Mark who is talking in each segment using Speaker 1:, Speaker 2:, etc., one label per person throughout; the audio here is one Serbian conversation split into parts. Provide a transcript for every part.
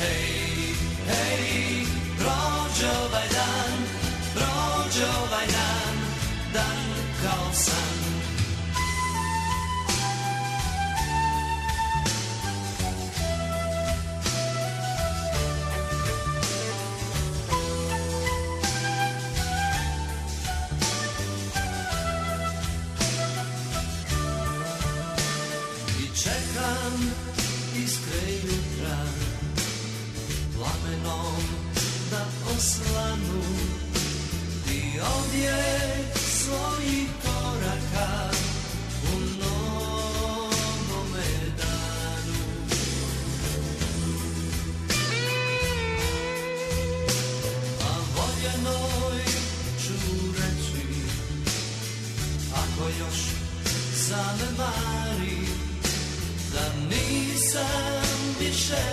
Speaker 1: Hej, hej, prođe ovaj dan, prođe ovaj dan, dan kao san. Čekam iskre jutra, plamenom da osvanu i odjek svojih koraka u novome danu. A voljenoj ću reći, ako još zanemari, da nisam više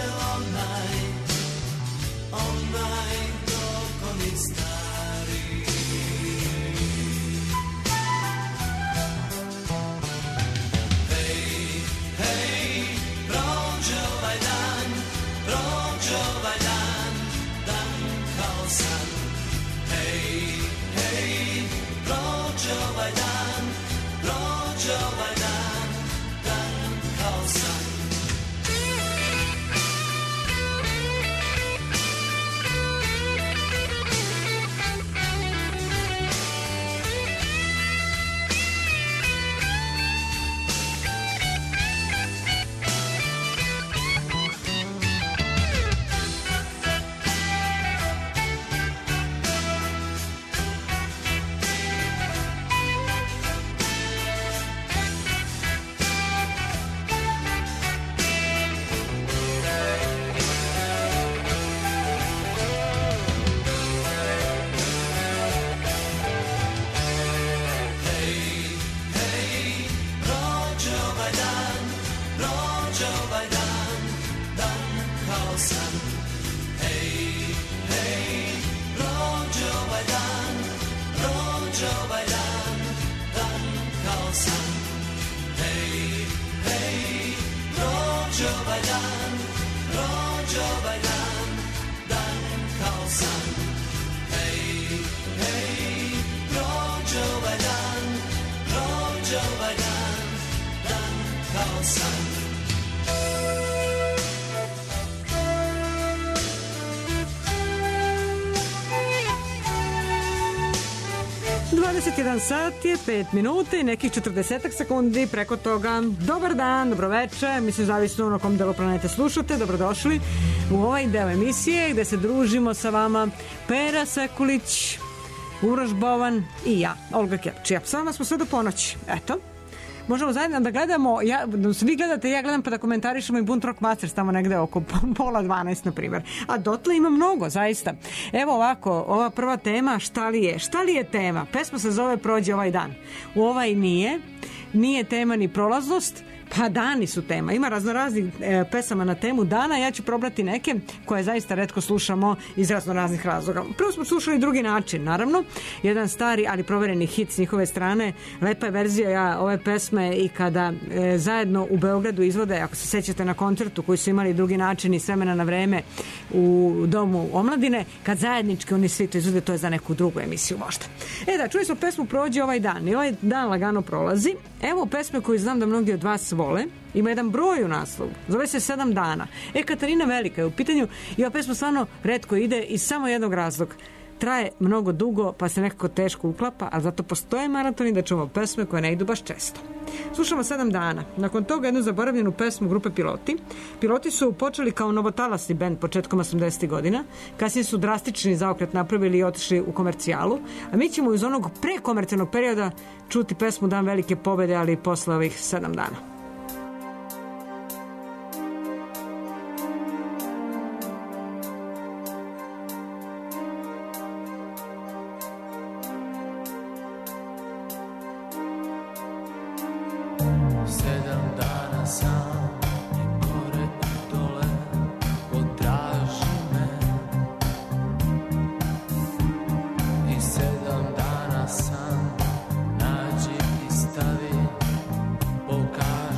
Speaker 1: onaj dokoni stari. Hej, hej, prođe ovaj dan, prođe ovaj dan, dan kao san. Hej, hej, prođe ovaj dan, prođe ovaj dan, dan kao san.
Speaker 2: Sat je 5 minuta i nekih 40 sekundi preko toga. Dobar dan, dobroveče, mislim zavisno na kom delu planete slušate, dobrodošli u ovaj deo emisije gde se družimo sa vama Pera Sekulić, Uroš Bovan i ja, Olga Kepčija. Sa vama smo sve do ponoći, eto. Možemo zajedno da gledamo, vi gledate, ja gledam pa da komentarišemo i Bunt Rock Masters tamo negde oko pola 12 na primjer. A dotle ima mnogo, zaista. Evo ovako, ova prva tema, šta li je? Šta li je tema? Pesma se zove Prođe ovaj dan. U ovaj nije tema ni prolaznost, pa dani su tema. Ima raznoraznih pesama na temu dana, ja ću probrati neke koje zaista retko slušamo iz raznoraznih razloga. Prvo smo slušali Drugi način, naravno, jedan stari ali provereni hit s njihove strane. Lepa je verzija ove pesme i kada zajedno u Beogradu izvode, ako se sećate na koncertu koji su imali Drugi način i s vremena na vreme u Domu omladine, kad zajednički oni svi to izvode, to je za neku drugu emisiju možda. Da, čuli smo pesmu Prođe ovaj dan i ovaj dan lagano prolazi. Evo pesme koju znam da mnogi od vas vole, ima jedan broj u naslovu, zove se 7 dana. Katarina Velika je u pitanju i ova pesma stvarno retko ide iz samo jednog razloga. Traje mnogo dugo pa se nekako teško uklapa, a zato postoje maratoni da čujemo pesme koje ne idu baš često. Slušamo 7 dana. Nakon toga jednu zaboravljenu pesmu grupe Piloti. Piloti su počeli kao novotalasni bend početkom 80. godina. Kasnije su drastični zaokret napravili i otišli u komercijalu. A mi ćemo iz onog prekomercijalnog perioda čuti pesmu Dan velike pobede, ali posle ovih 7 dana.
Speaker 3: Pokaži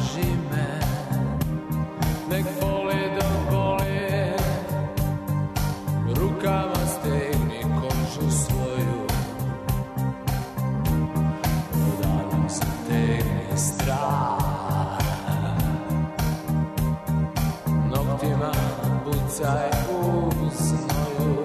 Speaker 3: osjećaj u snoju.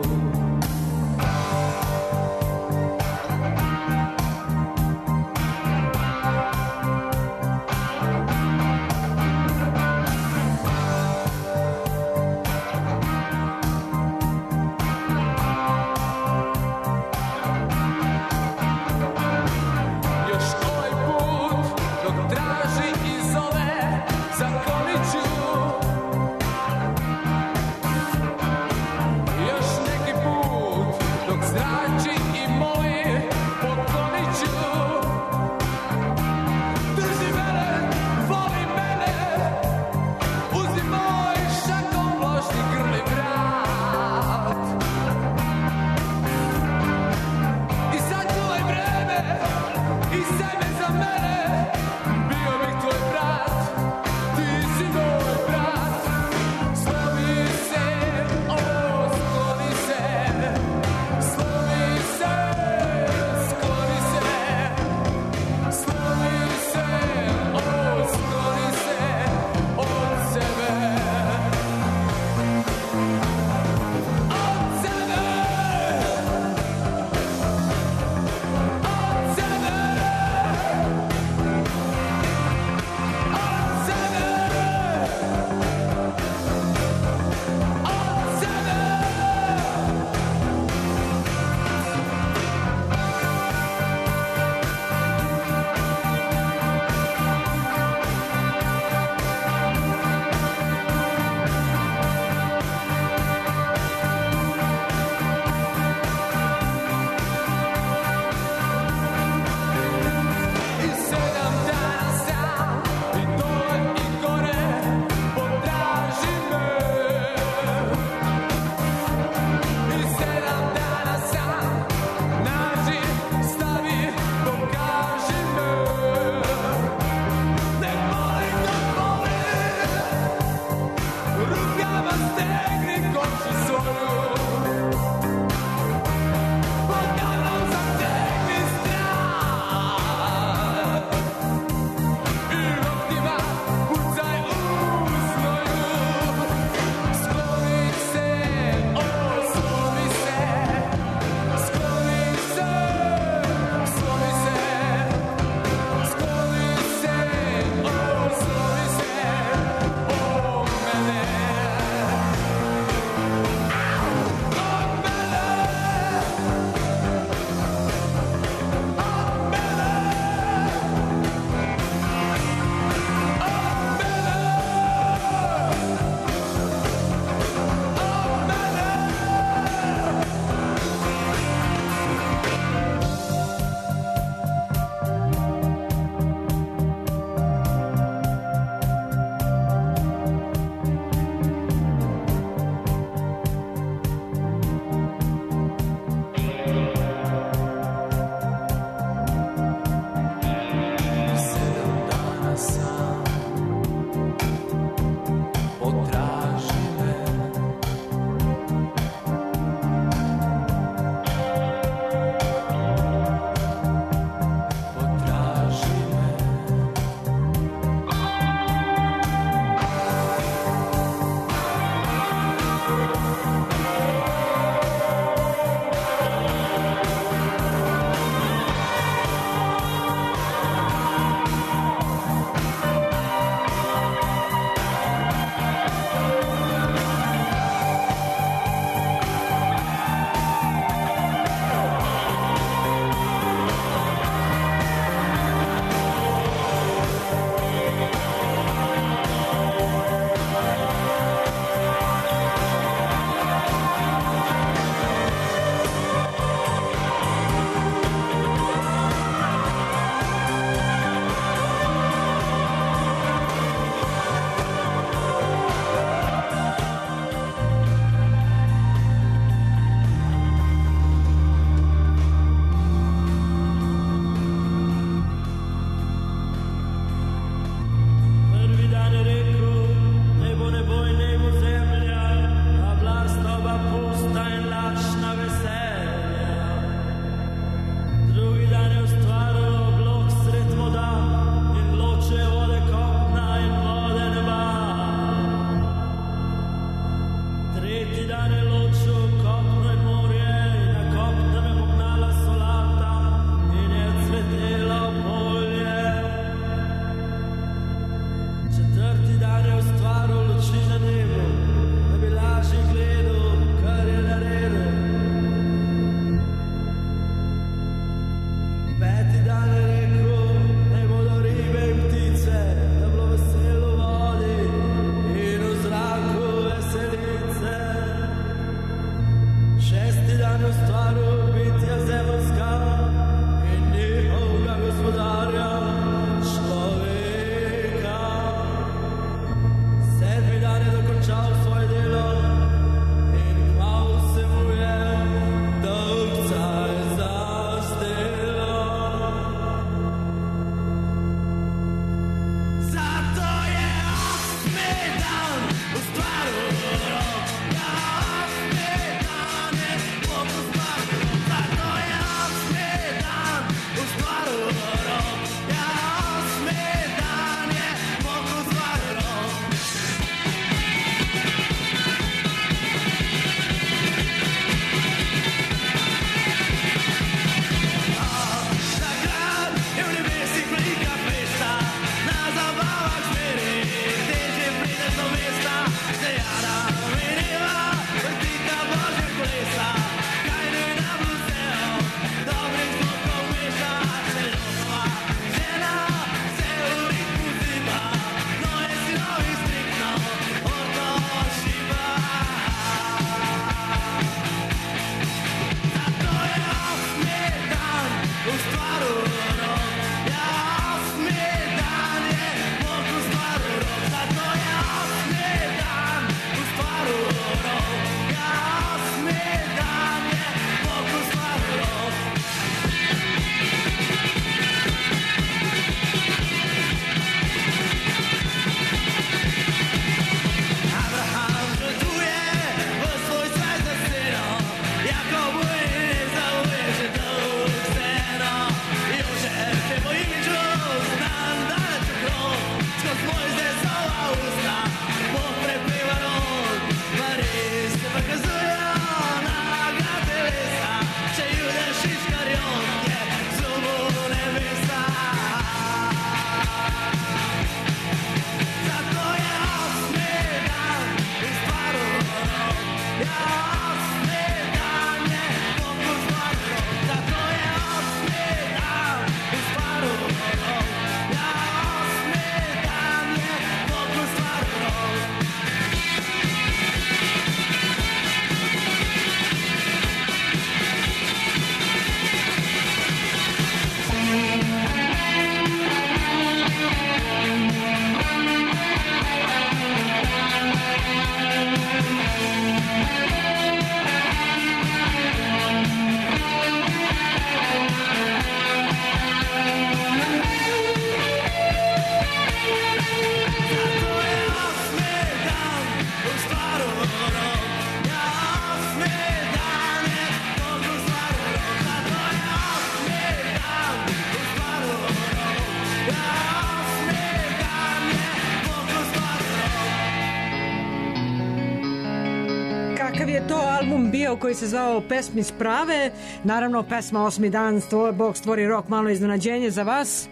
Speaker 2: bio koji se zvao Pesmi sprave, naravno pesma Osmi dan, Bog stvori rok, malo iznenađenje za vas.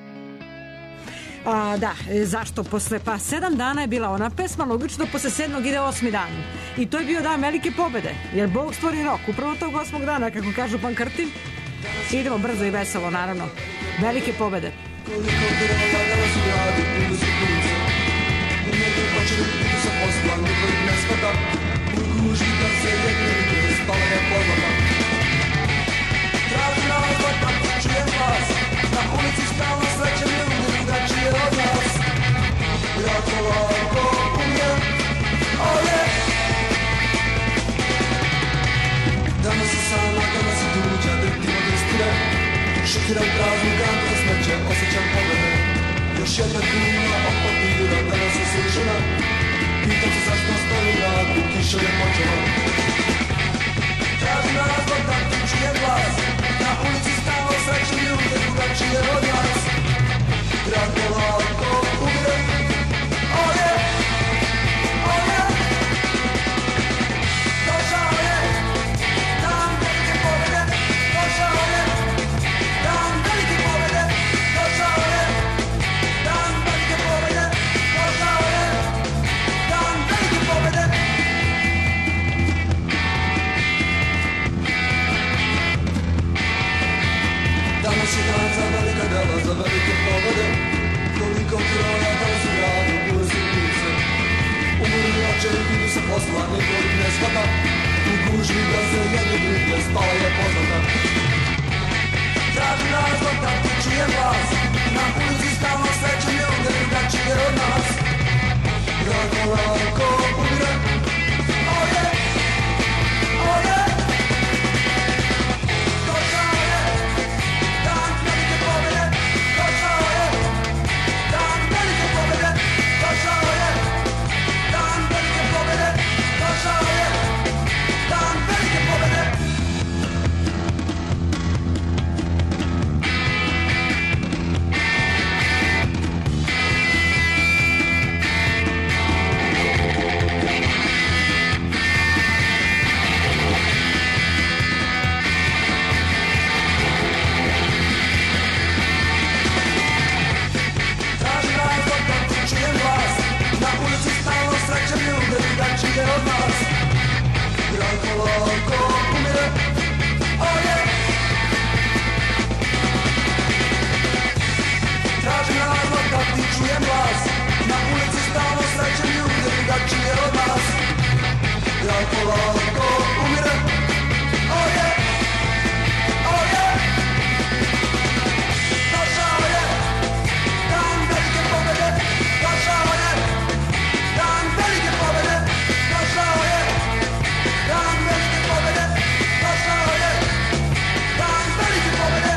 Speaker 2: Da, zašto posle, pa 7 dana je bila ona pesma, logično posle 7. ide 8. dan i to je bio dan velike pobede, jer Bog stvori rok upravo tog 8. dana, kako kažu pankrti. Idemo brzo i veselo, naravno, velike pobede.
Speaker 4: Koliko drva lagala su gradu, puno su kuće, u nekom počeli biti sa posla, niko ih ne spada, u gužbi da se jedni spala je podloga. Traži razlog kako čujem glas, na ulici stalno srećem ljudi drugačije od nas. Ja to lako umrem, danas je sama, danas je tuđa, drpimo destire. Šutiram praznu kantu za smeće, osjećam pobede. Još jedna kuna od papira, danas je srušena. Pitam se zašto stoji grad, kiša je počela. Tražim razlog da ti čujem glas, na ulici stalno srećem ljude drugačije od nas. Grad polako umre, odlučili da se jedni druge, spala je poznata. Tražim razlog da ti čujem glas, na ulici stalno srećem ljude drugačije od nas. Lako, lako umire, oh yeah, oh yeah. Došao je dan velike pobjede, došao je dan velike pobjede, došao je dan velike pobjede, došao je dan velike pobjede. Srećem ljude drugačije od nas. Lako, lako umire, oh yeah. Tražim razlog da ti čujem glas, na ulici stalno srećem ljude drugačije od nas. Lako, lako umire, oh yeah, oh yeah. Došao je dan velike pobjede, došao je dan velike pobjede, došao je dan velike pobjede, došao je dan velike pobjede.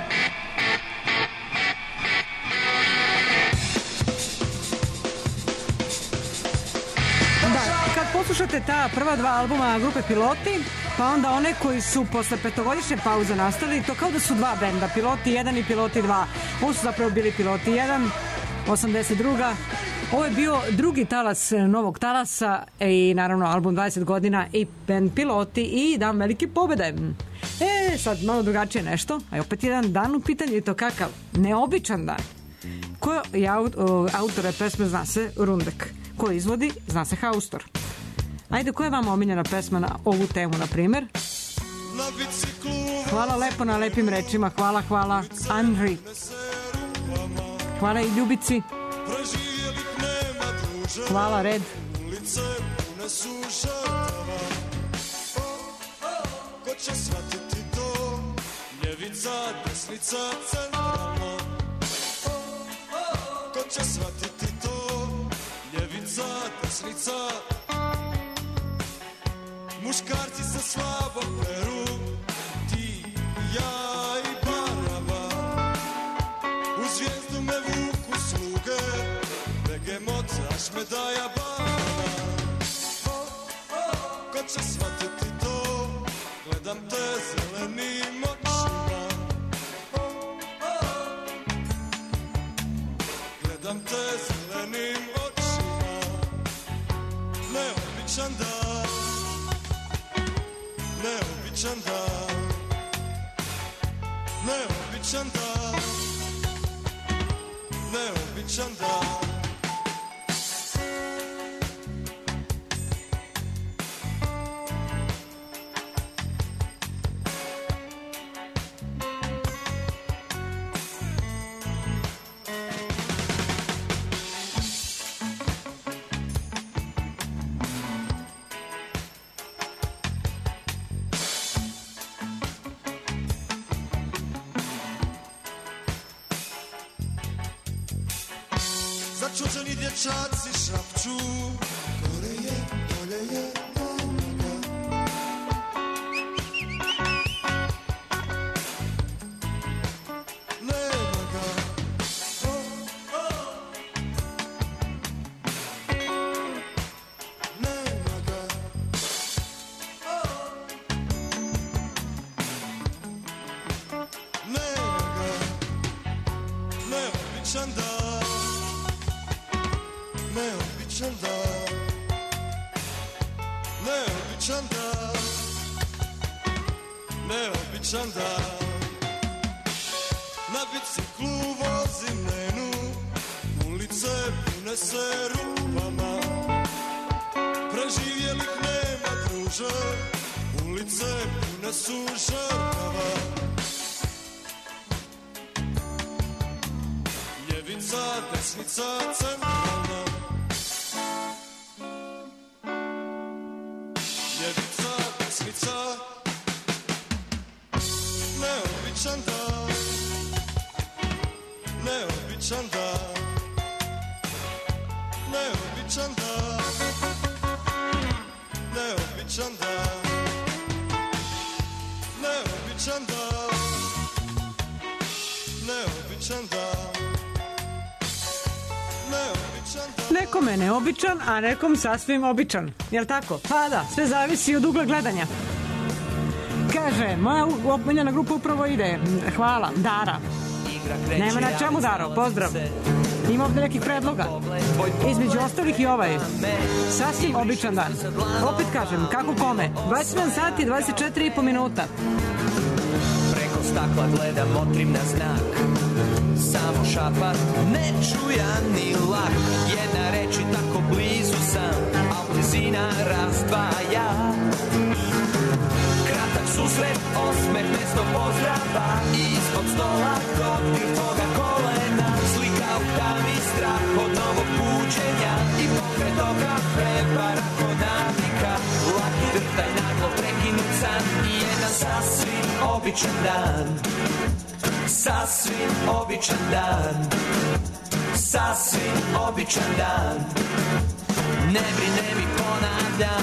Speaker 2: Da, kad poslušate ta prva dva albuma grupe Piloti, pa onda one koji su posle petogodišnje pauze nastali, to kao da su dva benda, Piloti 1 i Piloti 2. Ovo su zapravo bili Piloti 1, 82. Ovo je bio drugi talas novog talasa i naravno album 20 godina i band Piloti i dan velike pobjede. Sad malo drugačije nešto, a opet jedan dan u pitanju i to kakav neobičan dan. Ko je autor pesme, zna se Rundek. Ko izvodi, zna se Haustor. Ajde, koja je vama omiljena pesma na ovu temu, na primjer? Hvala lepo na lepim rečima, hvala Andri. Hvala i Ljubici. Hvala Red.
Speaker 5: Ko će shvatiti to, ljevica, desnica, centralno. Ko će shvatiti to, ljevica, desnica. Muškarci se slabo peru, ti, ja i Baraba. U zvijezdu me vuku sluge, begemotaš me daja bana. Ko će shvatiti to, gledam te zelenim očima. Gledam te zelenim očima. Neobičan dan, neobičan dan, neobičan dan, neobičan dan. Začuđeni dječaci šapću, gore je, dolje je, nema ga. Nema ga. Nema ga. Nema ga. Neobičan dan, neobičan dan, neobičan dan, neobičan dan. Na biciklu vozim Nenu, ulice pune se rupama. Preživjelih nema druže, ulice pune su žrtava. Ljevica, desnica, centralna. Ljevica, pesmica. Neobičan dan, neobičan dan, neobičan dan, neobičan dan, neobičan dan, neobičan dan, neobičan dan.
Speaker 2: Nekome neobičan, a nekom sasvim običan. Jel tako? Pa da, sve zavisi od ugla gledanja. Kaže, moja omiljena grupa upravo ide. Hvala, Dara. Nema na čemu, Daro, pozdrav. Ima ovde nekih predloga. Između ostalih i ovaj. Sasvim običan dan. Opet kažem, kako kome? 21 sati, 24,5 minuta.
Speaker 1: Preko stakla gledam, motrim na znak. Samo šapat, ne čujan ni lak. Jedna reč i tako blizu sam, a blizina razdvaja. Kratak susret, osmeh, mesto pozdrava. Ispod stola, dodir tvoga kolena. Slika u tami, strah od novog buđenja. I pokret toga prepara kod navika. Laki drtaj, naglo prekinut san. I jedan sasvim običan dan. Sasvim običan dan. Sasvim običan dan. Ne brine mi, ponavljam.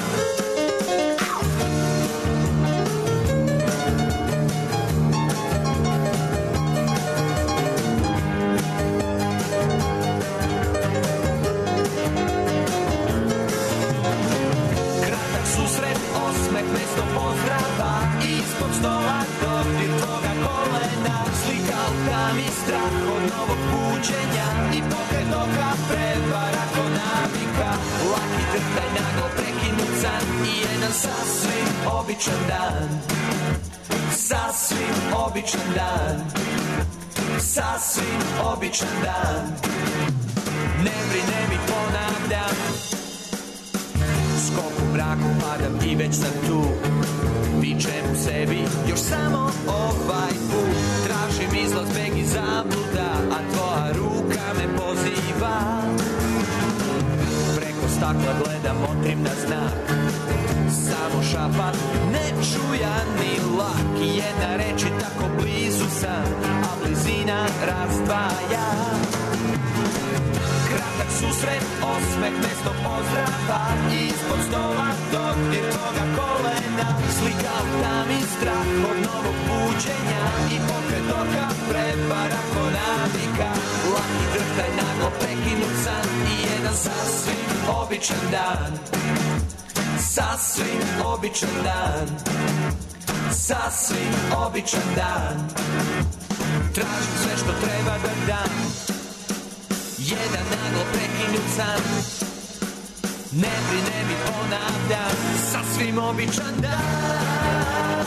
Speaker 1: Susret, osmeh, mesto pozdrava. Ispod stola, dodir tvoga kolena. Slika u tami, strah od novog buđenja. I pokret oka, prevara ko navika. Laki drtaj, naglo prekinut san. I jedan sasvim običan dan. Sasvim običan dan. Sasvim običan dan. Ne brine mi, ponavljam. Skok u mraku padam i već sam tu. Vičem u sebi još samo ovaj put. Tražim izlaz, beg i zabluda, a tvoja ruka me poziva. Preko stakla gledam, motrim na znak. Samo šapat, ne čujan ni lak. Jedna reč i tako blizu sam, a blizina razdvaja. Kratak susret, osmeh, mesto pozdrava. Ispod stola, dodir tvoga kolena. Slika u tami, strah od novog buđenja. I pokret oka, prepara ko navika. Laki drhtaj, naglo prekinut san. I jedan sasvim običan dan. Sasvim običan dan. Sasvim običan dan. Tražim sve što treba da dam. Jedan naglo prekinut san. Ne brine mi, ponavljam. Sasvim običan dan.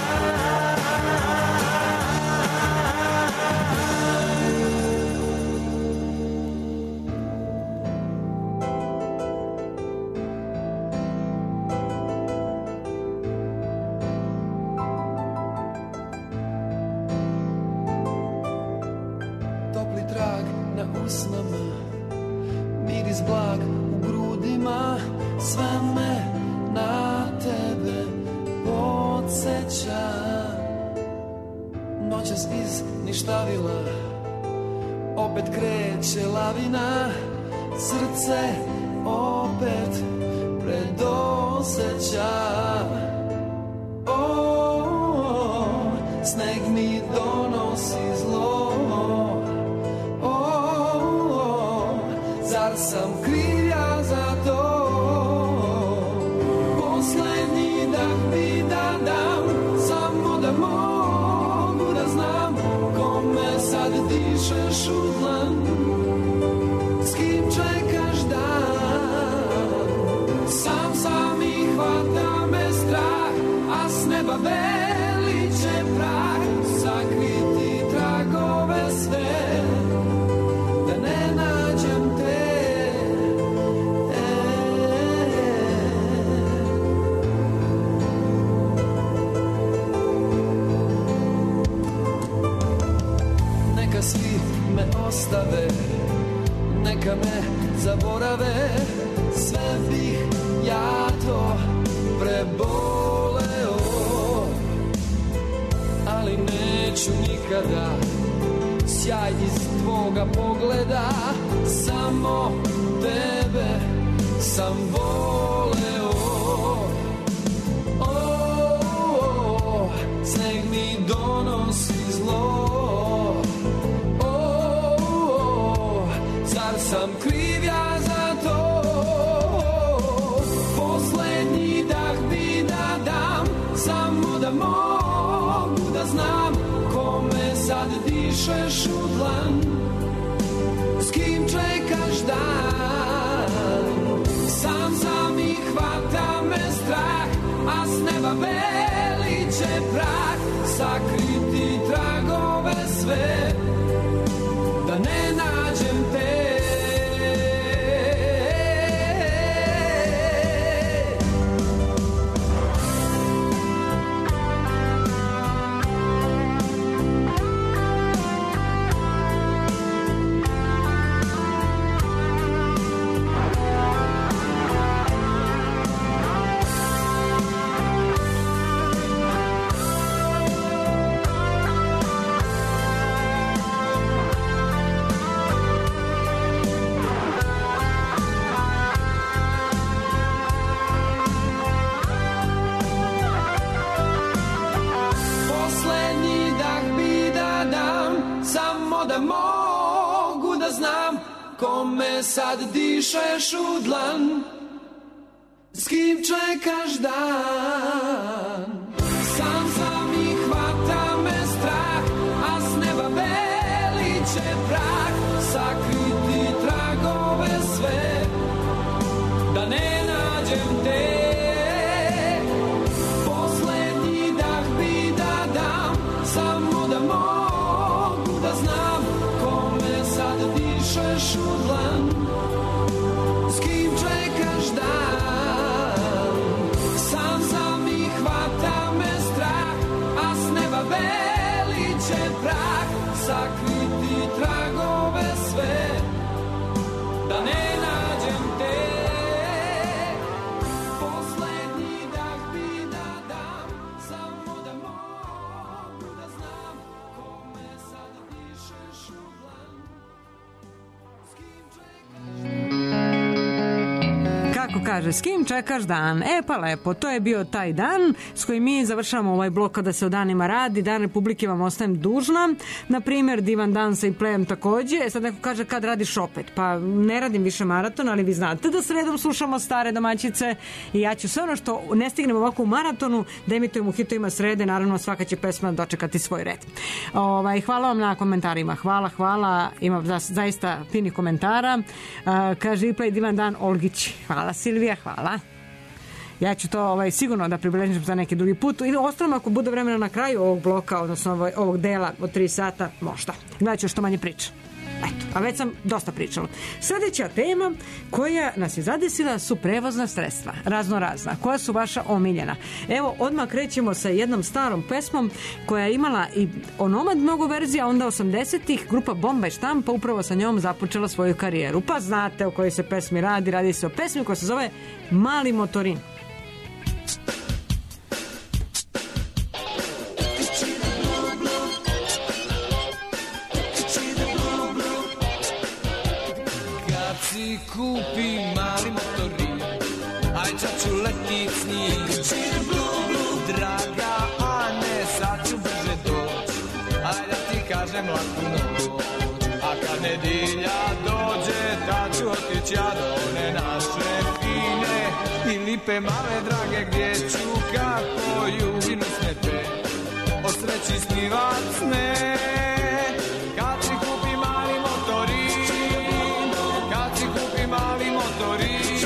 Speaker 3: Topli trag na usnama, miris blag u grudima, sve me na tebe podsjeća. Noćas iz ništavila opet kreće lavina, srce opet predoseća. Sneg mi donosi zlo. Zar sam kriv ja za to? Poslednji dah mi da dam, samo da mogu da znam kome sad dišeš u dlan, s kim čekaš dan. Sam i hvata me strah, a s neba veliće prah, sakriti tragove sve, da ne nađem te. Neka svi me ostave, neka me zaborave, sve bih ja to preboleo. nekada sjaj iz tvoga pogleda, samo tebe sam voleo. Sneg mi donosi zlo, zar sam kriv ja za to? Poslednji dah bi da dam, samo da mogu da znam kome sad dišeš u dlan, s kim čekaš dan. Sam i hvata me strah, a s neba veliće prah, sakriti tragove sve, da ne nađem te. Kome sad dišeš u dlan, s kim čekaš dan. Sam i hvata me strah, a s neba veliće prah, sakriti tragove sve, da ne nađem te. Poslednji dah bi da dam, samo da mogu da znam kome sad dišeš u dlan, s kim čekaš dan. Sam i hvata me strah, a s neba veliće prah, sakriti tragove sve, da ne nađem te. Poslednji dah bi da dam, samo da mogu da znam kome sad dišeš u dlan.
Speaker 2: Kako kaže, s kim čekaš dan? E pa lepo, to je bio taj dan s kojim mi završamo ovaj blok kada se o danima radi. Dan Republike vam ostajem dužna. Na primjer, divan dan sa i plejem takođe. Sad neko kaže kad radiš opet? Pa ne radim više maraton, ali vi znate da sredom slušamo stare domaćice i ja ću sve ono što ne stignem ovako u maratonu da emitujem u hitovima srede. Naravno, svaka će pesma dočekati svoj red. Hvala vam na komentarima. Hvala. Ima zaista fini komentara. Kaže i play divan dan Olgić. Hvala Silvija, hvala. Ja ću to sigurno da približim za neki drugi put. I ostalo ako bude vremena na kraju ovog bloka, odnosno ovog dela od 3 sata, možda. Gledat ću što manje priča. Eto, a već sam dosta pričala. Sledeća tema koja nas je zadesila su prevozna sredstva, raznorazna. Koja su vaša omiljena? Evo, odmah krećemo sa jednom starom pesmom koja je imala i onomad mnogo verzija, onda 80-ih grupa Bomba i Štampa upravo sa njom započela svoju karijeru. Pa znate o kojoj se pesmi radi. Radi se o pesmi koja se zove Mali motorin.
Speaker 3: Kupi mali motorin, aj čaču letit s njim. Draga Ane, sad ću brže doć, aj da ti kažem laku noć. A kad nedilja dođe, tad ću otić ja do one naše fine i lipe male drage, gdje ću kako juvinu smete od sreći snivat sne. Kad si kupi mali motorin, mali motorin,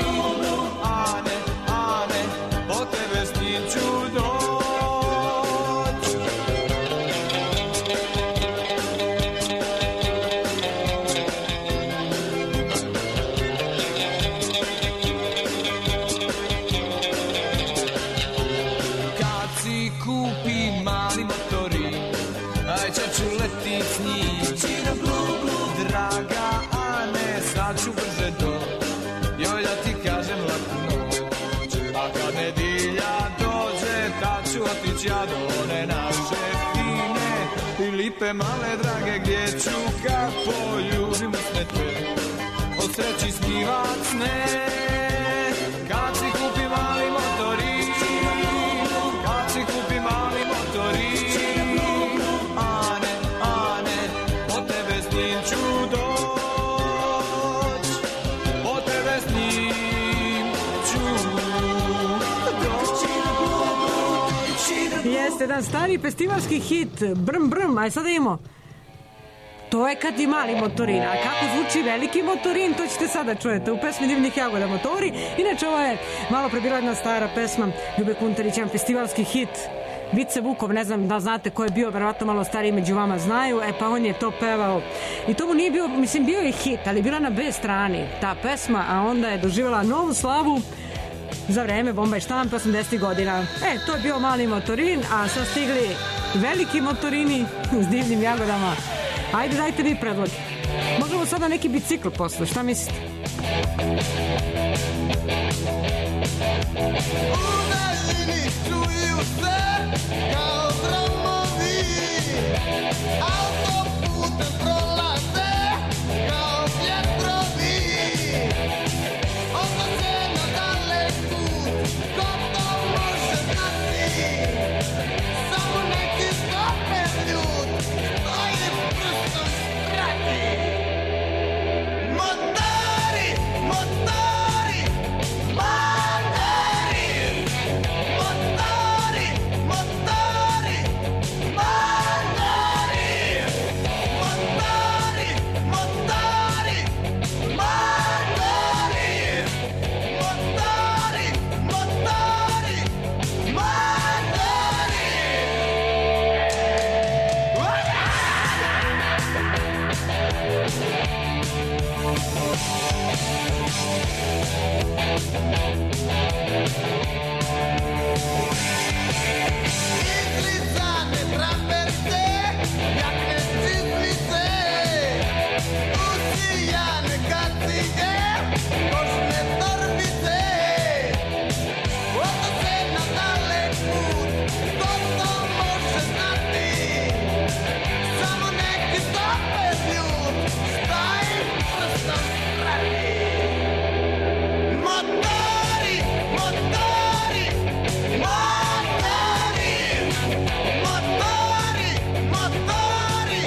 Speaker 3: Ane, po tebe s njim ću doć. Kad si kupi mali motorin, aj ću letit s njim. Draga Ane, sad ću brže doć, joj da ti kažem laku noć. A kad nedilja dođe, tad ću otić ja do one naše fine i lijepe male drage, gdje ću kad poljubim usne te, od sreći snivat sne. Kad si kupi mali motorin, kad si kupi mali motorin, Ane, Ane, po tebe s njim ću doć, po tebe s njim ću doć.
Speaker 2: Jeste jedan stari festivalski hit, Brm Brm, aj sada imamo. To je kad i mali motorin, a kako zvuči veliki motorin, to ćete sada čujete u pesmi Divnih jagoda Motori. Inače, ovo je malo pre bila jedna stara pesma Ljube Kuntarić, jedan festivalski hit, Vice Vukov, ne znam da znate ko je bio, verovatno malo stariji među vama znaju, pa on je to pevao. I to mu nije bio, mislim, bio je hit, ali bila na B strani ta pesma, a onda je doživjela novu slavu za vreme Bomba i štampe 80. godina. To je bio mali motorin, a sad stigli veliki motorini s divnim jagodama. Ajde, dajte vi predloge. Možemo sada neki bicikl posle, šta mislite?
Speaker 5: U daljini čuju se kao gromovi, autoputem prolaze kao vjetrovi, odlaze na dalek put, ko to može znati, samo neki stope ljud, stoji prstom prati. Motori, motori, motori, motori, motori, motori, motori, motori, motori, motori, motori, motori. Izlizane tramperce, jakne cizlice, usijane kacige, kožne torbice, odlaze na dalek put, ko to može znati, samo neki stope ljud, staji prstom prati. Motori, motori, motori, motori, motori, motori,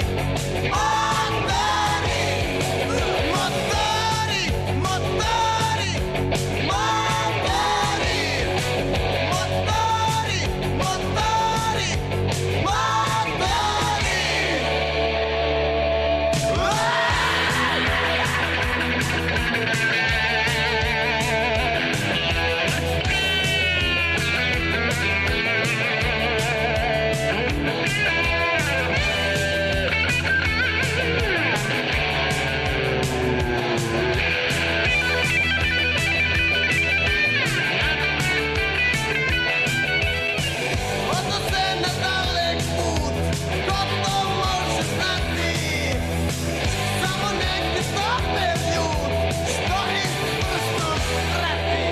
Speaker 5: motori, motori, motori, motori, odlaze na dalek put, ko to može znati, samo neki stope ljud, što ih prstom prati.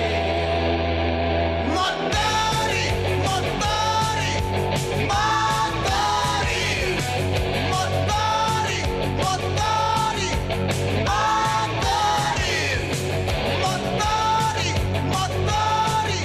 Speaker 5: Motori, motori, motori, motori, motori, motori, motori, motori, motori,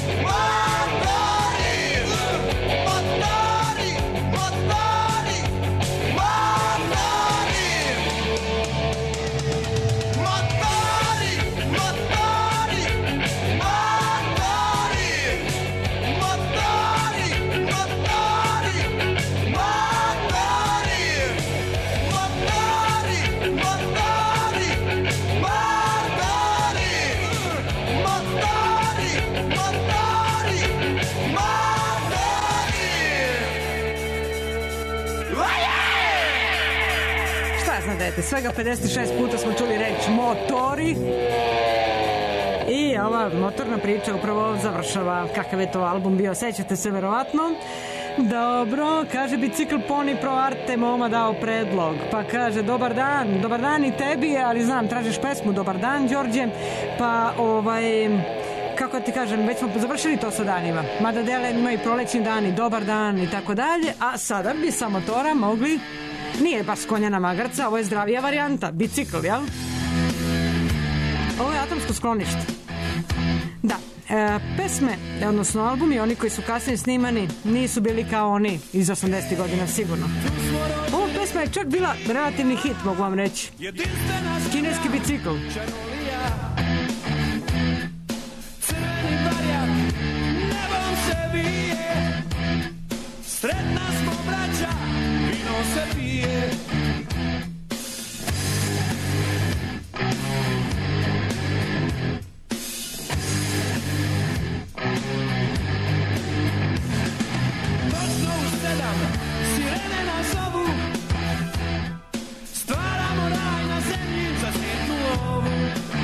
Speaker 2: Šta znam dete, svega 56 puta smo čuli reč motori i ova motorna priča upravo završava. Kakav je to album bio, sećate se verovatno. Dobro, kaže Bicikl Poni Pro Arte Moma dao predlog, pa kaže dobar dan i tebi, ali znam, tražiš pesmu Dobar dan, Đorđe, pa kako ti kažem, već smo završili to sa danima, mada dele ima i prolećni dani, dobar dan i tako dalje, a sada bi sa motora mogli Nije baš konjana magarca, ovo je zdravija varijanta, bicikl, jel? Ovo je atomsko sklonište. Da, pesme, odnosno albumi, oni koji su kasnije snimani, nisu bili kao oni iz 80. godina, sigurno. Ova pesma je čak bila relativni hit, mogu vam reći. Kineski bicikl.
Speaker 1: Crveni barjak nebom se bije, sretna smo braća, vino se pije. Točno u 7 sirene na zovu, stvaramo raj na zemlji za svijetnu lovu.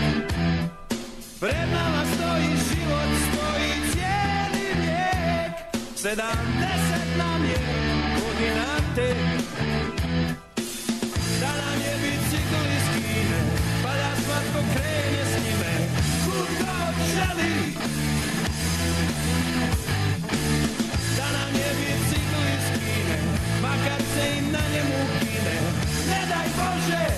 Speaker 1: Pred nama stoji život, stoji cijeli vijek, 70 nam je godina tek. Da nam je bicikl iz Kine, pa da svatko krene s njime, kud god želi. Da nam je bicikl iz Kine, makar se i na njemu kine, ne daj Bože.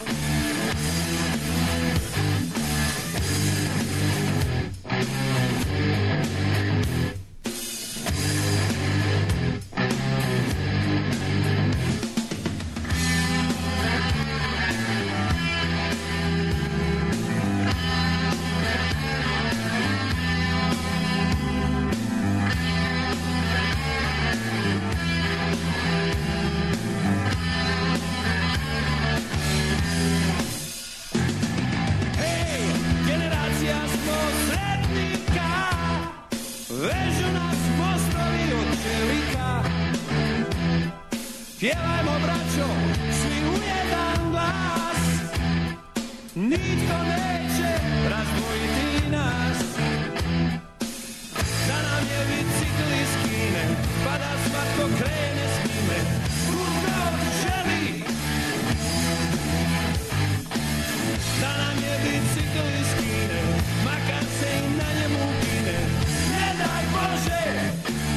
Speaker 1: Pjevajmo braćo, svi u jedan glas, nitko neće razdvojiti nas. Da nam je bicikl iz Kine, pa da svatko krene s njime, kud god želi. Da nam je bicikl iz Kine, makar se i na njemu kine, ne daj Bože.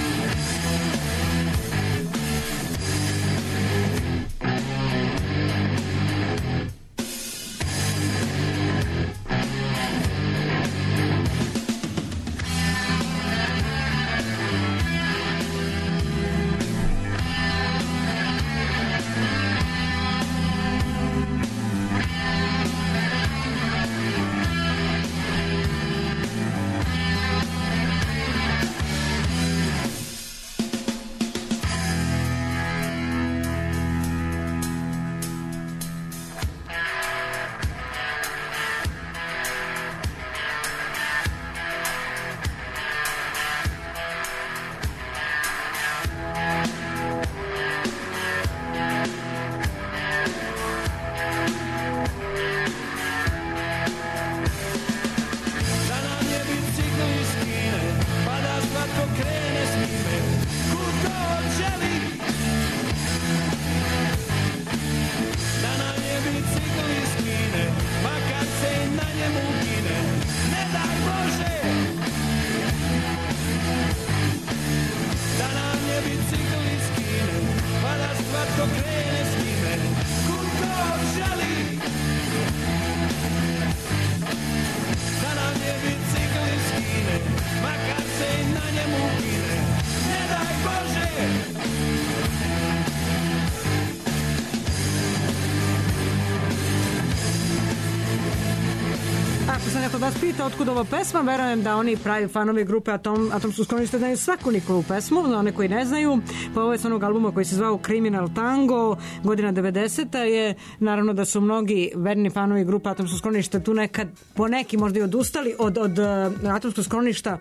Speaker 2: Vas pita otkud ova pesma, verujem da oni pravi fanovi grupe Atomsko sklonište znaju svaku Nikolu pesmu, za one koji ne znaju, pa ovo je s onog albuma koji se zvao Criminal Tango, godina 90. je, naravno da su mnogi verni fanovi grupe Atomsko sklonište tu nekad, po neki možda i odustali od Atomskog skloništa,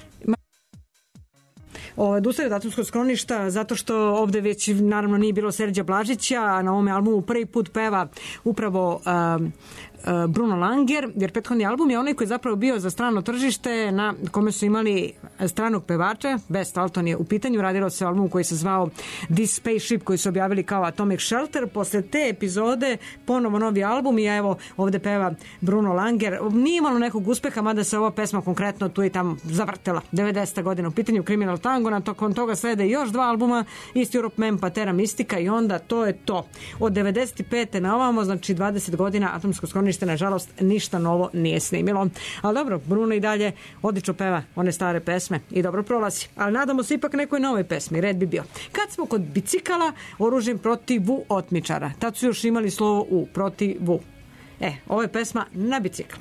Speaker 2: odustali od Atomskog skloništa zato što ovde već naravno nije bilo Serđa Blažića, a na ovome albumu prvi put peva upravo Bruno Langer, jer prethodni album je onaj koji je zapravo bio za strano tržište na kome su imali stranog pevača. West Alton je u pitanju, radilo se o albumu koji se zvao This Spaceship, koji su objavili kao Atomic Shelter. Posle te epizode ponovo novi album i evo ovde peva Bruno Langer. Nije imalo nekog uspeha, mada se ova pesma konkretno tu i tamo zavrtela. 90. godina u pitanju Criminal Tango, na tokom toga slede još 2 albuma, East Europe Man pa Terra Mystica i onda to je to. Od 95. na ovamo, znači 20 godina Atomsko sklonište, nažalost, ništa novo nije snimilo. Ali dobro, Bruno i dalje odlično peva one stare pesme i dobro prolazi. Ali nadamo se ipak nekoj novoj pesmi, red bi bio. Kad smo kod bicikala, oružjem protivu otmičara. Tad su još imali slovo U, protivu. Ovo je pesma Na bicikl.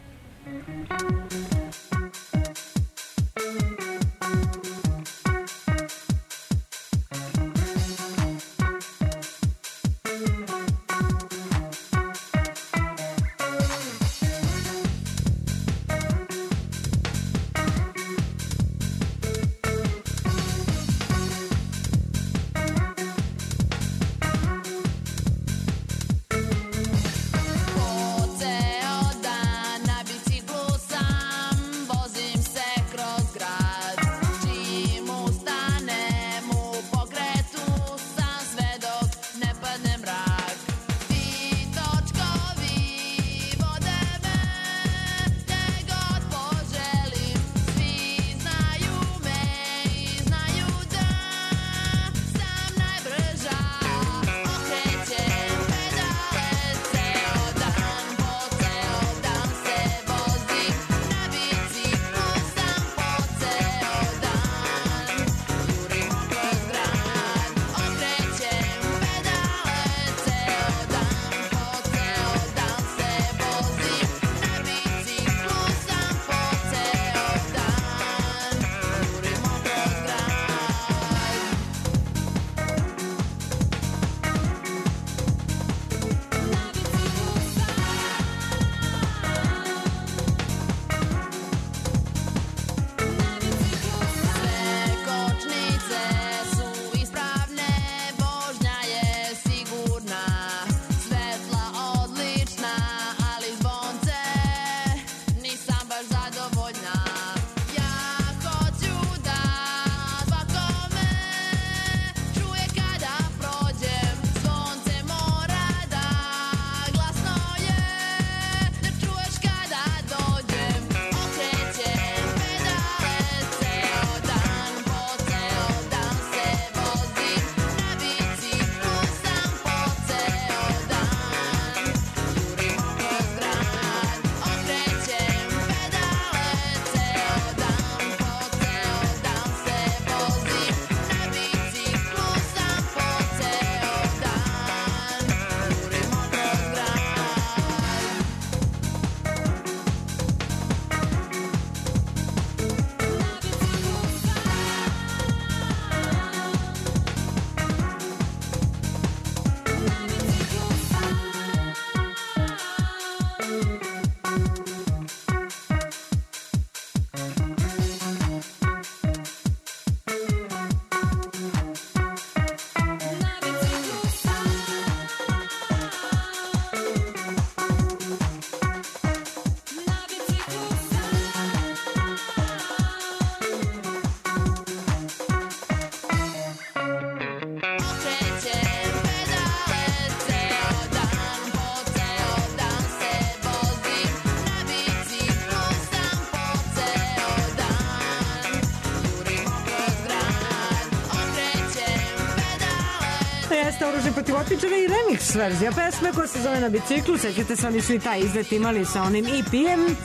Speaker 2: Oružje protiv otmičara i remix verzija pesme koja se zove Na biciklu. Sećate se, oni su i taj izlet imali sa onim EP-em.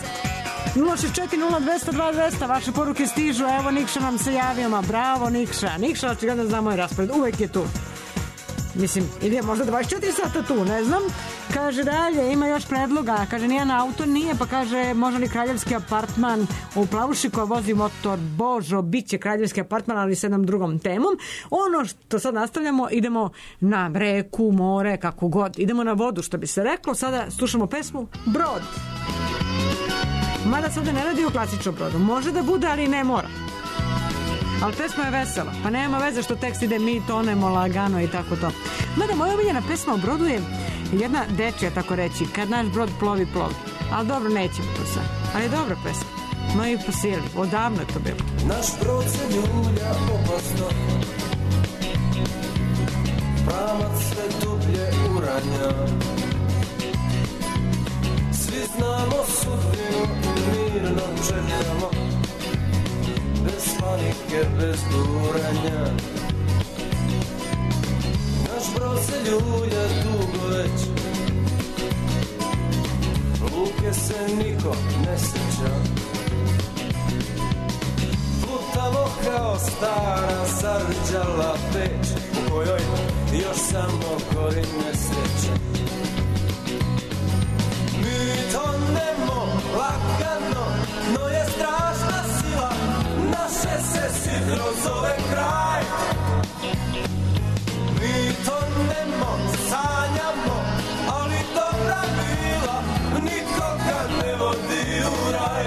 Speaker 2: 064-0202-200, vaše poruke stižu. Evo, Nikša nam se javio, ma bravo Nikša. Nikša, očigledno zna moj raspored, uvek je tu. Mislim, ili je možda 24 sata tu, ne znam. Kaže dalje, ima još predloga. Kaže, nijedan auto nije, pa kaže, može li kraljevski apartman u Plavuši koja vozi motor? Božo, bit će kraljevski apartman, ali s jednom drugom temom. Ono što sad nastavljamo, idemo na reku, more, kako god. Idemo na vodu, što bi se reklo. Sada slušamo pesmu Brod. Mada se ovde ne radi o klasičnom brodu. Može da bude, ali ne mora. Ali pesma je vesela, pa nema veze što tekst ide mi tonemo lagano i tako to. Mada moja omiljena pesma o brodu je Jedna dečija, tako reći, kad naš brod plovi, plovi. Ali dobro, nećemo to sad. Ali je dobra pesma. Moji posijeli, odavno je to bilo.
Speaker 4: Naš brod se ljulja opasno, pramac sve dublje uranja. Svi znamo sudbinu, mirno čekamo, bez panike, bez buranja. Naš brod se ljulja dugo već, luke se niko ne seća. Plutamo kao stara zarđala peć, u kojoj još samo gori nesreće. Mi tonemo lagano, no je strašna sila, naše se sidro zove kraj. Mi tonemo, sanjamo, ali dobra bila nikoga ne vodi u raj.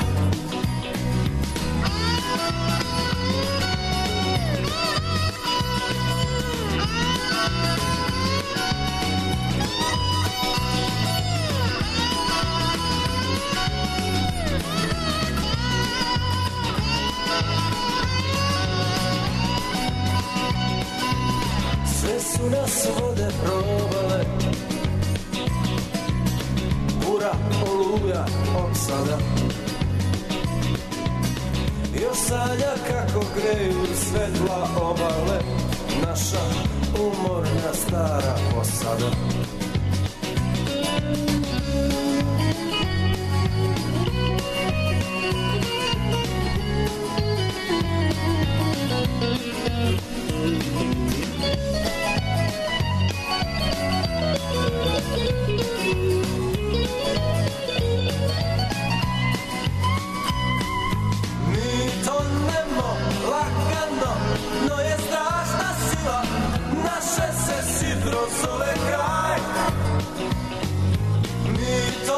Speaker 4: Sve su nas vode probale, bura, oluja, opsada. Još sanja kako greju svetla obale, naša umorna stara posada. Zove kraj. Mi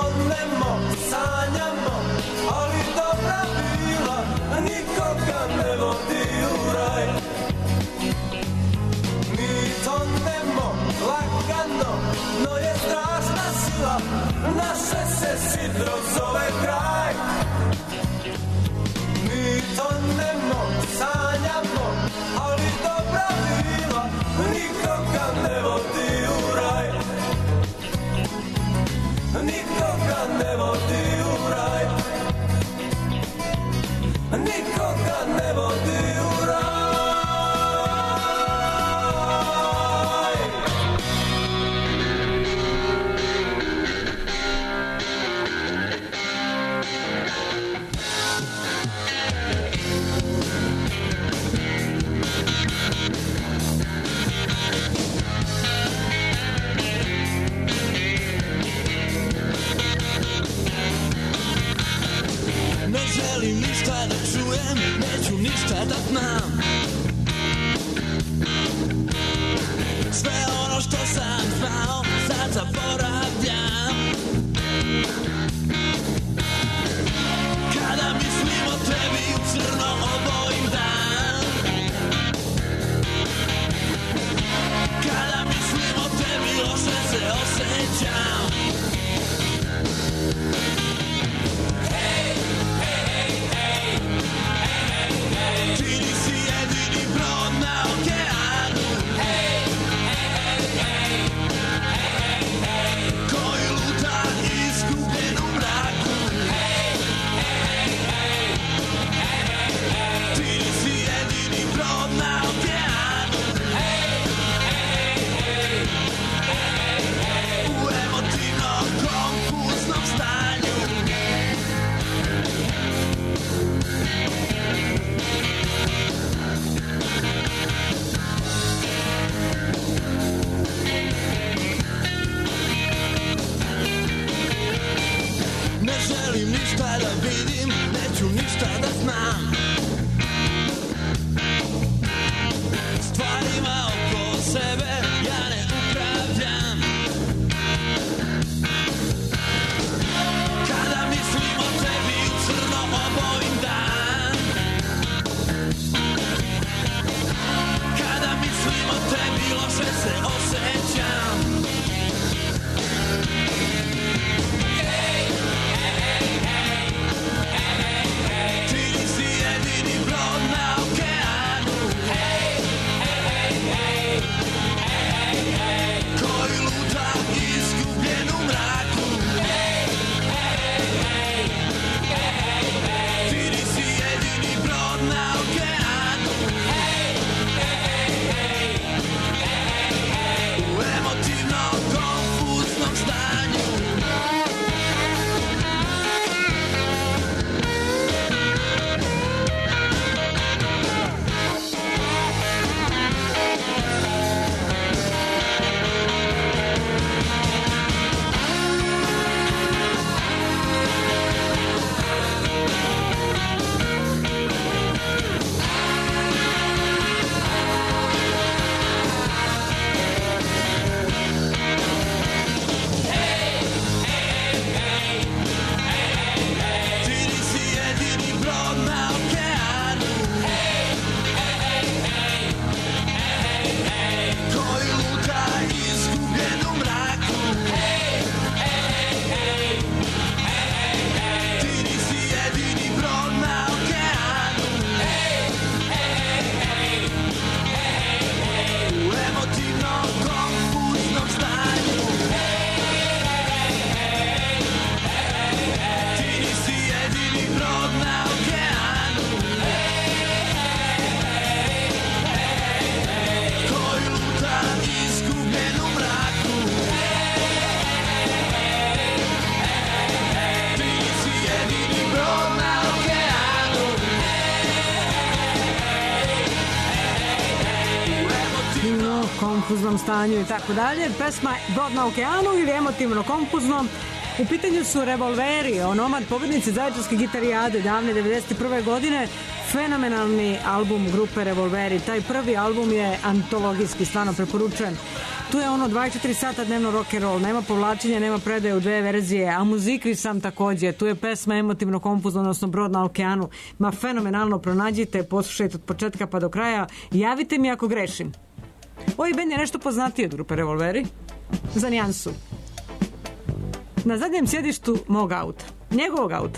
Speaker 2: konfuznom stanju i tako dalje. Pesma Brod na okeanu ili emotivno konfuzno. U pitanju su Revolveri, onomad pobednici Zaječarske gitarijade davne 91. godine. Fenomenalni album grupe Revolveri. Taj prvi album je antologijski, stvarno preporučujem. Tu je ono 24 sata dnevno rock and roll, nema povlačenja, nema predaje u dve verzije, a muzikri sam takođe. Tu je pesma emotivno konfuzno, odnosno Brod na okeanu. Ma fenomenalno, pronađite, poslušajte od početka pa do kraja. Javite mi ako grešim. Ovaj band je nešto poznatiji od grupe Revolveri. Za nijansu. Na zadnjem sjedištu mog auta. Njegovog auta.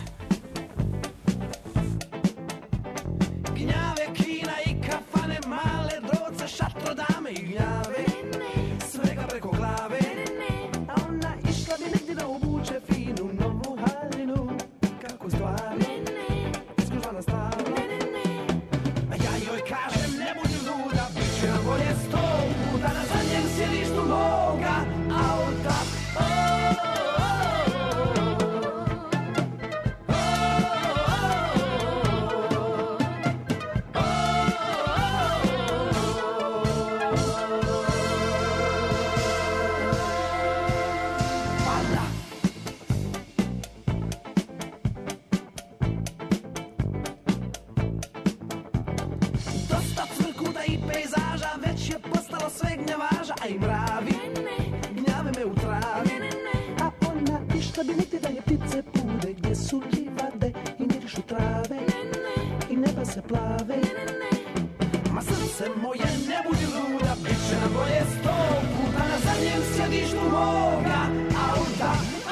Speaker 1: Gnjave, kina i kafane, male droce, šatrodame i gnjave, svega preko glave. A ona išla bi negdje da obuče finu novu haljinu, kako stvari, iskužvana stava. A ja joj kažem, ne budi luda, bit će nam bolje 100 puta na zadnjem sjedištu moga auta. Sve gnjavaža, a i mravi, gnjave me u travi. A ona išla bi negdje da je ptice pude, gdje su livade i mirišu trave i neba se plave. Ma srce moje, ne budi luda, bit će nam bolje 100 puta na zadnjem sjedištu moga auta.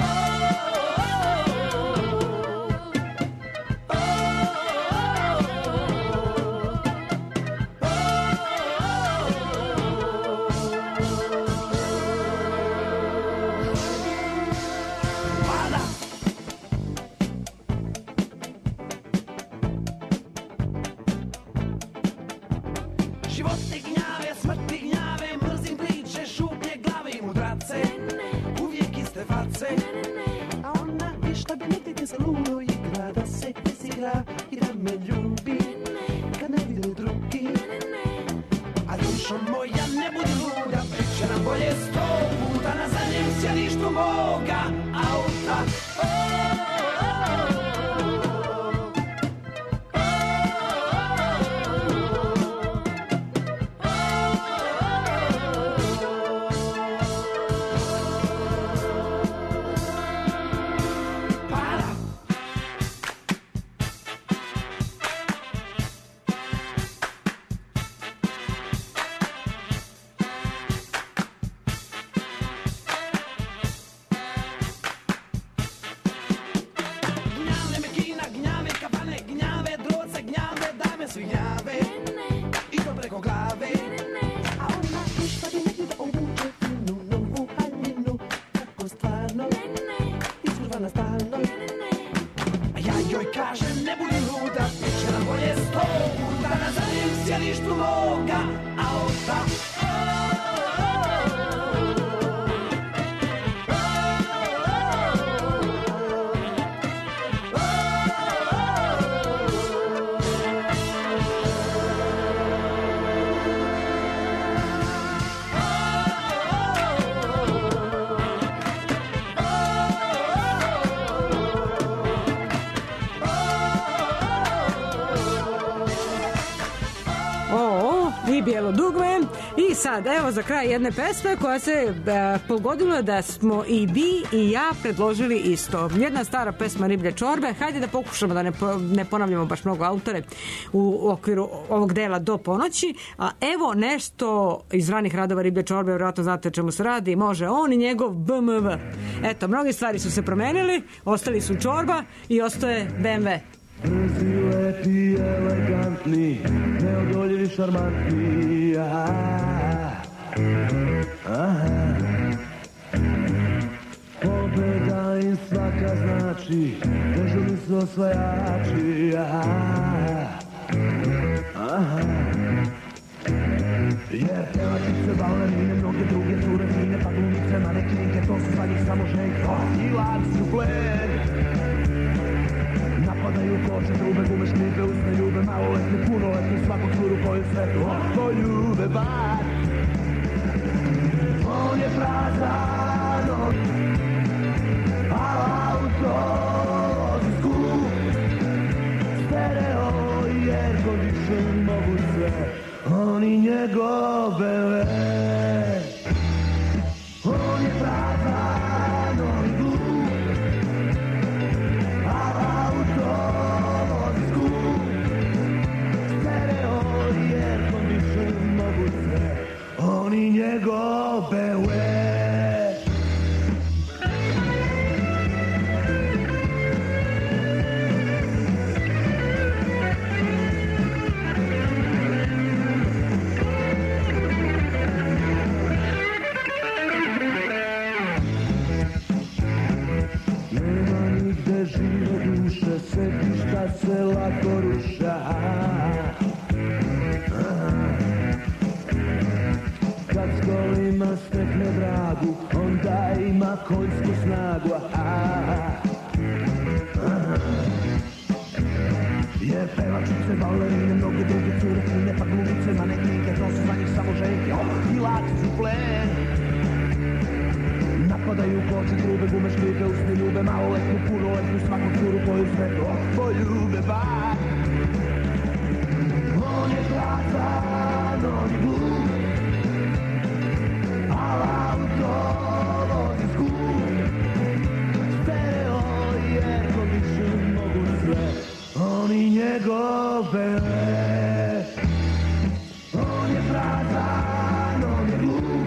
Speaker 2: Bijelo dugme. I sad, evo za kraj jedne pesme koja se pogodilo da smo i vi i ja predložili isto. Jedna stara pesma Riblje čorbe. Hajde da pokušamo da ne ponavljamo baš mnogo autore u okviru ovog dela do ponoći. A evo nešto iz ranih radova Riblje čorbe, vjerojatno znate o čemu se radi. Može on i njegov BMW. Eto, mnogi stvari su se promenili, ostali su čorba i ostaje BMW.
Speaker 6: Brzi, lepi, elegantni, neodoljivi, šarmantni. Pobeda im svaka znači, dežurni su osvajači. Jer pevačice, balerine, mnoge druge cure, fine, pa glumice, manekinke, to su za njih samo ženke. I lanci u plen. Napadaju koče, trube, gume, šnipe, usne ljube, maloletni, punoletni, svaku curu koju svetu poljube bar. njegove on je prazan, on je glup, a auto vozi skup, stereo i air condition mogu sve, on i njegove setišta se lako ruša. Kad s kolima stekne dragu, onda ima konjsku snagu. Jer pevačice, balerine, mnoge druge cure, fine pa glumice, manekinke, to su za njih samo ženke, i laki su plen. Napadaju koči, grube gume, škripe, usni ljube, maloletnu, punoletnu, svaku curu koju sve to poljube, bar. On je prazan, on je glup, al auto vozi skup, stereo i air condition mogu sve, on i njegove. On je prazan, on je glup,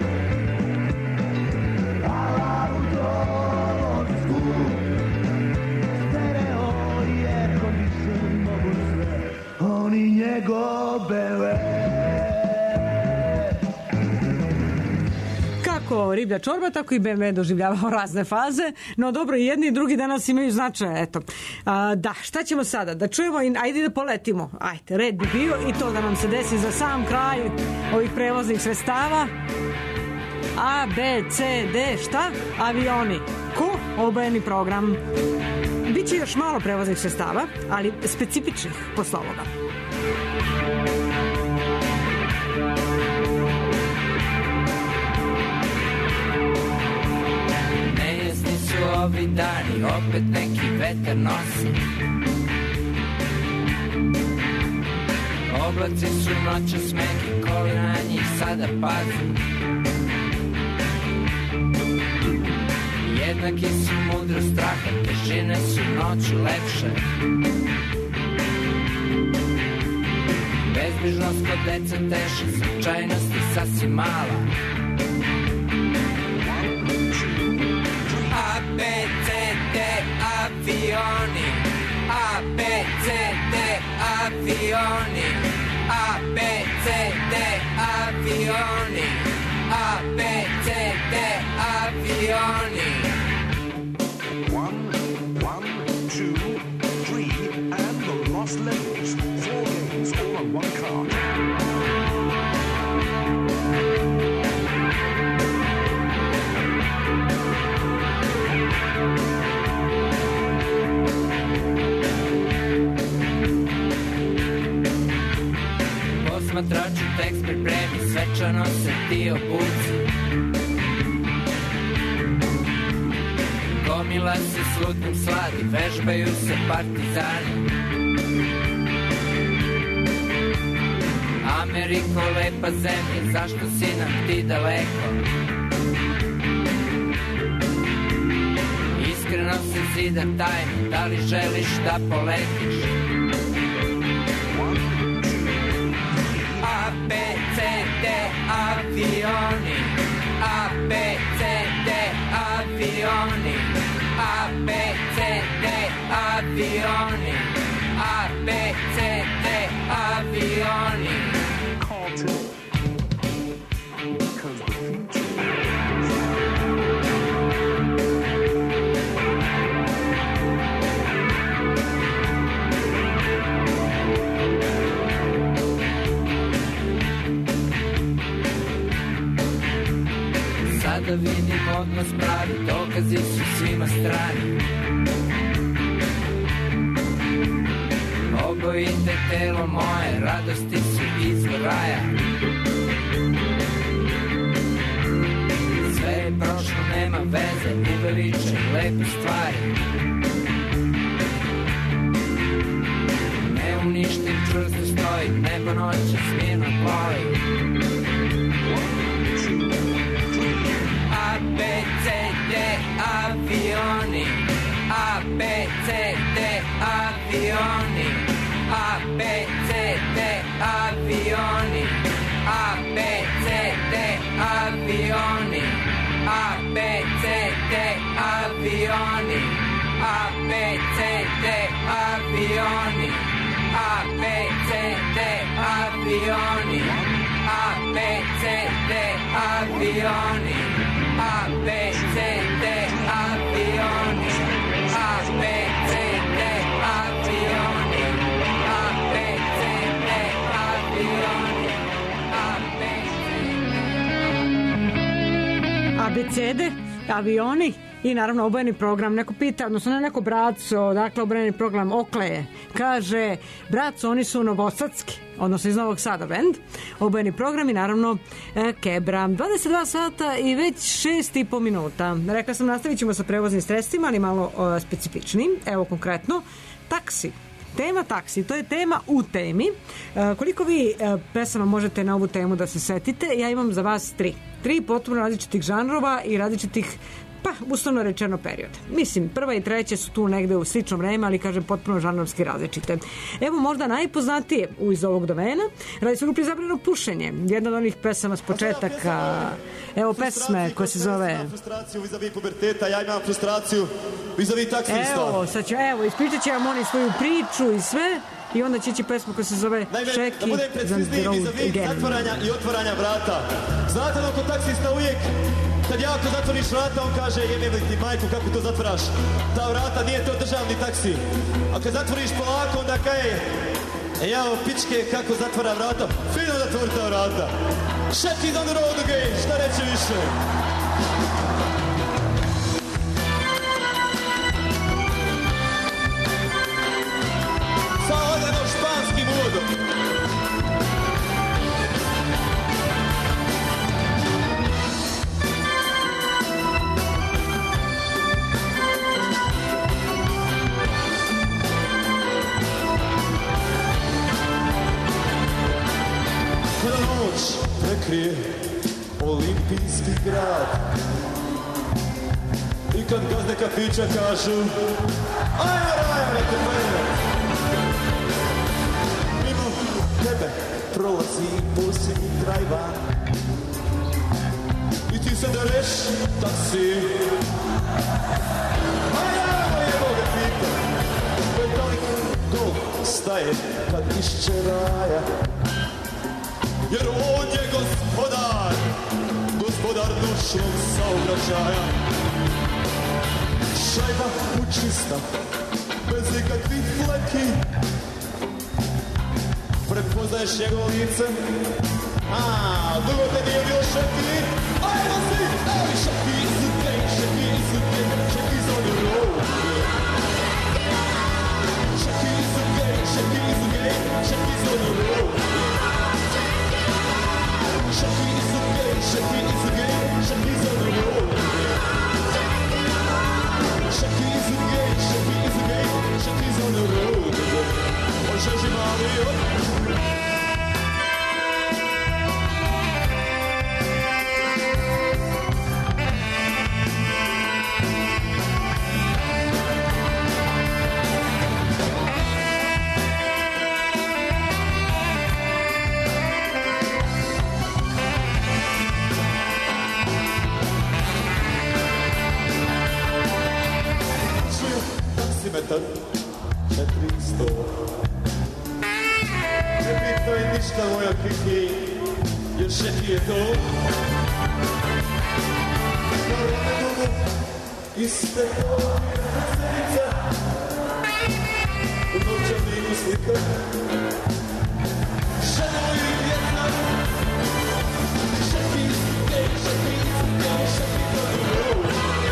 Speaker 6: oni njegove.
Speaker 2: Kako riblja čorba, tako i BMW doživljavao razne faze, no dobro, i jedni i drugi danas imaju značaje, eto. Da, šta ćemo sada? Da čujemo, ajde da poletimo. Ajde, red bi bio i to da nam se desi za sam kraj ovih prevoznih sredstava. A, B, C, D, šta? Avioni. Ko? Obojeni program. Biće još malo prevoznih sredstava, ali specifičnih posle ovoga.
Speaker 3: Nejesni su ovi dani, opet neki vetar nosi. Oblaci su noćas meki, koli na njih sada pazi. Jednaki su mudro straha, težine su noću lepše. Bezbrižnost kod deca teše, slučajnosti sasvim mala. A, B, C, D, avioni. A, B, C, D, avioni. A, B, C, D, avioni. A, B, C, D, avioni.
Speaker 7: 1, 2, 3, and the lost levels. 4 games, all on one card.
Speaker 3: Posmatraču tekst pripremi, svečano se ti obuci. Gomila se slutim sladi, vežbaju se partizani. Ameriko, lepa zemlja, zašto si nam ti daleko? Iskreno se zida tajno, da li želiš da poletiš? A, B, C, D, avioni. A, B, C, D, avioni. A, B, C, D, avioni. A, B, C, D, avioni.
Speaker 7: Cartel. Because the future
Speaker 3: Sada vidim odnos pravi, dokazi su svima strani. Obojite telo moje, radosti su izvor raja. Sve je prošlo, nema veze, uveličaj lepe stvari. Ne uništim, čvrsto stoji, nebo noće smirno plovi. avioni, A, B, C, D, avioni, A, B, C, D, avioni, A, B, C, D, avioni, A, B, C, D.
Speaker 2: Abecede, avioni i naravno obojeni program. Neko pita, odnosno ne neko Braco, dakle obojeni program Okleje. Kaže, Braco, oni su novosadski, odnosno iz Novog Sada bend. Obojeni program i naravno Kebra. 22 sata i već 6,5 minuta. Rekla sam, nastavit ćemo sa prevoznim sredstvima, ali malo specifičnim. Evo konkretno, taksi. Tema taksi, to je tema u temi. Koliko vi pesama možete na ovu temu da se setite? Ja imam za vas 3. 3 potpuno različitih žanrova i različitih, pa, uslovno rečeno period. Mislim, prva i treća su tu negde u sličnom vremenu, ali kažem potpuno žanrovski različite. Evo možda najpoznatije iz ovog domena, radi se o grupi Zabranjeno pušenje. Jedna od onih pesama s početaka, evo pesme koja se zove...
Speaker 8: Frustraciju vizavi puberteta, ja imam frustraciju vizavi taksista.
Speaker 2: Evo, ispričat će vam oni svoju priču i sve, i onda će ići pesma koja se zove Šeki za the road again.
Speaker 8: Zatvaranja i otvaranja vrata. Znate da kod taksista uvijek kad jako zatvoriš vrata, on kaže jebem li ti majku kako to zatvaraš. Ta vrata nije to državni taksi. A kad zatvoriš polako, onda kaže jao pičke kako zatvara vrata. Fino zatvori ta vrata. Šeki on the road again, šta reći više. Sa odrenom španskim uvodom. Kada noć prekrije olimpijski grad i kad gazde kafića kažu ajmo, reko pojene. Mimo tebe prolazi posljednji trajvan i ti se dereš taksi. Ajmo, jebo ga pita, petalik gol staje kad išće raja. Jer on je gospodar noćnog saobraćaja. Šajba učista, bez ikakvih fleki. Prepoznaješ njegovo lice? Dugo te nije bilo Šeki. Ajmo svi! Evo Šeki is the day, Šeki is the day, Šeki's on the road. Šeki is the day, Šeki is the day, Šeki's on the road. Šeki is the day, Šeki is the day, Šeki's on the road. Šeki is the day, Šeki is the day, Šeki's on the road. Ošeži mali, metar 400. Ne pitaj ništa moja Kiki, jer Šeki je to. Na ramenu iste celice, u novčaninu slika. Ženo i Vjetnam, Šeki is the day, Šeki is the day, Šeki's on the road.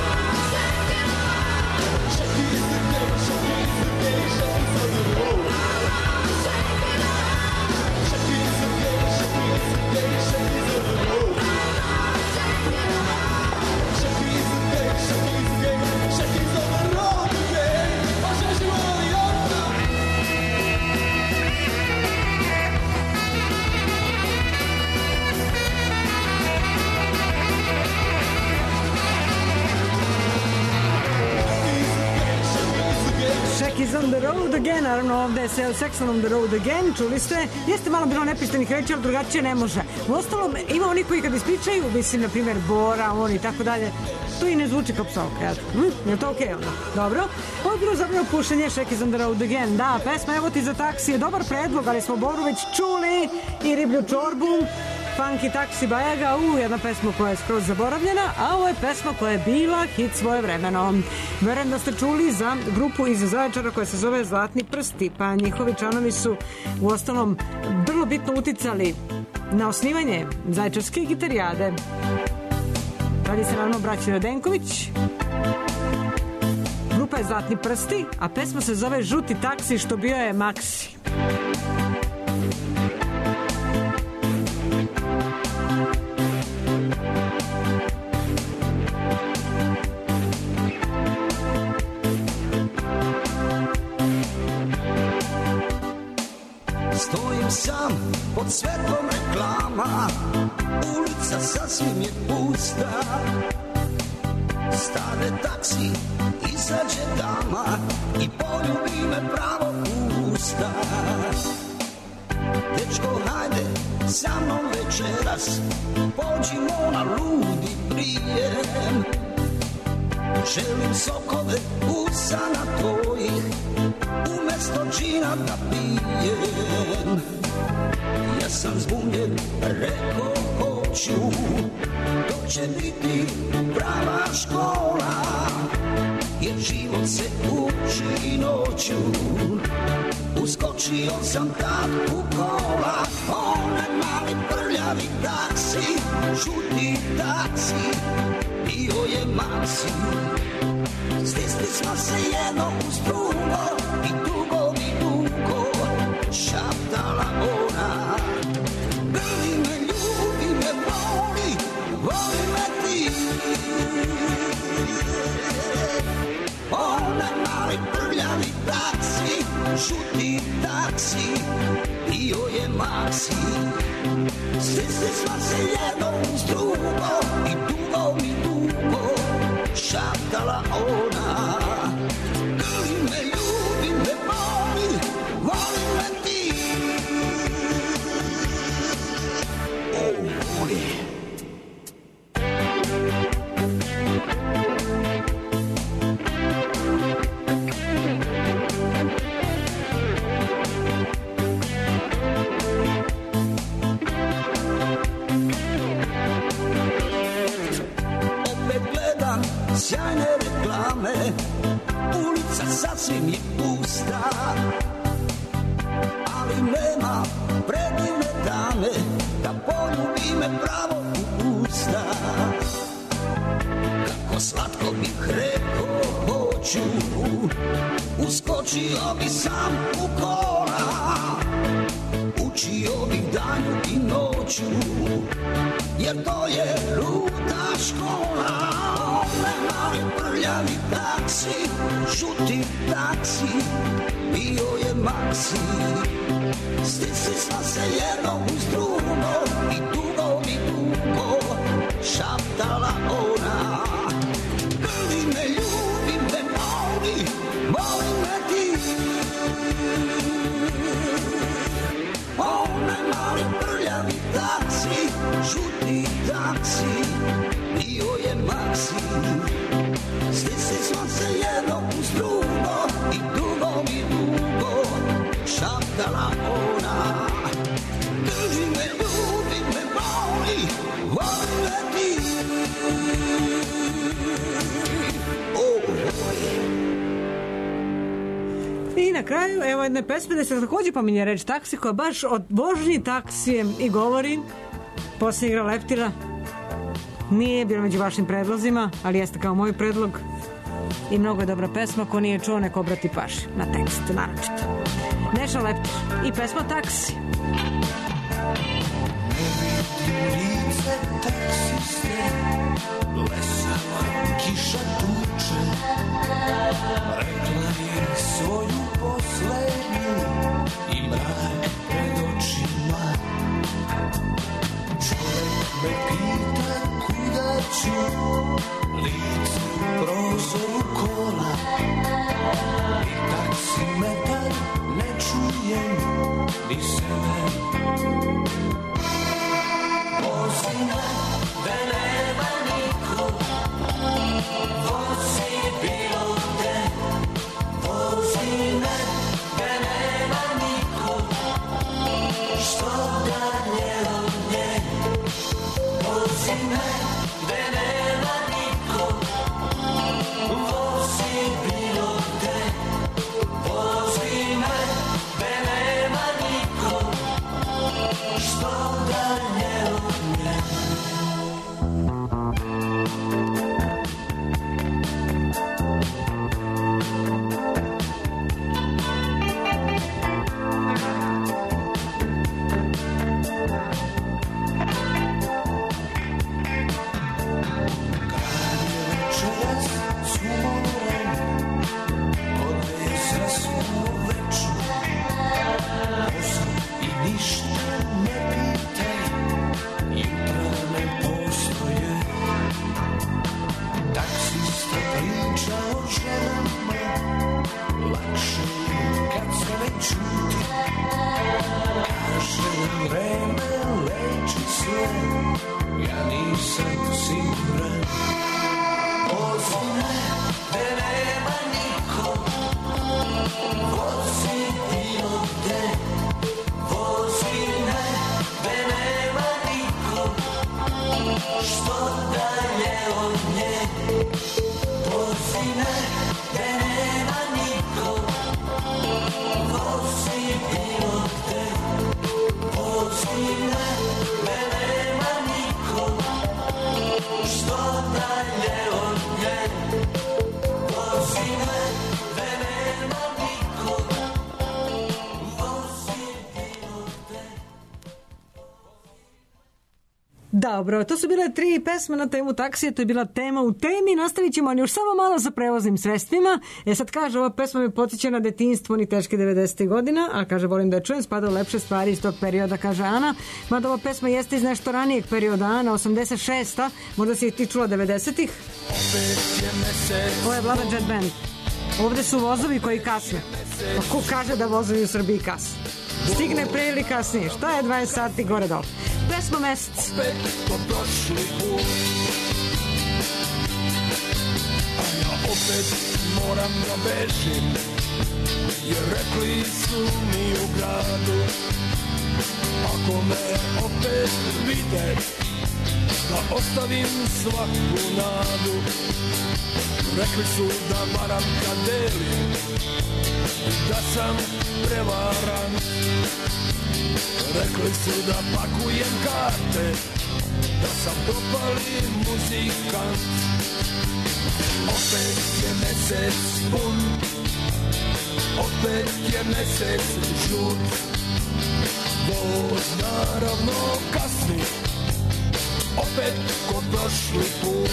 Speaker 8: Šeki is the day, Šeki is the day, Šeki's on the road. Šeki is the day, Šeki is the day, Šeki's on the road. Šeki is the day, Šeki is the day, Šeki's on the road again. Ošeži mali auto.
Speaker 2: Šeki's on the road again, naravno ovde je Sex on the road again, čuli ste, jeste malo bilo nepristojnih reći, ali drugačije ne može. U ostalom, ima oni koji kad ispričaju, mislim, na primjer, Bora, on i tako dalje, to i ne zvuči kao psovka, je to okej onda? Dobro. Ovo je bilo Zabranjeno pušenje, Šeki's on the road again, da, pesma Evo ti za taksi je dobar predlog, ali smo Boru već čuli i Riblju čorbu. Funky Taxi Bajaga, jedna pesma koja je skroz zaboravljena, a ovo je pesma koja je bila hit svojevremeno. Verujem da ste čuli za grupu iz Zaječara koja se zove Zlatni prsti, pa njihovi članovi su u ostalom vrlo bitno uticali na osnivanje Zaječarske gitarijade. Radi se naravno braći Radenković. Grupa je Zlatni prsti, a pesma se zove Žuti taksi što bio je Maksi.
Speaker 9: Stojim sam pod svetlom reklama, ulica sasvim je pusta. Stane taksi, izađe dama i poljubi me pravo u usta. Dečko, hajde sa mnom večeras, pođimo na ludi prijem. Želim sokove usana tvojih, umesto džina da pijem. Ja sam zbunjen, rekao hoću, to će biti prava škola, jer život se uči noću. Uskočio sam tad u kola, onaj mali prljavi taksi, žuti taksi, bio je Maksi. Stisli smo se jedno uz drugo i dugo mi dugo šaptala ona. Grli me, ljubi me, voli me ti. Onaj mali prljavi taksi, žuti taksi, bio je Maksi. Stisli smo se jedno uz drugo i dugo mi dugo šaptala ona. Grli me, ljubi me, voli me ti. Sjajne reklame, ulica sasvim je pusta, ali nema predivne dame da poljubi me pravo u usta. Kako slatko bih rekao hoću, uskočio bi sam u kola, učio bih danju i noću, jer to je luda škola. Onaj mali prljavi taksi, žuti taksi, bio je Maksi. Stisli smo se jedno uz drugo i dugo mi dugo šaptala ona. Grli me, ljubi me, voli me ti. Onaj mali prljavi taksi, žuti taksi, bio je Maksi. Stisli smo se jedno uz drugo i dugo mi dugo šaptala ona. Drži me, ljubi me, voli me ti.
Speaker 2: I na kraju, evo jedne pesme da se također pominje reč taksi, koja baš od vožnji taksijem i govori. Poslije igra Leptira. Nije bilo među vašim predlozima, ali jeste kao moj predlog. I mnogo je dobra pesma, ko nije čuo nek obrati paši na tekst, naročito. Neša Leptir i pesma Taksi.
Speaker 4: Lice taksiste, lesava kiša tuče, rekla je svoju poslednju i mrak pred očima. Čovjek me pita kuda ću, lice u prozoru kola, i taksimetar ne čujem ni sebe. Vozi me da nema niko, vozi bilo gde. Vozi me da nema niko, što dalje od nje.
Speaker 1: može, ja nisam siguran. Vozi me, gde nema niko, vozi bilo gde. Vozi me, gde nema niko, što dalje od nje. Vozi me, gde nema niko, vozi bilo gde. Vozi me, gde nema niko, što dalje od nje. Vozi me, gde nema niko, vozi bilo gde.
Speaker 2: Dobro, to su bile 3 pesme na temu taksije, to je bila tema u temi, nastavit ćemo još samo malo sa prevoznim sredstvima. Sad kaže, ova pesma me podsjeća na detinjstvo, ni teške 90. godina, a kaže, volim da je čujem, spada u lepše stvari iz tog perioda, kaže Ana, mada ova pesma jeste iz nešto ranijeg perioda, Ana, 86. Možda si ti čula 90-ih? Ovo je Vlada Jet Band. Ovde su vozovi koji kasne. Pa ko kaže da vozovi u Srbiji kasne? Stigne pre ili kasnije. Šta je 20 sati gore dole? Pesma Mesec.
Speaker 5: Opet ko prošli put, a ja opet moram da bežim, jer rekli su mi u gradu, ako me opet vide, da ostavim svaku nadu. Rekli su da varam kad delim, da sam prevaran. Rekli su da pakujem karte, da sam propali muzikant. Opet je mesec pun, opet je mesec žut. Voz naravno kasni, opet ko prošli put.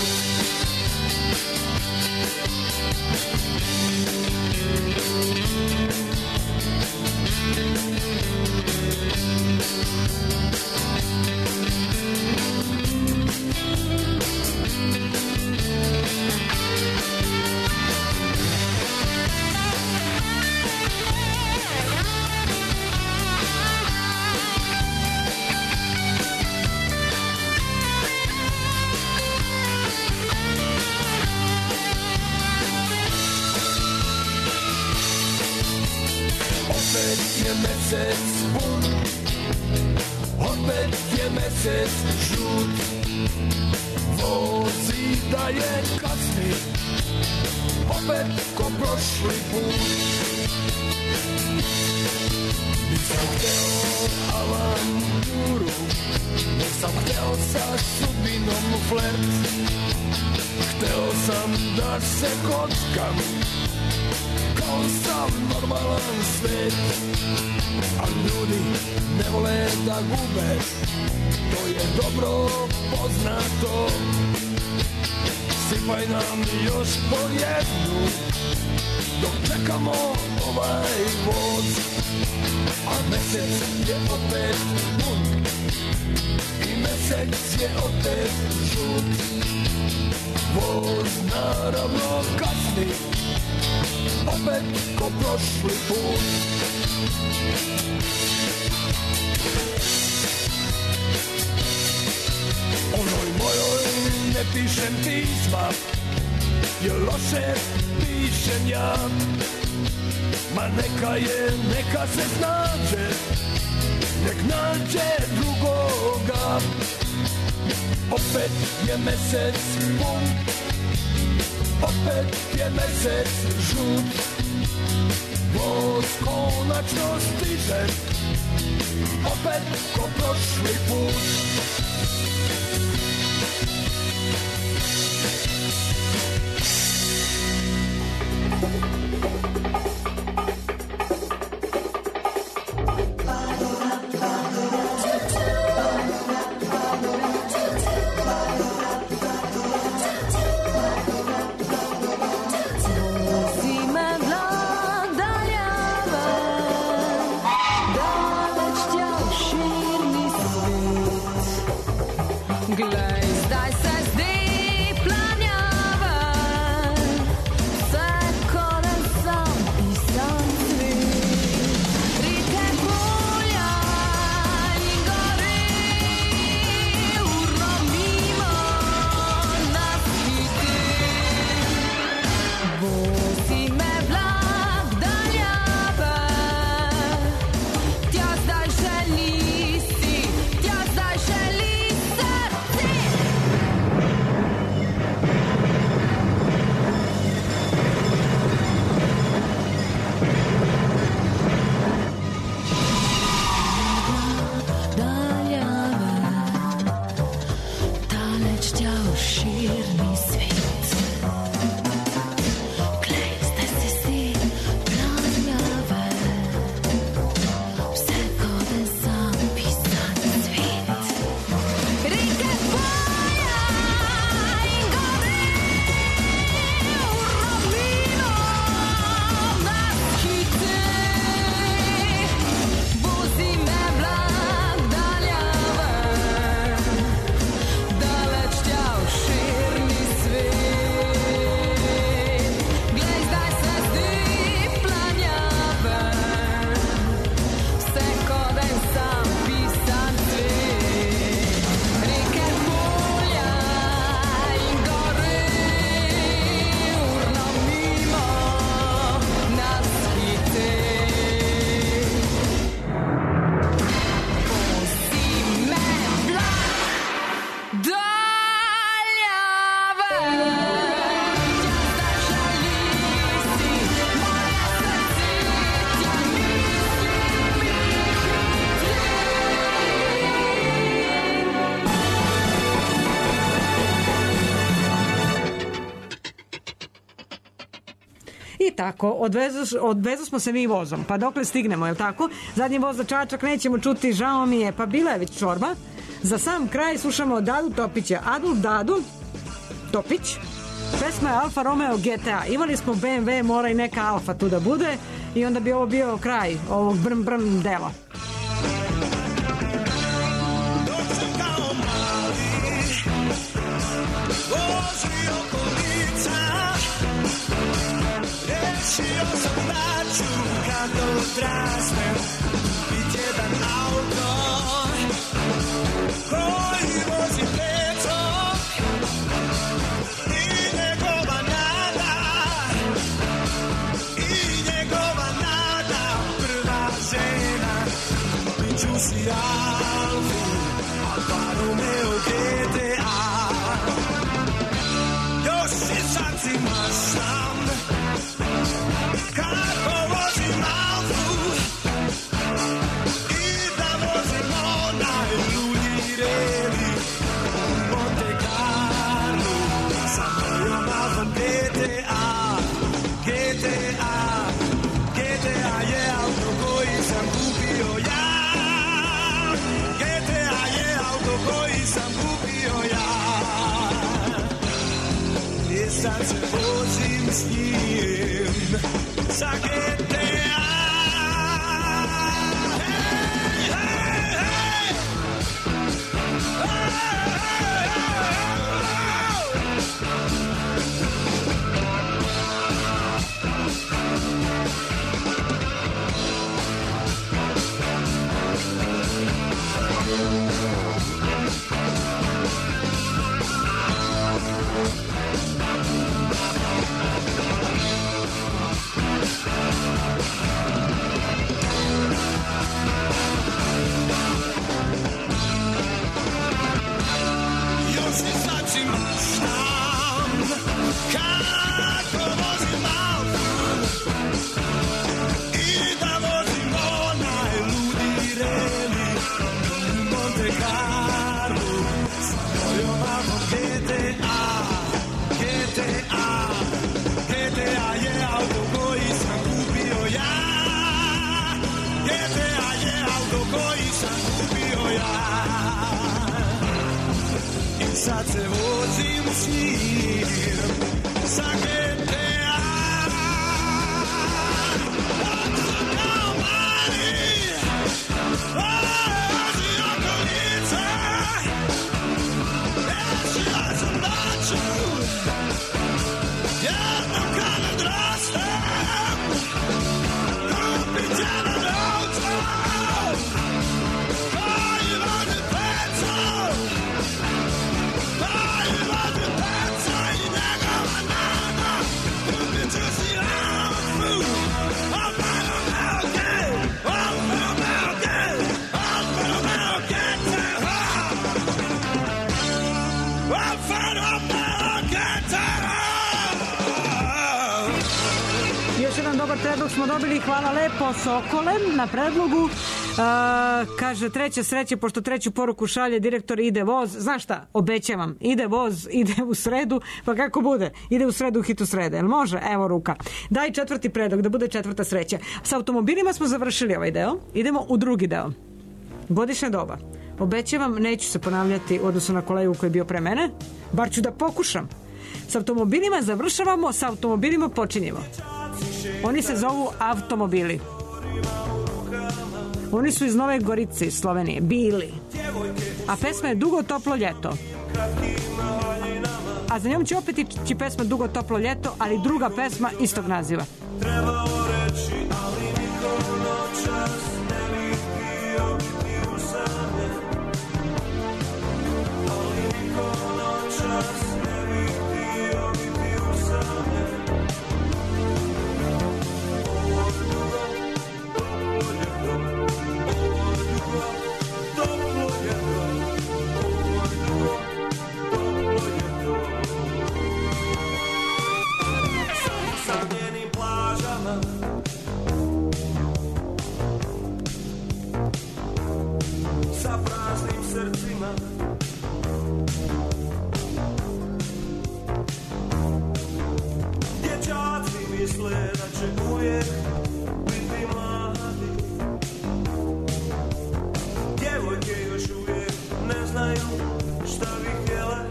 Speaker 5: Opet je mesec pun, opet je mesec žut. Vozi da je kasni, opet ko prošli put. Nisam hteo avanturu, nisam hteo sa sudbinom u flert. Hteo sam da se kockam, kao sam normalan svet. A ljudi ne vole da gube, to je dobro poznato. Sipaj nam još po jednu, dok čekamo ovaj voz. A mesec je opet pun, i mesec je opet žut. Voz naravno kasni, opet ko prošli put. Onoj mojoj ne pišem pisma, jer loše pišem ja. Ma neka je, neka se snađe, nek nađe drugoga. Opet je mesec pun, opet je mesec žut. Voz konačno stiže, opet ko prošli put.
Speaker 10: Dalečťao šírny svět. Klejste si pláňavé, překode sám písan svět. Rike boja, ingory, urovino, nás chyty, vozíme vlak daljavé, dalečťao šírny svět. Glezdaj se zdy pláňavé, překodem sám písan svět. Rike boja, ingory, urno mimo, nás chyty. Vozíme vlak daljavé, ťa zažalí si, moje srdci ťa myslí
Speaker 2: I tako, odvezu smo se mi vozom, pa dokle stignemo, je li tako? Zadnji voz za Čačak nećemo čuti, žao mi je, pa bila je već čorba. Za sam kraj slušamo Dadu Topića, Dadu Topić. Pesma je Alfa Romeo GTA. Imali smo BMW, mora i neka Alfa tu da bude i onda bi ovo bio kraj ovog brm brm dela.
Speaker 5: Dok sam kao mali vozio kolica, rešio sam da ću kad odrastem biti jedan auto koji vozi pecom i njegova nada, prva žena. Biću si Alfa Romeo GTA. Još i sad si maštam kako vozim Alfu i da vozim onaj ludi reli u Monte Carlo sa mojom Alfom GTA. GTA je auto koji sam kupio ja. GTA je auto koji sam kupio ja. I sad se vozim s njim sa GTA. Hey, hey, hey. Još i sad si maštam kako vozim Alfu i da vozim onaj ludi reli u Monte Carlo sa mojom Alfom GTA. GTA je auto koji sam kupio ja. GTA je auto koji sam kupio ja. I sad se vozim s njim sa GTA. Dok sam kao mali vozio kolica, rešio sam da ću jednom kad odrastem kupit jedan auto koji vozi pecom. I njegova nada, kupit ću si Alfu, Alfa Romeo GTA, Alfa Romeo GTA, Alfa Romeo GTA, Alfa Romeo GTA.
Speaker 2: Još jedan dobar predlog smo dobili, hvala lepo Sokole na predlogu. Kaže, treća sreća, pošto treću poruku šalje direktor, ide voz. Znaš šta, obećavam, ide voz, ide u sredu, pa kako bude? Ide u sredu u hitu srede, jel može? Evo ruka. Daj četvrti predlog, da bude četvrta sreća. Sa automobilima smo završili ovaj deo, idemo u drugi deo. Godišnja doba. Obećavam, neću se ponavljati u odnosu na kolegu koji je bio pre mene, bar ću da pokušam. Sa automobilima završavamo, sa automobilima počinjemo. Oni se zovu automobili. Oni su iz Nove Gorice, iz Slovenije, bili. A pesma je Dugo toplo ljeto. A za njom će opet ići pesma Dugo toplo ljeto, ali druga pesma istog naziva.
Speaker 5: Trebalo reći, ali niko noćas ne bih htio biti usane. Ali niko noćas ne bih htio biti usane. Ovo je dugo, toplo ljeto. Ovo je dugo, toplo ljeto. Ovo je dugo, toplo ljeto. Sa njenim plažama sa praznim srcima dječaci misle da će uvijek biti mladi. Djevojke još uvijek ne znaju šta bi htjele.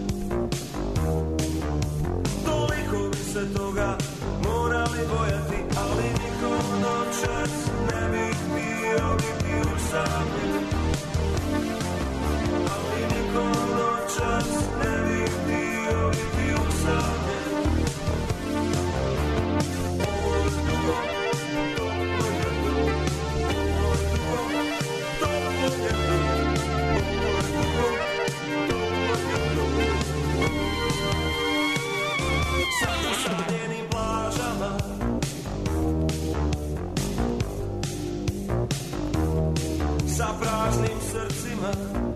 Speaker 5: Toliko bi se toga morali bojati, ali niko noćas ne bi htio biti usamljen. Ali niko noćas ne bi htio biti usamljen. Ovo je dugo, toplo ljeto. Ovo je dugo, toplo ljeto. Ovo je dugo, toplo ljeto. Sa usamljenim plažama sa praznim srcima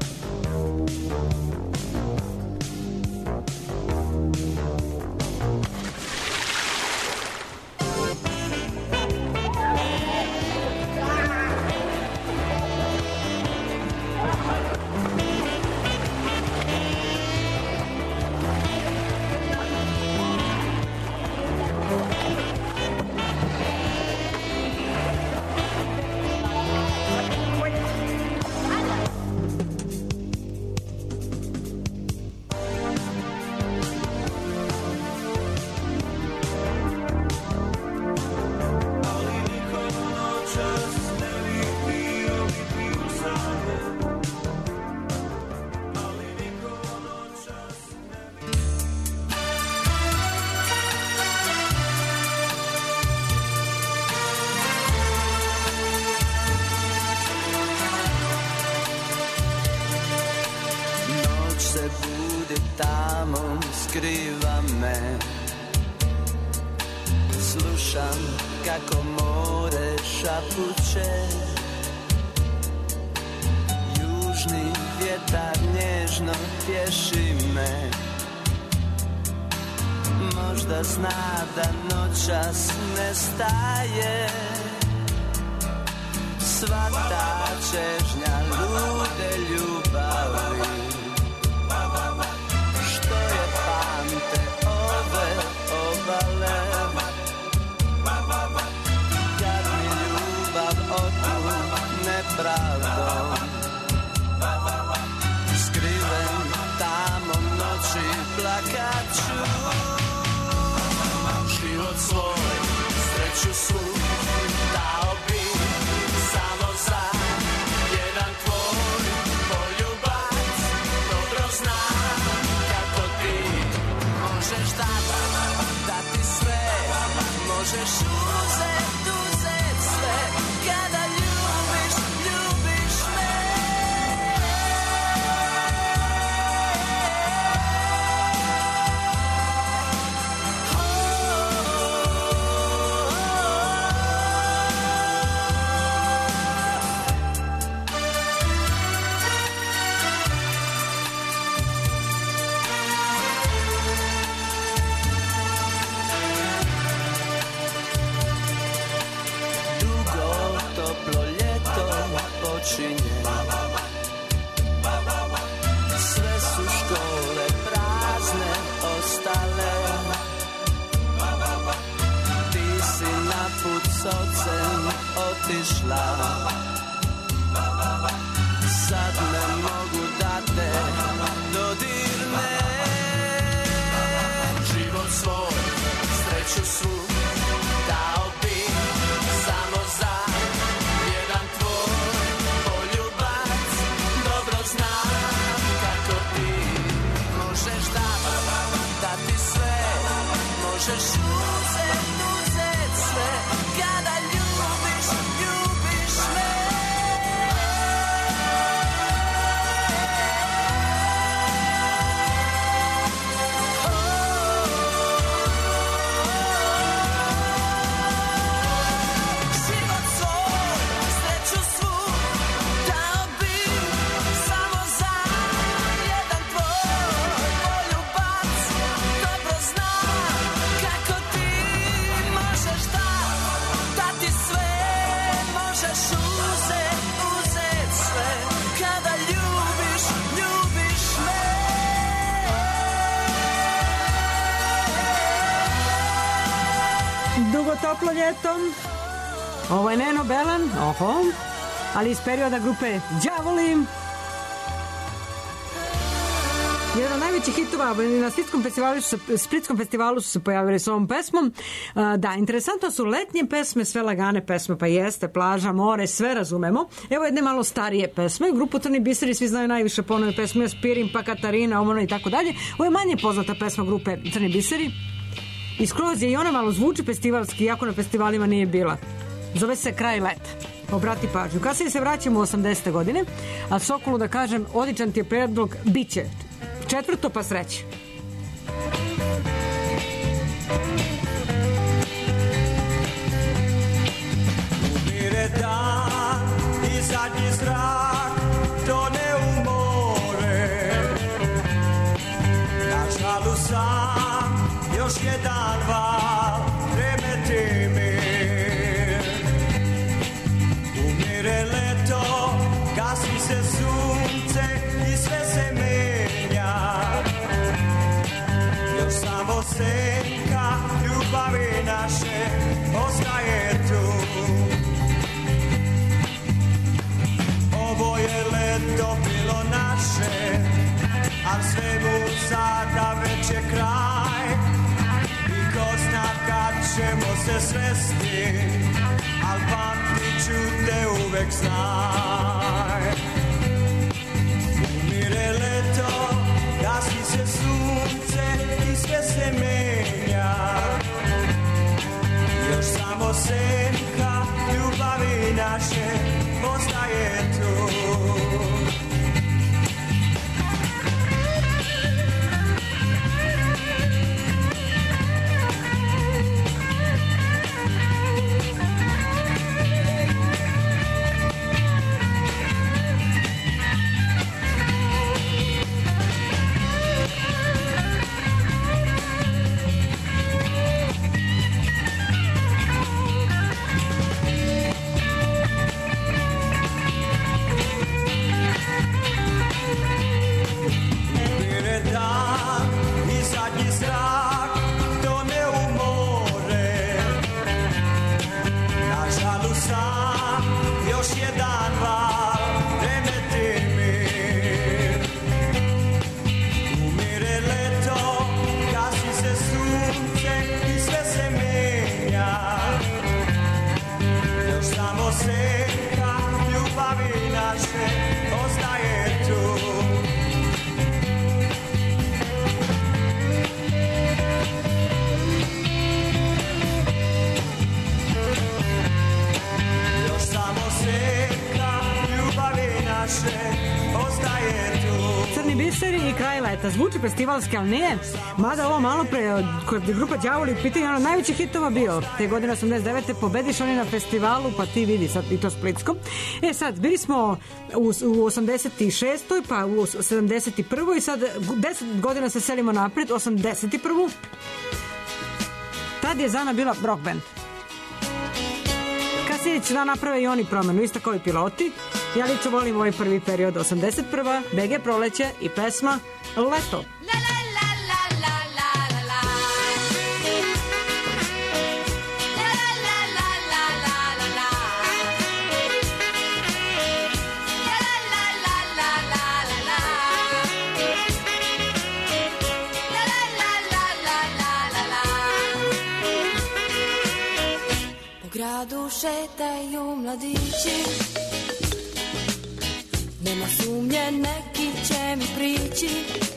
Speaker 1: skriva me. Slušam kako more šapuće, južni vjetar nježno tješi me. Možda zna da noćas ne staje, sva ta čežnja lude ljubavi, što je pamte ove obale. Kad mi ljubav otu nepravdom, skriven tamo noći plakaću. Život svoj, sreću svu dao bi samo za jedan tvoj poljubac. Dobro znam kako ti možeš dati sve, možeš uzet sve. Kada ljubiš, ljubiš me. počinje. Sve su škole prazne ostale. Ti si na put s ocem otišla. Sad ne mogu da te dodirne. Život svoj, sreću svu dao bi samo za jedan tvoj poljubac. Dobro znam kako ti možeš dati sve. Možeš uzet sve. Kada ljubiš, ljubiš me. Život svoj, sreću svu dao bi samo za jedan tvoj poljubac. Dobro znam kako ti možeš dati sve. Možeš uzet sve. Kada ljubiš, ljubiš me.
Speaker 2: Dugo toplo ljetom. Ovo je Neno Belan, oho, ali iz perioda grupe Đavoli. Jedan od najvećih hitova na Splitskom festivalu su se pojavili s ovom pesmom. Da, interesantno su letnje pesme, sve lagane pesme, pa jeste, plaža, more, sve razumemo. Evo jedne malo starije pesme, grupu Crni biseri, svi znaju najviše po onoj pesmi Spirim, pa Katarina, Omona i tako dalje. Ovo je manje poznata pesma grupe Crni biseri. I skroz je i ona malo zvuči festivalski, iako na festivalima nije bila. Zove se Kraj leta. Obrati pažnju. Kasnije se vraćamo u 80. godine, a Sokolu da kažem, odličan ti je predlog, bit će četvrto pa sreće.
Speaker 5: Umire dan i zadnji zrak tone u more. Na žalu sam još jedan val remeti mir. Umire leto, gasi se sunce i sve se menja. Još samo senka ljubavi naše ostaje tu. Ovo je leto bilo naše, al svemu sada već je kraj. I ko zna kad ćemo se sresti, al pamtit ću te uvek znaj. Umire leto, gasi se sunce i sve se menja. Još samo senka ljubavi naše ostaje tu.
Speaker 2: Zvuči festivalski, ali nije. Mada ovo malo pre, kod grupa Đavoli, pitanje ono najvećih hitova bio. Te godine 89. pobediš oni na festivalu, pa ti vidi sad i to splitskom. Sad, bili smo u 86. pa u 71. i sad 10 godina se selimo napred, 81. Tad je Zana bila rock band. Kasnije će da naprave i oni promenu, isto kao i piloti. Ja lično volim ovaj prvi period, 81. BG Proleće i pesma Leto.
Speaker 10: Gradu šetaju mladići, nema sumnje neki će mi prići,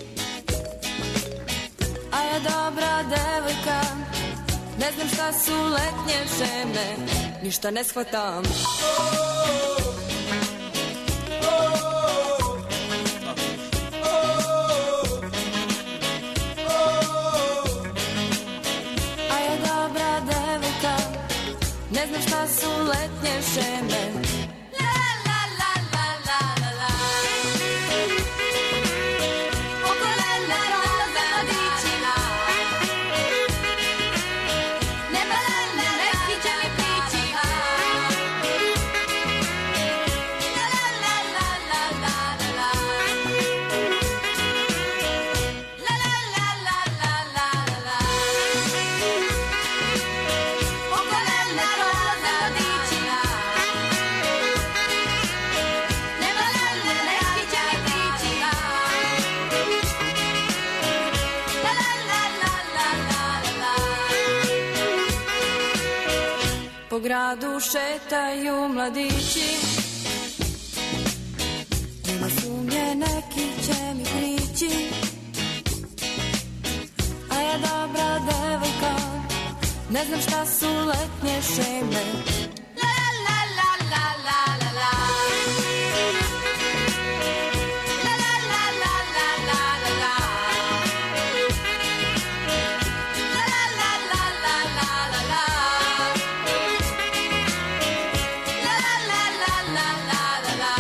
Speaker 10: a ja dobra devojka, ne znam šta su letnje šeme, ništa ne shvatam. A ja dobra devojka, ne znam šta su letnje šeme. La la la la la la la. Oko leta prolaze mladićima, nema lene, neki će mi prići. La la la la la la la la. La la la la la la la la. Oko leta prolaze mladićima, nema lene, neki će mi prići. La la la la la la la. Po gradu šetaju mladići, nema sumnje neki će mi prići, a ja dobra devojka, ne znam šta su letnje šeme. La la la la la la la. La la la la la la la la. La la la la la la la la. La la la la la la la la.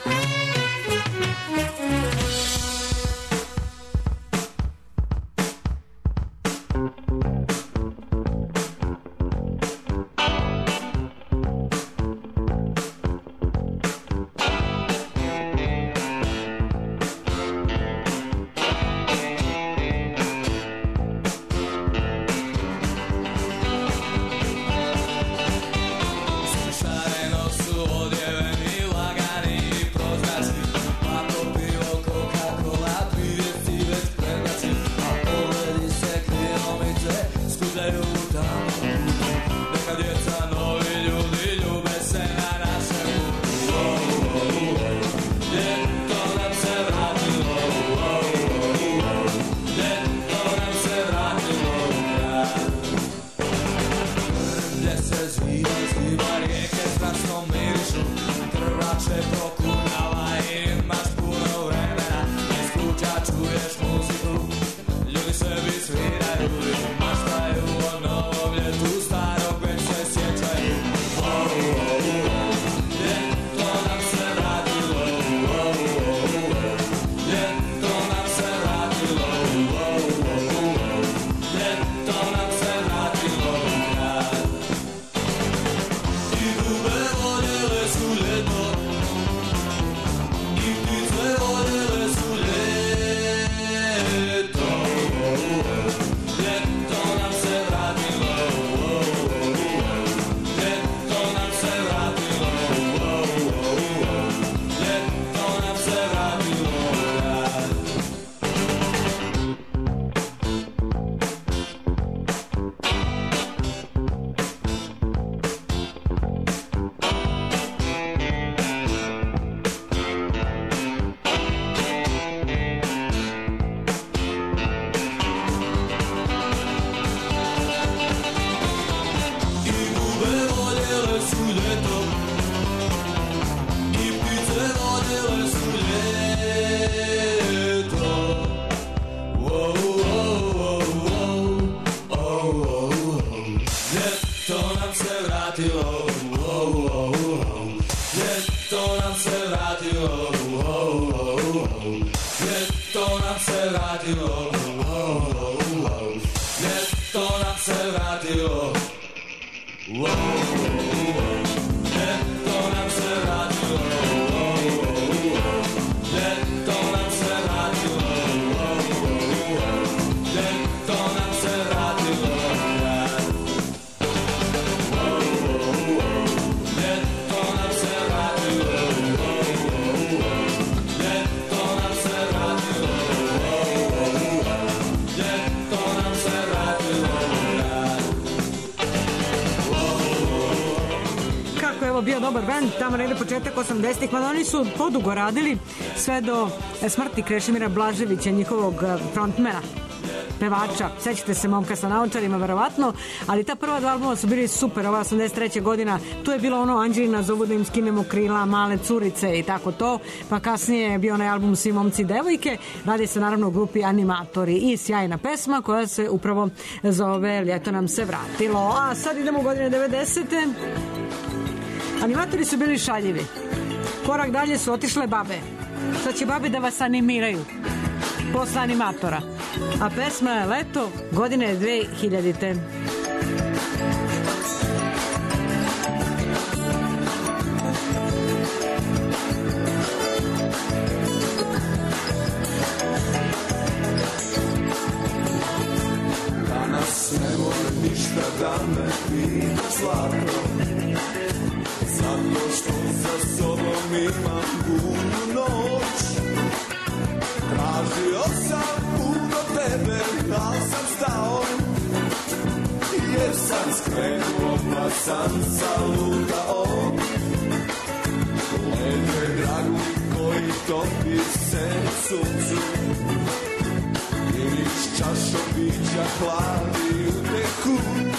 Speaker 3: Šareno su odjeveni, lagani i prozračni, ako pivo, Coca-Cola, prijeti već prednjači, a pogledi se kilomice skuzaju u tamo. Neka djeca, novi ljudi, ljube se na našem putu. Ljeto nam se vratilo, ljeto nam se vratilo u grad. Gdje se zviva rijeke strašno mirišu, krvače prokuhava i imaš puno vremena, iz kuća čuješ muziku, ljudi sebi sviraju i maštaju o novom ljetu, starog već se sjećaju. Ljeto nam se vratilo, ljeto nam se vratilo, ljeto nam se vratilo u grad. I dube voljele su ljeto, i ptice voljele su ljeto. Ljeto nam se vratilo, ljeto nam se vratilo, ljeto nam se vratilo u grad. I dube voljele su ljeto, i ptice voljele su ljeto. Ljeto nam se vratilo, ljeto nam se vratilo, ljeto nam se vratilo, ljeto nam se vratilo. Ljeto nam se vratilo.
Speaker 2: bio dobar band, tamo negde početak 80-ih, mada oni su podugo radili sve do smrti Krešimira Blaževića, njihovog frontmana, pevača. Sećate se Momka sa naočarima, verovatno, ali ta prva dva albuma su bili super. Ova 83. godina, tu je bilo ono Anđelina zovu da im skinemo krila, Male curice i tako to, pa kasnije je bio onaj album Svi momci i devojke. Radi se naravno u grupi Animatori i sjajna pesma koja se upravo zove Ljeto nam se vratilo. A sad idemo u godine 90. Animatori su bili šaljivi. Korak dalje su otišle babe. Sad će babe da vas animiraju posle Animatora. A pesma je Leto, godine je 2000.
Speaker 4: Danas ne može ništa da me pita zlato, zato što za sobom imam budnu noć. Tražio sam puno tebe, ali sam stao, jer sam skrenuo pa sam zalutao. Lete dragu koji topi se na suncu, ilić čašovića hladi uteku.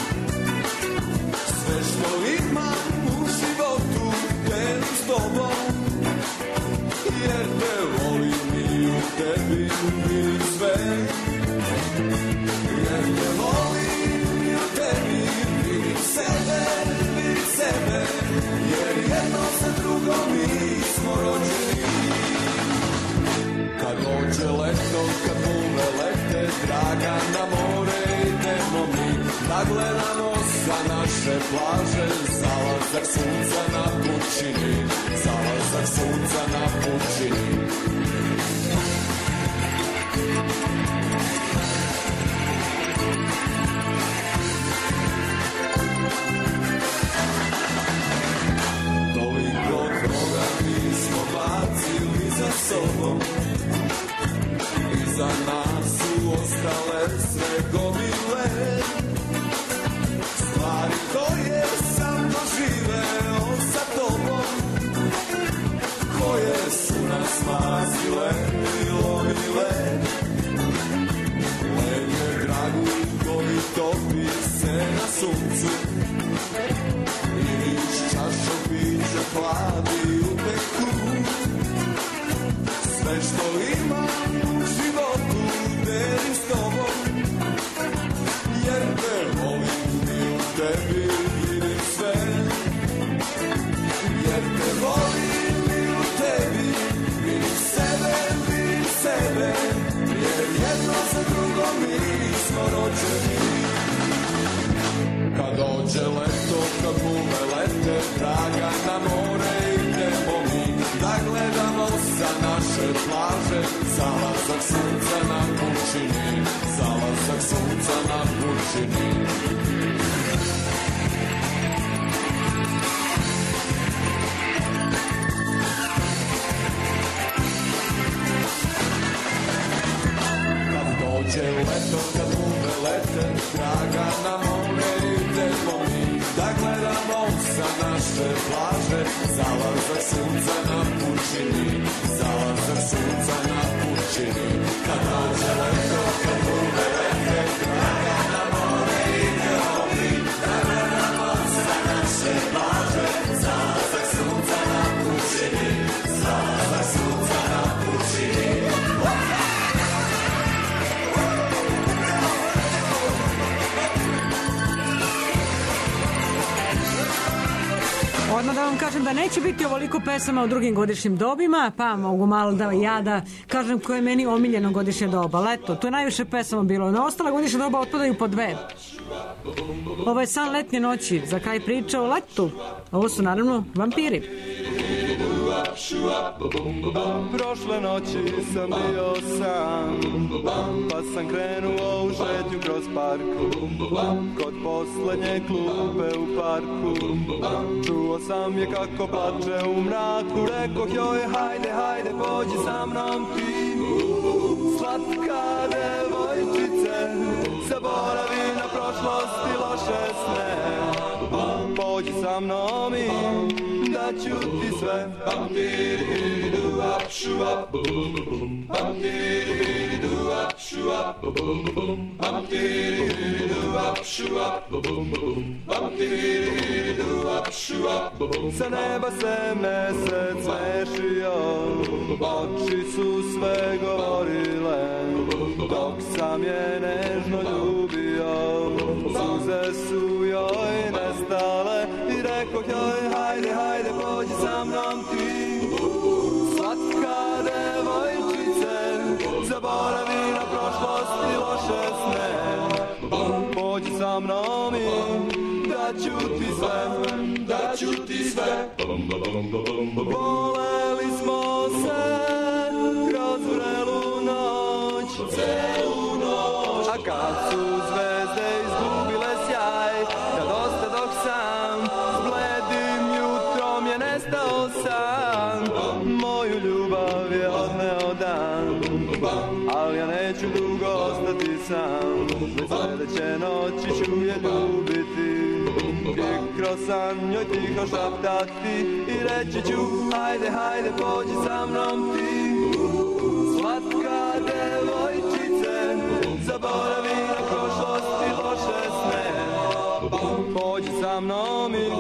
Speaker 4: Sve što imam u životu delim s tobom, jer te volim i u tebi vidim sve. Jer te volim i u tebi vidim sebe, jer jedno sa drugom mi smo rođeni. Kad dođe leto, kad bume lete, draga, na more idemo mi, da gledamo sa naše plaže, zalazak sunca na pučini, zalazak sunca na pučini. Toliko toga mi smo bacili za sobom, iza nas su ostale sve gomile stvari koje sam doživeo sa tobom, koje su nas mazile i lomile. Lege dragu koji topi se na suncu, i iz čašovića hladi u peku. Sve što imam u životu delim s tobom, jer te volim i u tebi vidim sve. Jer te volim i u tebi vidim sebe, jer jedno za drugo mi smo rođeni. Kad dođe leto, kad bume lete, draga, na more idemo mi, da gledamo sa naše plaže, zalazak sunca na pučini, zalazak sunca na pučini. Kad dođe leto, kad bume lete, draga, na more idemo mi, da gledamo sa naše plaže, zalazak sunca na pučini, zalazak sunca na pučini. Kad dođe leto, kad bume lete, draga, na more idemo mi, da gledamo sa naše plaže, zalazak sunca na pučini, zalazak sunca na pučini.
Speaker 2: Odmah da vam kažem da neće biti ovoliko pesama u drugim godišnjim dobima, pa mogu malo da ja da kažem koje je meni omiljeno godišnje doba. Leto, tu je najviše pesama bilo. Na ostala godišnja doba otpadaju po dve. Ovo je San letnje noći, za kraj priča o letu. Ovo su naravno Vampiri.
Speaker 11: Prošle noći sam bio sam, pa sam krenuo u šetnju kroz park. Kod poslednje klupe u parku čuo sam je kako plače u mraku. Rekoh joj hajde, hajde pođi sa mnom ti, slatka devojčice, zaboravi na prošlost i loše sne. Pođi sa mnom i daću ti sve. Bam tiri du up šuap bum bum. Bam tiri du up šuap bum bum. Bam tiri du up šuap bum bum. Bam tiri du up šuap bum. Sa neba se mesec smešio, oči su sve govorile, dok sam je nežno ljubio, suze su joj nestale i rekoh joj hajde, hajde pođi sa mnom ti, slatka devojčice, zaboravi na prošlost i loše sne, pođi sa mnom i daću ti sve, daću ti sve. Voleli smo se kroz vrelu noć, celu noć, a kad su zvezde izgubile sjaj, kad ostadoh sam, s bledim jutrom je nestao san, moju ljubav je odneo dan, ali ja neću dugo ostati sam, već sledeće noći ću je ljubiti i kroz san njoj tiho šaptati i reći ću hajde, hajde pođi sa mnom ti, slatka devojčice, zaboravi na prošlost i loše sne, pođi sa mnom i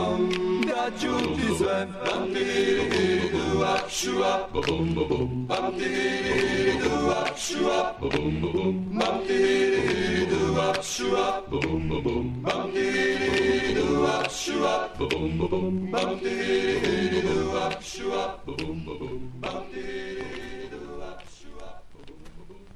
Speaker 11: daću ti sve. Bam tiri du up šuap bum bum. Bam tiri du up šuap bum bum. Bam tiri du up šuap bum bum. Bam tiri du up šuap bum bum. Bam tiri du up šuap bum bum. Bam tiri du up šuap bum bum.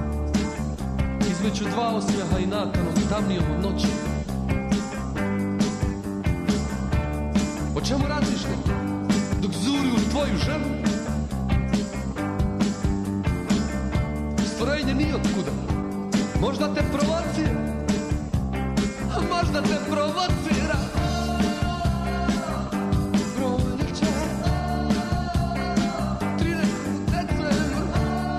Speaker 12: između dva osmjeha i nakanom tamnijom od noći. čemu razmišljam? Dok zuri u tvoju ženu? Stvorenje nije otkuda. Možda te provocira. A možda te provocira. Proljeće 13. decembra.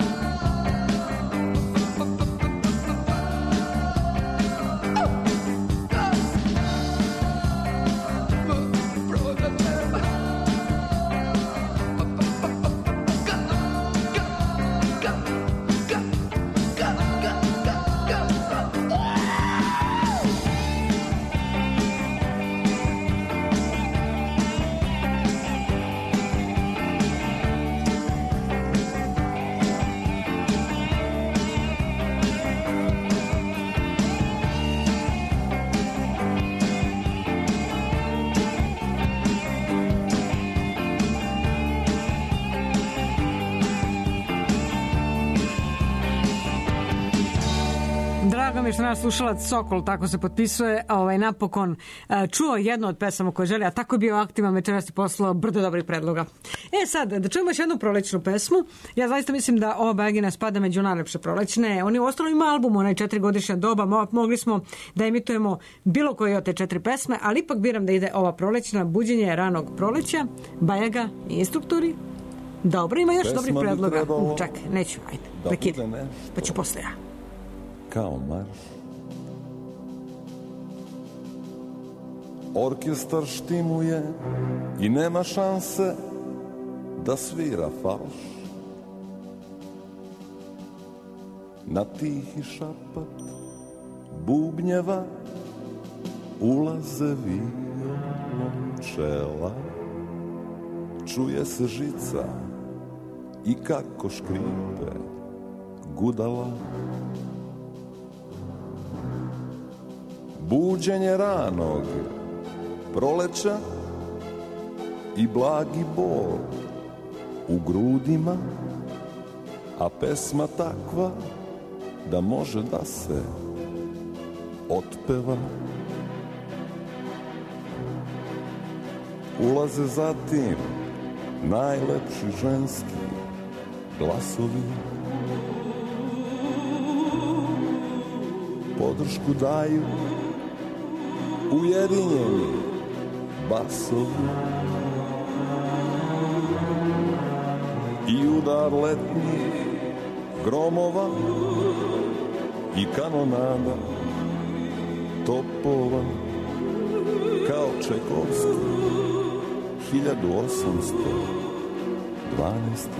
Speaker 2: Drago mi je što naš slušalac Sokol, tako se potpisuje, napokon čuo jednu od pesama koje želi, a tako je bio aktivan večeras i poslao brdo dobrih predloga. Sad, da čujemo još jednu prolećnu pesmu. Ja zaista mislim da ova Bagina spada među najlepše prolećne. Oni u ostalom ima album, onaj 4-godišnja doba, mogli smo da emitujemo bilo koje od te 4 pesme, ali ipak biram da ide ova prolećna, Buđenje ranog proleća, Bajaga i Instruktori. Dobro, ima još dobrih predloga. Čekaj, neću, ajde, prekide, pa ću posle ja.
Speaker 13: Kao marš. Orkestar štimuje i nema šanse da svira falš. Na tihi šapat bubnjeva ulaze violončela. Čuje se žica i kako škripe gudala. Buđenje ranog proleća i blagi bol u grudima, a pesma takva da može da se otpeva. Ulaze zatim najlepši ženski glasovi. Podršku daju ujedinjeni basovi i udar letnjih gromova i kanonada topova kao Čekovski 1812.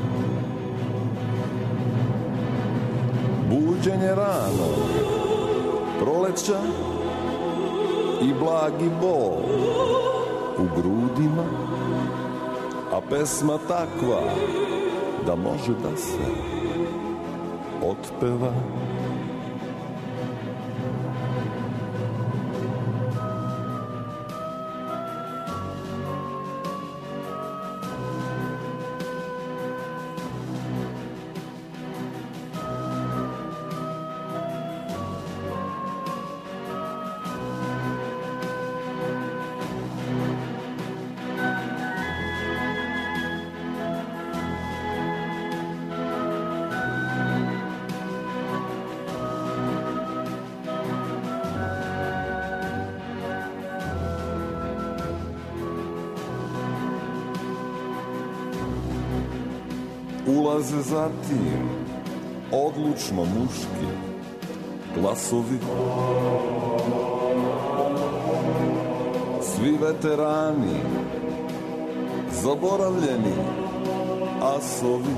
Speaker 13: Buđenje rano proleća i blagi bol u grudima, a pesma takva da može da se otpeva. Ulaze zatim odlučno muški glasovi. Svi veterani, zaboravljeni asovi.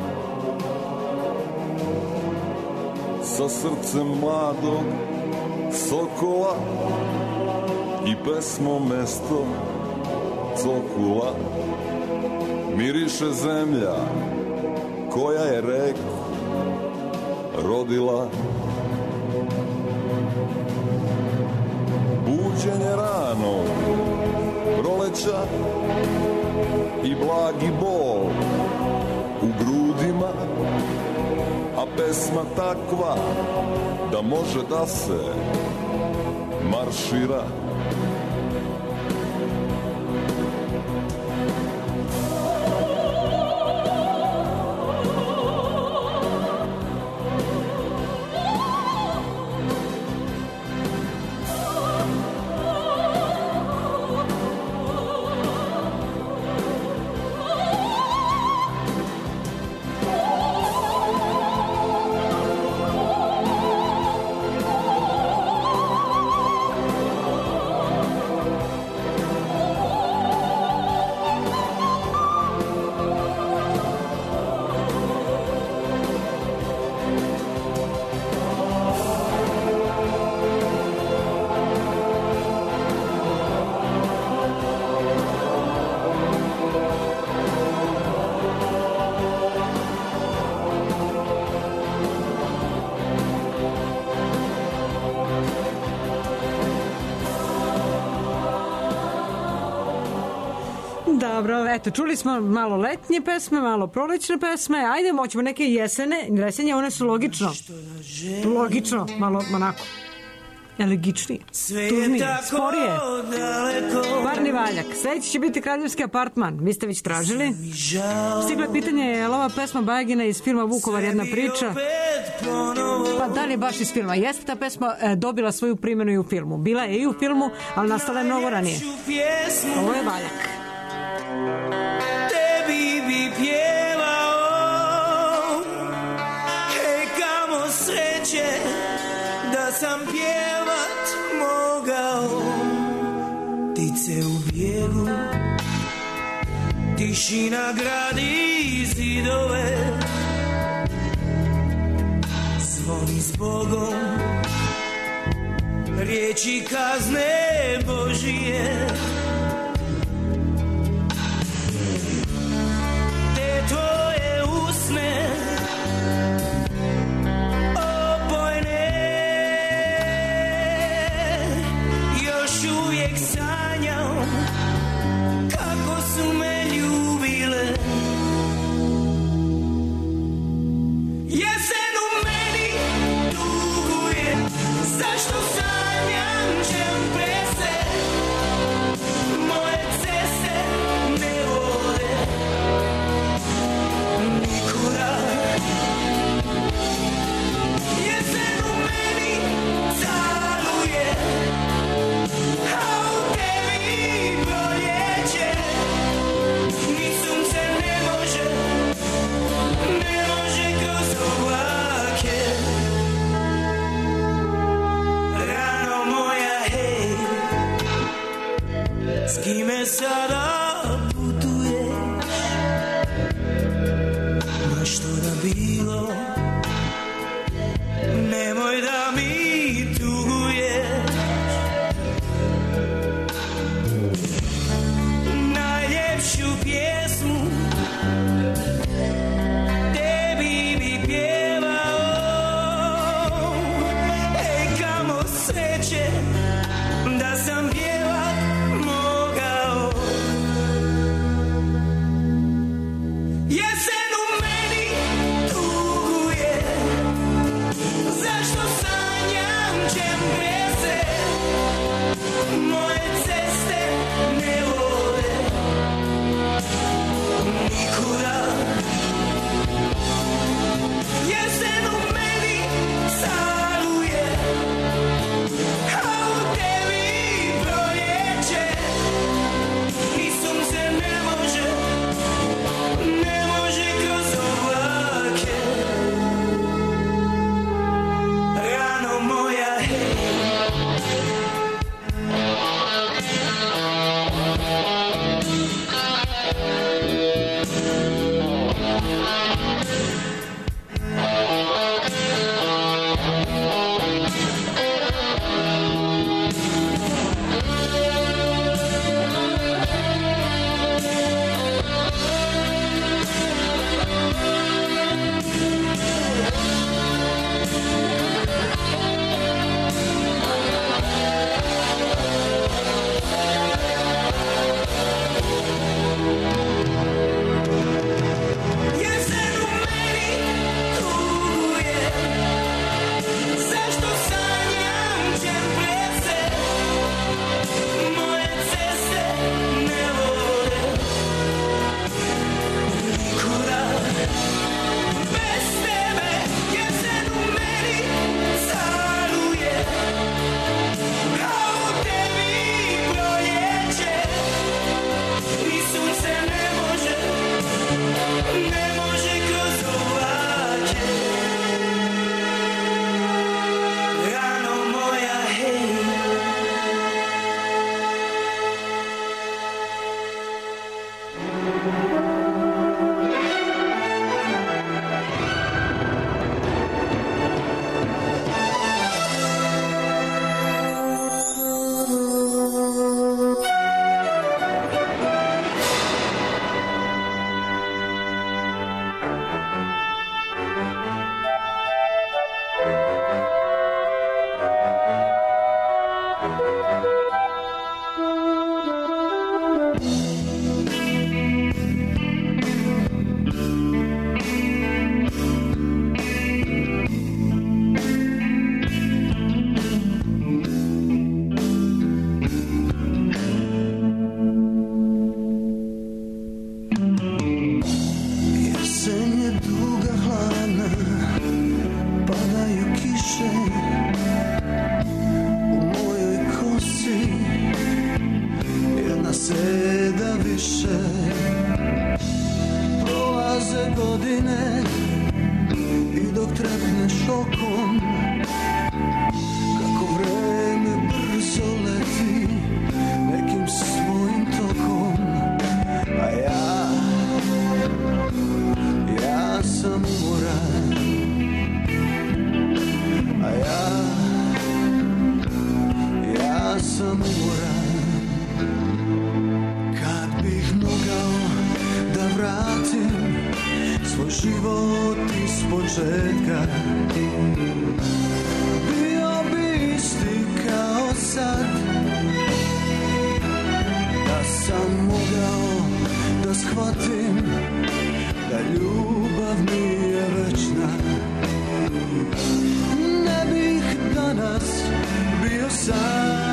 Speaker 13: Sa srcem mladog sokola i pesmom mesto cokula. Miriše zemlja koja je reku rodila. Buđenje rano proleća i blagi bol u grudima, a pesma takva da može da se maršira.
Speaker 2: Dobro, eto, čuli smo malo letnje pesme, malo prolećne pesme, ajde, moćemo neke jesenje, one su logično, malo onako, elegičnije, tužnije, sporije. Parni valjak, sledeći će biti Kraljevski apartman, vi ste već tražili. Stiglo je pitanje, je li ova pesma Bajagina iz filma Vukovar jedna priča? Pa da li je baš iz filma? Jeste ta pesma dobila svoju primjenu i u filmu. Bila je i u filmu, ali nastala je mnogo ranije. Ovo je valjak.
Speaker 14: Tebi bi pjevao, hej kamo sreće, da sam pjevat mogao. Ptice u bijegu, tišina gradi zidove, zvoni zbogom, riječi kazne Božije. Te tvoje usne opojne, još uvijek sanjam kako su me ljubile. Jesen u meni tuguje, zašto sanjam čemprese, moje ceste ne vode nikuda. Jesen u meni caluje, a u tebi proljeće, ni sunce ne može kroz oblake. Rano moja, hej, s kime sada putuješ, ma što da bilo, nemoj da mi tuguješ. Najljepšu pjesmu tebi bi pjevao, ej kamo sreće, da sam pjevat mogao. Jesen u meni tuguje,
Speaker 4: sam umoran, a ja sam umoran. Kad bih mogao da vratim svoj život iz početka, bio bi isti kao sad. Da sam mogao da shvatim da ljubav nije večna, ne bih danas bio sam.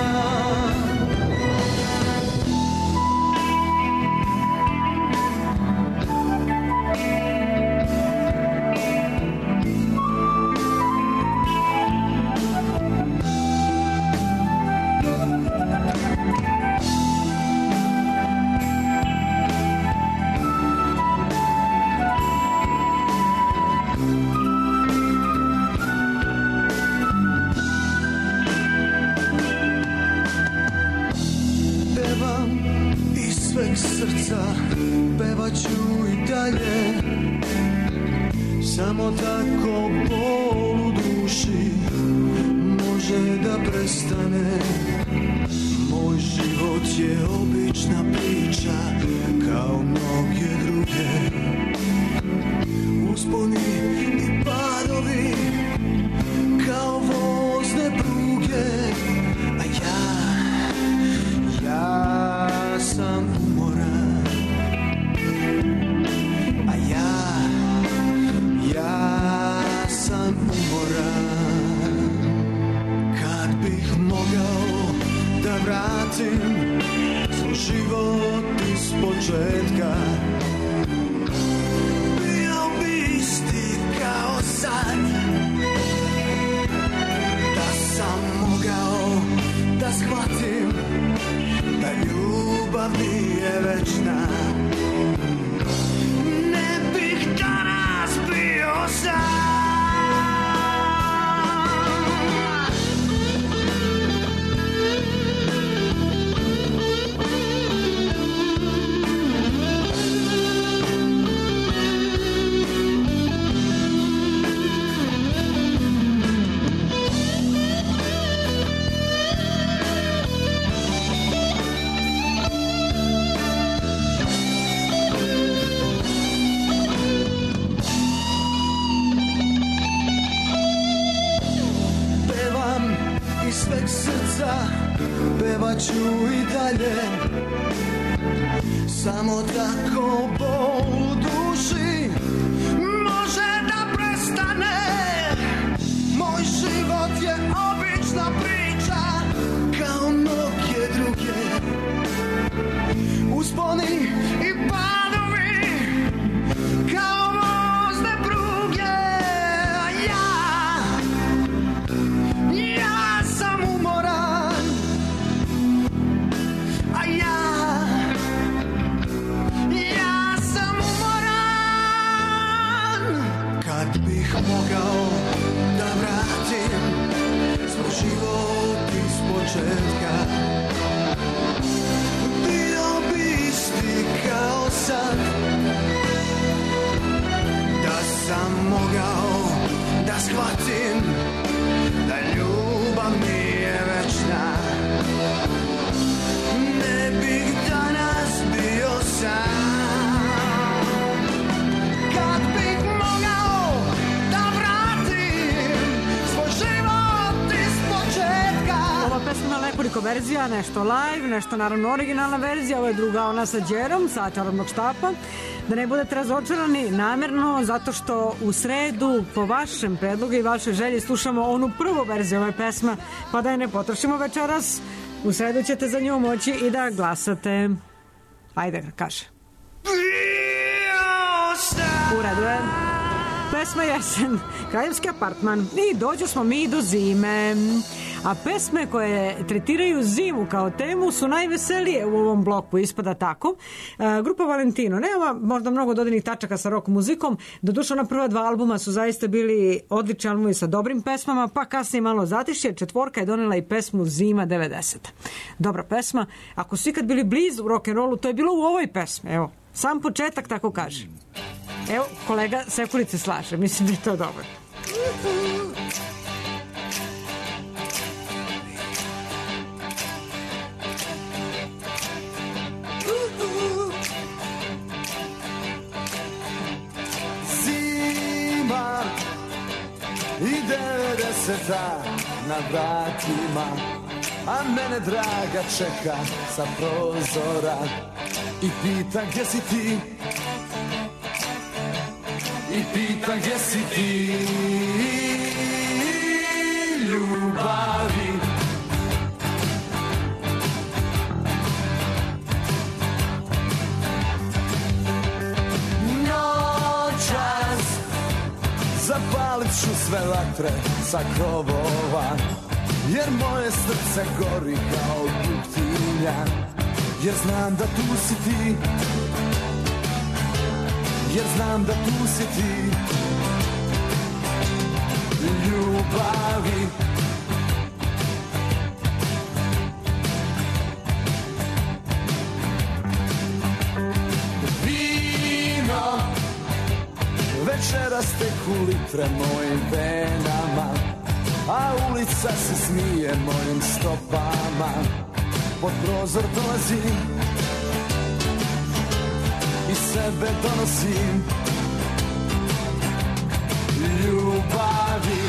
Speaker 4: Srca pevat ću i dalje, samo tako bol u duši može da prestane. Moj život je obična priča kao mnoge druge, usponi i padovi kao vozne pruge, a ja sam umoran, a ja sam umoran. Kad bih mogao da vratim svoj život iz početka, bio bi isti kao sad. Da sam mogao da shvatim da ljubav nije večna, ne bih danas bio sam. Srca pevat ću i dalje, samo tako bol u duši može da prestane. Moj život je obična priča kao mnoge druge, usponi i padovi kao vozne pruge, a ja sam umoran, a ja sam umoran. Kad bih mogao da vratim svoj život iz početka, bio bi isti kao sad. Da sam mogao da shvatim da ljubav nije večna, ne bih danas bio sam. Kad bih mogao da vratim svoj život iz početka.
Speaker 2: Ova pesma ima nekoliko verzija, nešto live, nešto naravno originalna verzija, ovo je druga, ona sa Đerom, sa Čarobnog štapa. Da ne budete razočarani namerno, zato što u sredu po vašem predlogu i vašoj želji slušamo onu prvu verziju ove pesme, pa da je ne potrošimo večeras. U sredu ćete za nju moći i da glasate. Ajde, kaže. U redu je. Pesma Jesen, Kraljevski apartman. I dođo smo mi do zime. A pesme koje tretiraju zimu kao temu su najveselije u ovom bloku, ispada tako. Grupa Valentino, nema možda mnogo dodirnih tačaka sa rock muzikom, doduše ona prva dva albuma su zaista bili odlični albumi sa dobrim pesmama, pa kasnije malo zatišje, četvorka je donela i pesmu Zima 90. Dobra pesma, ako su ikad bili blizu rock'n'rollu, to je bilo u ovoj pesmi, evo. Sam početak tako kaže. Evo, kolega Sekulice slaže, mislim da je to dobro.
Speaker 15: Zima i 90-a na vratima, a mene draga čeka sa prozora i pita gdje si ti, i pita gdje si ti, ljubavi. Noćas zapalit ću sve vatre sa krovova, jer moje srce gori kao putinja, jer znam da tu si ti, jer znam da tu si ti, ljubavi. Vino večeras teku litre mojim venama, a ulica se smije mojim stopama. Pod prozor dolazim i sebe donosim, ljubavi.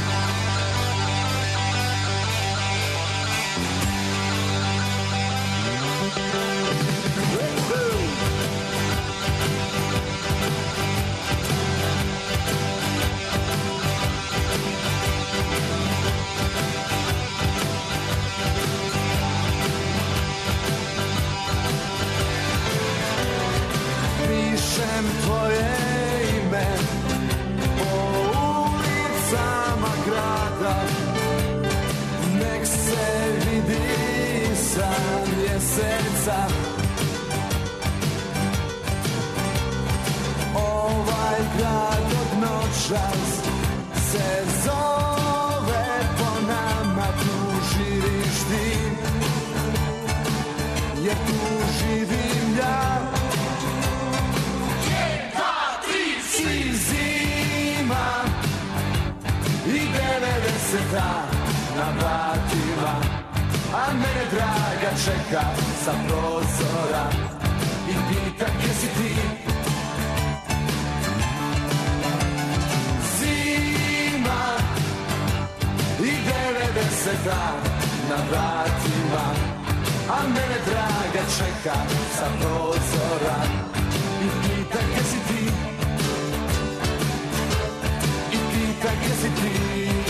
Speaker 15: Pišem tvoje ime po ulicama grada, nek se vidi sa mjeseca. Ovaj grad od noćas se zove po nama, tu živiš ti, jer tu živim ja. Si zima i 90-a na vratima, a mene draga čeka sa prozora i pita gdje si ti. Zima i 90-a na vratima, a mene draga čeka sa prozora i pita gdje si ti. Gdje si ti,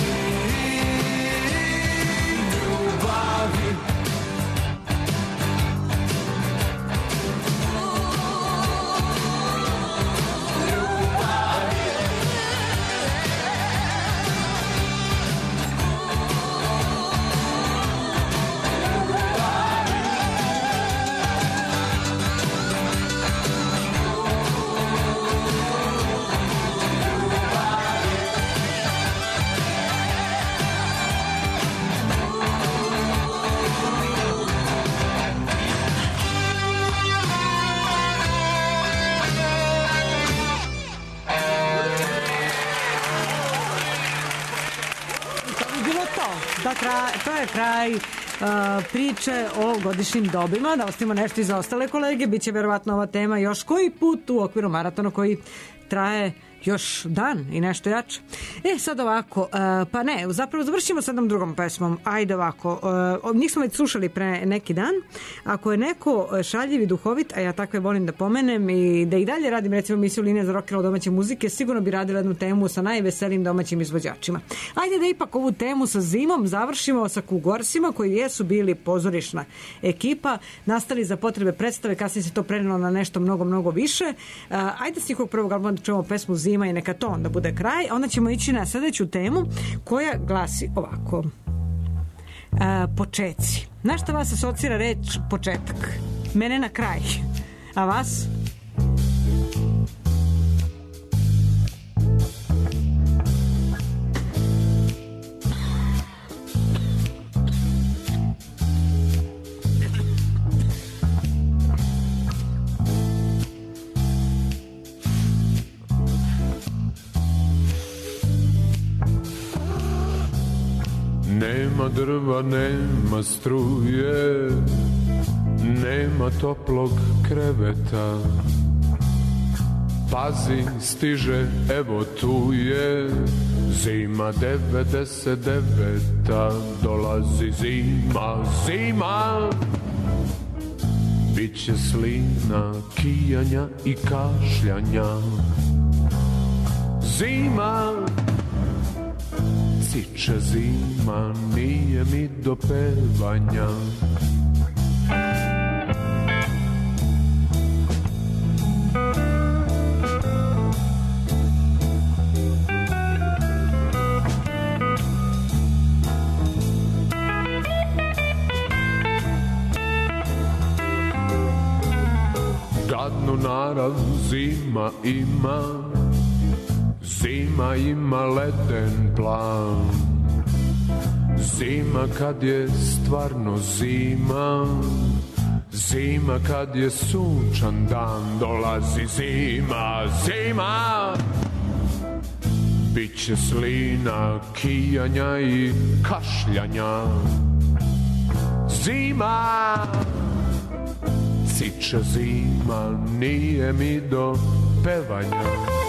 Speaker 15: ljubavi.
Speaker 2: To je kraj priče o godišnjim dobima. Da ostavimo nešto i za ostale kolege. Biće verovatno ova tema još koji put u okviru maratona koji traje još dan i nešto jače. Sad ovako, pa ne, zapravo završimo sa jednom drugom pesmom. Ajde ovako, njih smo već slušali pre neki dan. Ako je neko šaljiv i duhovit, a ja takve volim da pomenem i da i dalje radim recimo emisiju Linija za rock'n'roll domaće muzike, sigurno bi radila jednu temu sa najveselim domaćim izvođačima. Ajde da ipak ovu temu sa zimom završimo sa Kugorsima koji jesu bili pozorišna ekipa, nastali za potrebe predstave, kasnije se to prenelo na nešto mnogo, mnogo više. Ajde s njihovog prvog albuma da čujemo pesmu Zima i neka to onda bude kraj. Onda ćemo ići na sljedeću temu koja glasi ovako. Počeci. Na šta vas asocira reč početak? Mene na kraj. A vas?
Speaker 16: Nema drva, nema struje, nema toplog kreveta. Pazi, stiže, evo tu je zima 99. Dolazi zima, zima. Biće slina, kijanja i kašljanja. Zima, ciče zima, nije mi do pevanja. Gadnu narav zima ima, zima ima leden plan. Zima kad je stvarno zima, zima kad je sunčan dan. Dolazi zima, zima. Biće slina, kijanja i kašljanja. Zima, ciče zima, nije mi do pevanja.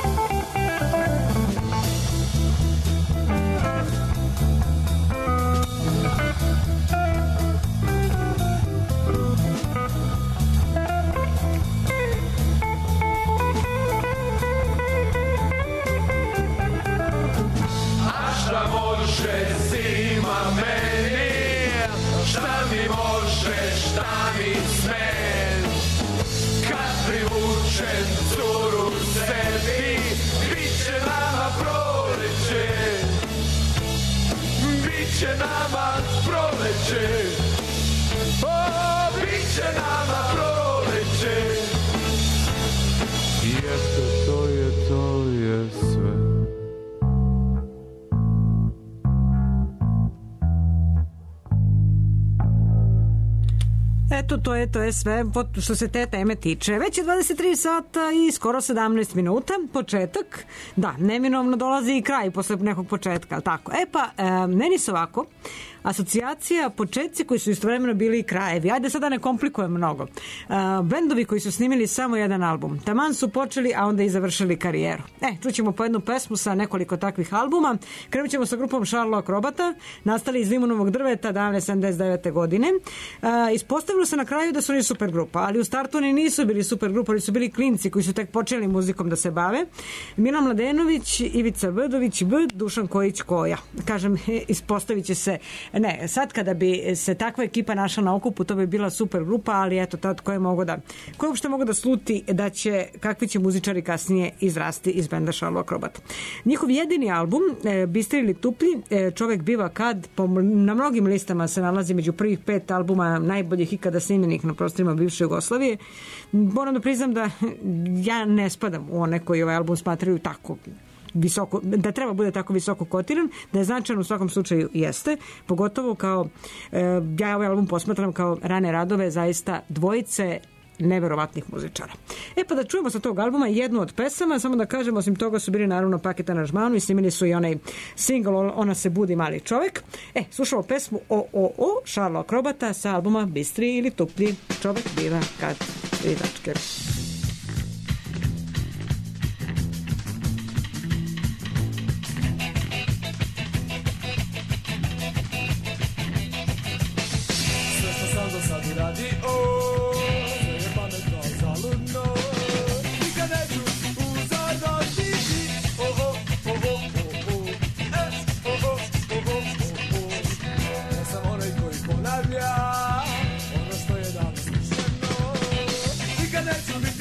Speaker 1: A šta može zima meni, šta mi može, šta mi sme, kad privučem curu sebi, biće nama proleće, biće nama proleće, o, biće nama proleće.
Speaker 16: Jeste, to je sve.
Speaker 2: Eto, to je sve što se te teme tiče. Već je 23 sata i skoro 17 minuta. Početak, da, neminovno dolazi i kraj posle nekog početka, ali tako. Meni se ovako asocijacija, početci koji su istovremeno bili i krajevi. Ajde sada ne komplikujem mnogo. Bendovi koji su snimili samo jedan album. Taman su počeli, a onda i završili karijeru. Čućemo po jednu pesmu sa nekoliko takvih albuma. Krenut ćemo sa grupom Šarlo Akrobata, nastali iz limunovog drveta davne 79. godine. Ispostavilo se na kraju da su oni super grupa, ali u startu oni nisu bili super grupa, ali su bili klinci koji su tek počeli muzikom da se bave. Milan Mladenović, Ivica Vrdović, Dušan Kojić Koja. Kažem, ispostavit će se. Ne, sad kada bi se takva ekipa našla na okupu, to bi bila super grupa, ali eto, tad ko je uopšte mogo da sluti da će, kakvi će muzičari kasnije izrasti iz benda Šarlo Akrobat. Njihov jedini album, Bistri ili tuplji, čovek biva kad, na mnogim listama se nalazi među prvih 5 albuma najboljih ikada snimljenih na prostorima bivše Jugoslavije. Moram da priznam da ja ne spadam u one koji ovaj album smatraju tako visoko, da treba bude tako visoko kotiran, da je značajan u svakom slučaju jeste, pogotovo kao ja ovaj album posmatram kao rane radove zaista dvojice neverovatnih muzičara. Pa da čujemo sa tog albuma jednu od pesama, samo da kažem, osim toga su bili naravno paket aranžmanu i snimili su i onaj single Ona se budi mali čovek. Slušamo pesmu O Šarlo Akrobata sa albuma Bistri ili tuplji, čovek biva kad vidi tačke.
Speaker 1: Neću biti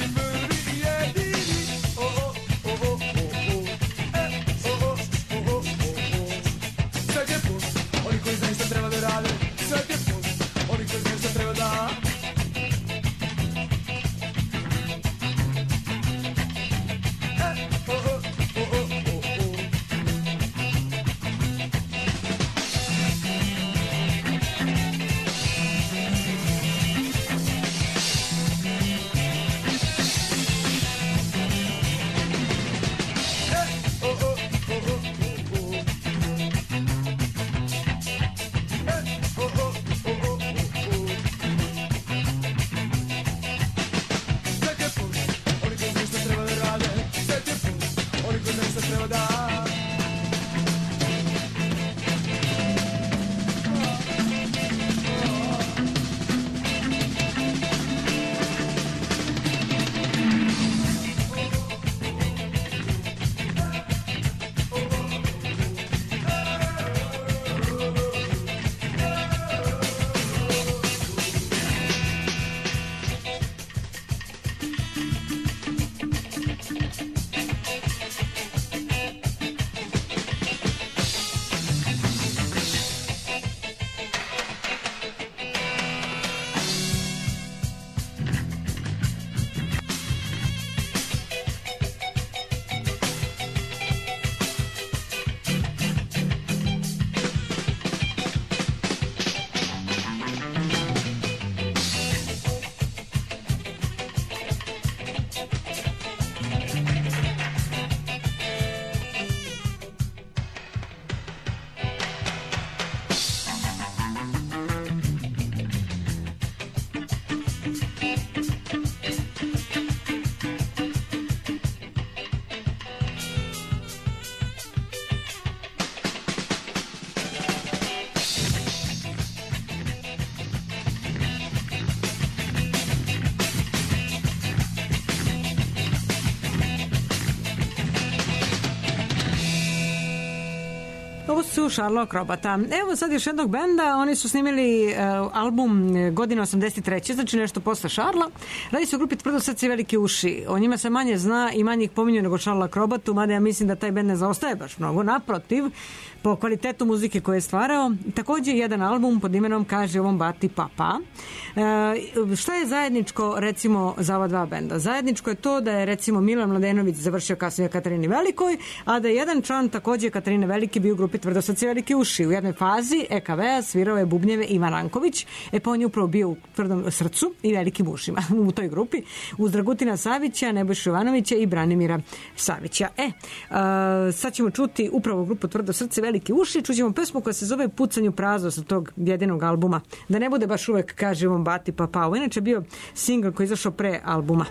Speaker 2: Ovo su Šarlo Akrobata. Evo sad još jednog benda, oni su snimili album godine 83. Znači nešto posle Šarla. Radi se o grupi Tvrdo srce i velike uši. O njima se manje zna i manje ih pominju nego Šarla Akrobatu, mada ja mislim da taj bend ne zaostaje baš mnogo. Naprotiv, po kvalitetu muzike koje je stvarao. Takođe jedan album pod imenom Kaže ovom bati papa. Šta je zajedničko recimo za ova dva benda? Zajedničko je to da je recimo Milan Mladenović završio kasnije Katarini Velikoj, a da je jedan član takođe Katarine Velike bio u grupi Tvrdo srce i velike uši. U jednoj fazi EKV-a svirao je bubnjeve Ivan Ranković, pa on je upravo bio u Tvrdom srcu i velikim ušima u toj grupi, uz Dragutina Savića, Nebojšu Jovanovića i Branimira Savića. Sad ćemo čuti upravo grupu Tvrdo srce i velike uši, čućemo pesmu koja se zove Pucanju prazno sa tog jedinog albuma. Da ne bude baš uvek Kaže ovom bati papa. Ovo inače bio singl koji je izašao pre albuma.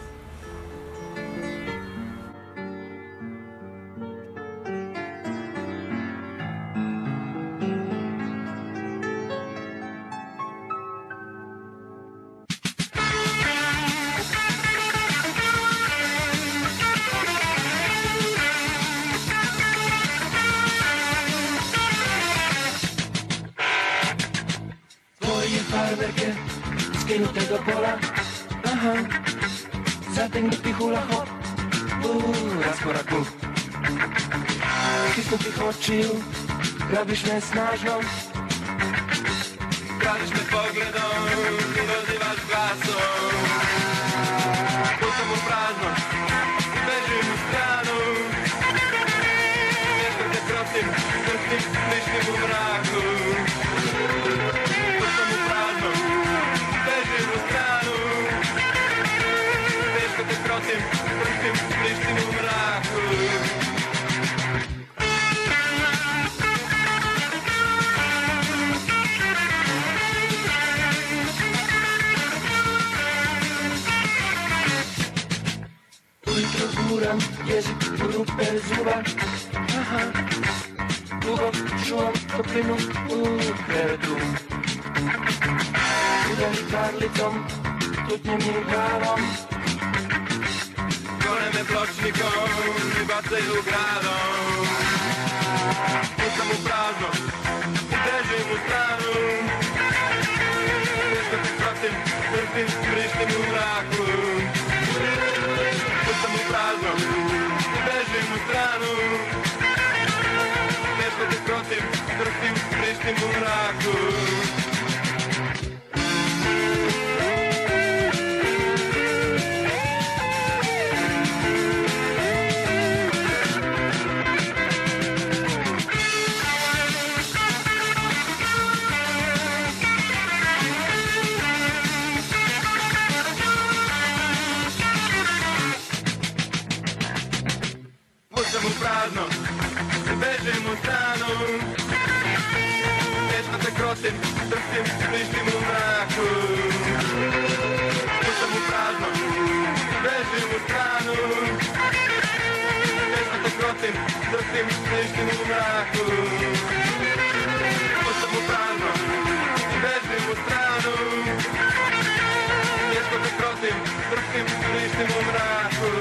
Speaker 6: farmerke skinute do pola, aha, zategnuti hula hop, raskoraku. Stisnutih očiju, grabiš me snažno,
Speaker 5: praviš me pogledom i dozivaš glasom. Putam u prazno, bežim u stranu, nešto te prosim, crtim, mišljim u mraku. Putam u prazno, bežim u stranu, nešto te prosim, crtim, mišljim u mraku.
Speaker 6: Guram jezik u rupe zuba, aha, dugo čuvam toplinu u krevetu. Udari karlicom, tutnjem i glavom,
Speaker 5: gone me pločnikom i bacaju gradom. Pucam u prazno i bežim u stranu, nešto te protim, crtim, vrištim u mraku. Pucam u prazno i bežim u stranu, nešto te protim, crtim, vrištim u mraku. Pucam u prazno i bežim u stranu, nešto te krotim, trpim, vrištim u mraku. Pucam u prazno i bežim u stranu, nešto te krotim, trpim, vrištim u mraku. Pucam u prazno i bežim u stranu, nešto te krotim, trpim, vrištim u mraku.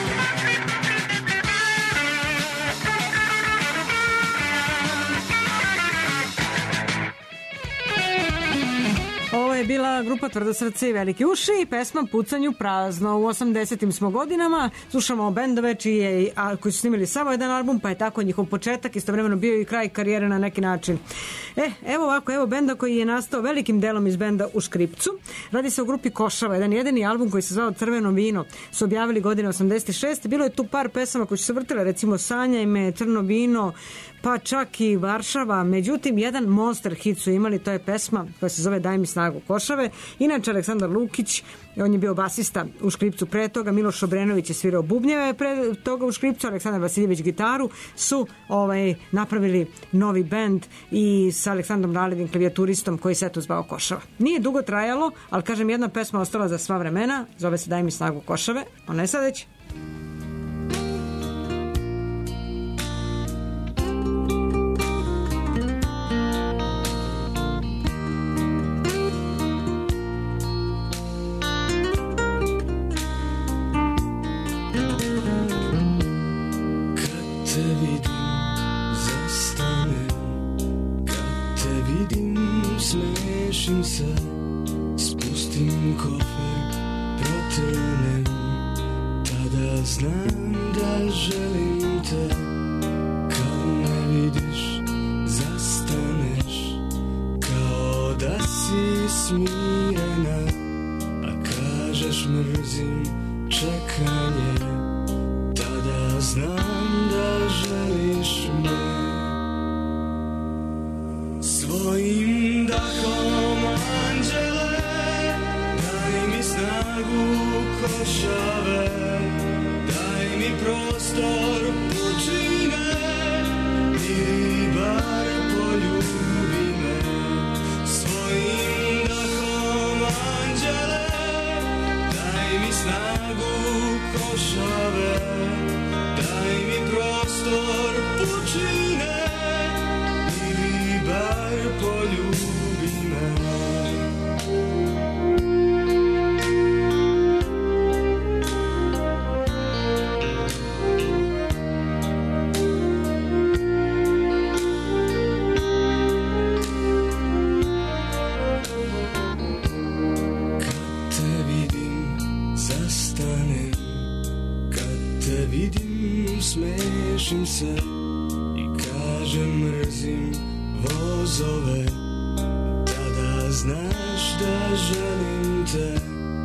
Speaker 2: Ovo je bila grupa Tvrdo srce i velike uši i pesma Pucanju prazno. U 80-im smo godinama, slušamo bendove koji su snimili samo jedan album, pa je tako njihov početak, istovremeno bio i kraj karijere na neki način. Evo ovako, evo benda koji je nastao velikim delom iz benda U Škripcu. Radi se o grupi Košava, jedan jedini album koji se zvao Crveno vino, su objavili godine 86. Bilo je tu par pesama koji su se vrtile, recimo Sanjaj me, Crno vino, pa čak i Varšava. Međutim, jedan monster hit su imali, to je pesma koja se zove Daj mi snagu Košave. Inače, Aleksandar Lukić, on je bio basista U Škripcu pre toga, Miloš Obrenović je svirao bubnjeve pre toga U Škripcu, Aleksandar Vasiljević gitaru, su napravili novi bend i sa Aleksandrom Ralevim klavijaturistom koji se eto zvao Košava. Nije dugo trajalo, ali kažem, jedna pesma ostala za sva vremena, zove se Daj mi snagu Košave, ona je sad već.
Speaker 6: te vidim, zastanem
Speaker 17: smešim se, spustim kofer, protrnem, tada znam da želim te. Kad me vidiš, zastaneš, kao da si smirena, a kažeš mrzim čekanje, tada znam da želiš me. Svojim dahom anđele, daj mi snagu košave, daj mi prostor pučine, ili bar poljubi me. Svojim dahom anđele, daj mi snagu košave, daj mi prostor pučine, ili bar poljubi me. Kad te vidim, zastanem, kad te vidim, smešim se i kažem mrzim vozove, tada znaš da želim te.